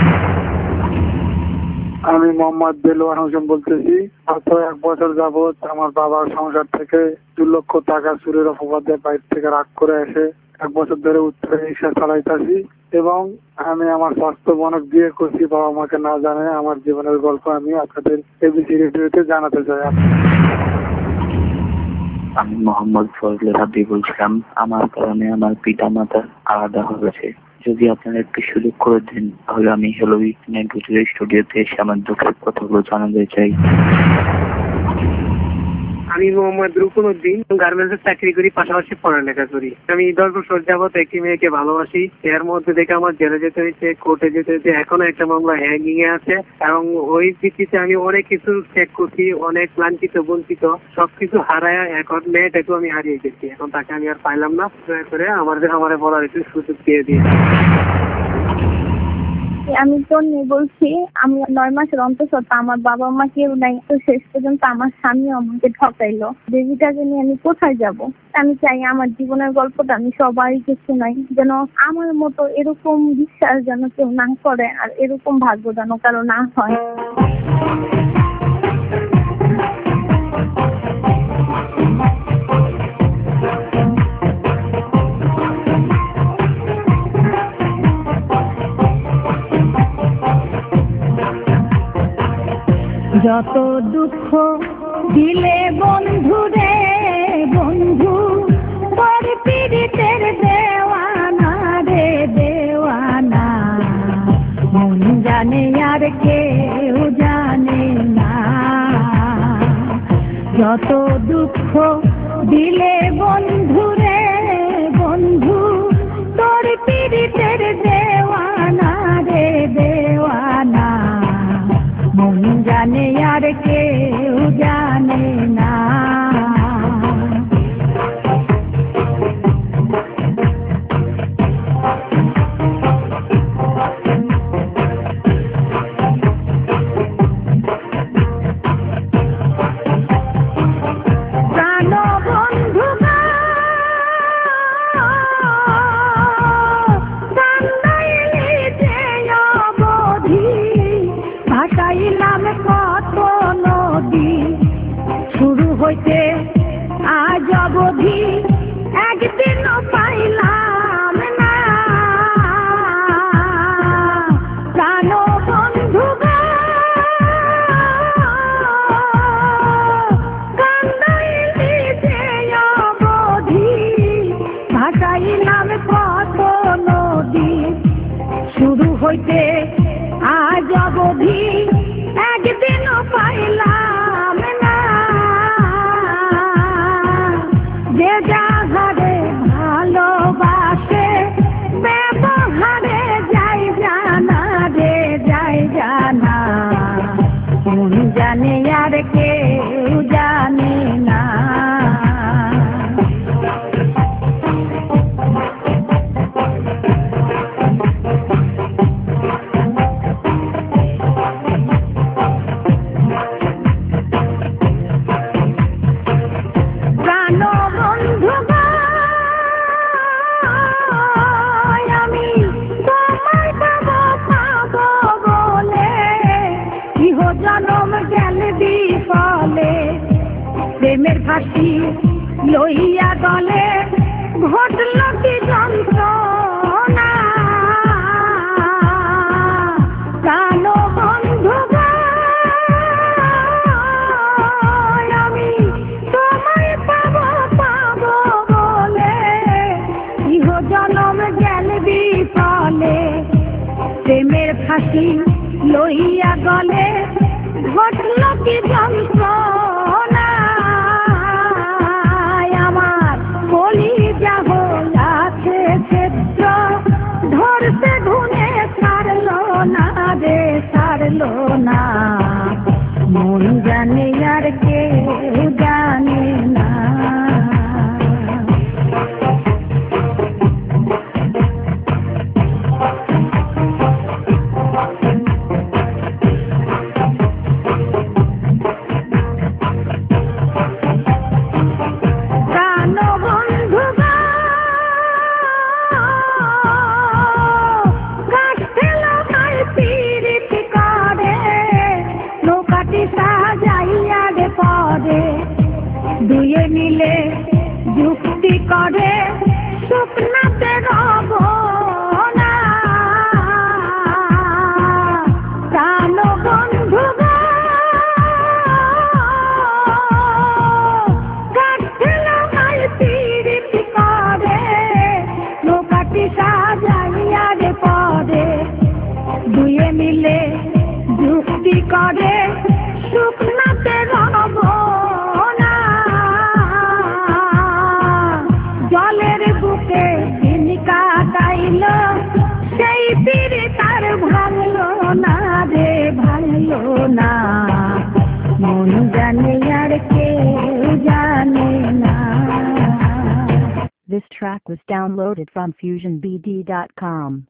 S18: আমি মোহাম্মদ দেলোয়ার হোসেন বলতেছি। গত এক বছর যাবৎ আমার বাবার সংসার থেকে দু লক্ষ টাকা চুরির অপবাদে বাইরে থেকে রাগ করে এসে এক বছর ধরে উত্তরে রিক্সা চালাইতেছি এবং আমি আমার স্বাস্থ্য বনক বিয়ে করছি। বাবা মাকে না জানে আমার জীবনের গল্প আমি আপনাদের এবিসি রেডিওতে জানাতে চাই।
S12: আমি মোহাম্মদ ফজলে রাব্বি বলছিলাম। আমার কারণে আমার পিতা মাতা আলাদা হয়েছে। যদি আপনারা একটু সুযোগ করে দেন তাহলে আমি hello eight nine two zero স্টুডিওতে এসে আমার দুঃখের কথাগুলো জানাতে চাই।
S19: আমি মোহাম্মদ রুকুনুদ্দিন, গার্মেন্টসে চাকরি করি, পাশাপাশি পড়ালেখা করি। আমি দশ বছর যাবত একটি মেয়েকে ভালোবাসি। এর মধ্যে থেকে আমার জেলে যেতে হয়েছে, কোর্টে যেতে হয়েছে, এখনো একটা মামলা হ্যাঙ্গিং এ আছে এবং ওই ভিত্তিতে আমি অনেক কিছু চেক করছি, অনেক লাঞ্ছিত বঞ্চিত সবকিছু হারায় এখন মেয়েটাকেও আমি হারিয়ে গেছি। এখন তাকে আমি আর পাইলাম না। দয়া করে আমার আমার বলার একটু সুযোগ দিয়ে দিয়ে।
S5: আমি তন্নি বলছি। আমি নয় মাসের অন্তঃসত্ত্বা, আমার বাবা মা কেউ নাই। তো শেষ পর্যন্ত আমার স্বামী আমাকে ঠকাইলো। বেবিটাকে নিয়ে আমি কোথায় যাব? আমি চাই আমার জীবনের গল্পটা আমি সবাইকে শোনাই, যেন আমার মতো এরকম বিশ্বাস যেন কেউ না করে আর এরকম ভাগ্য যেন কারো না হয়।
S7: যত দুঃখ দিলে বন্ধু রে বন্ধু তোর পীড়িতের দেওয়ানা রে দেওয়ানা মন জানে আর কেউ জানে না যত দুঃখ দিলে বন্ধু রে বন্ধু তোর পীড়িতের দেওয়ানা রে দেওয়ানা মন জানে আর কেউ জানে না হইতে আজ অবধি একদিন পাইলাম না প্রাণ বন্ধু কান্দাইলি যে অবধি ভাসাইলাম কত নদী শুরু হইতে আজ অবধি একদিন পাইলাম না যে যাহারে ভালোবাসে ব্যবহারে যাই জানা রে যাই জানা কোন জানে আর কেউ জানে না প্রেমের ফাঁসি লইয়া গলে ঘটল কি যন্ত্রণা প্রাণ বন্ধু আমি তোমায় পাব পাব বলে ইহ জনম গেল বিফলে প্রেমের ফাঁসি লইয়া গলে ঘটল কি যন্ত্রণা ধরতে ধুনে ছাড়লো না রে ছাড়লো না মন জানে আর কেউ জানে না দুয়ে মিলে যুক্তি করে শুকনাতে রব না প্রাণ বন্ধু পীড়িত করে নৌকাটি সাজাইয়া রে পরে দুয়ে মিলে যুক্তি করে শুকনাতে রব জলের বুকে দিন কাটাইল সেই পীড়ে তার ভাঙলো না রে ভাঙলো না মন জানে আর কেউ জানে না
S1: This track was downloaded from fusion b d dot com.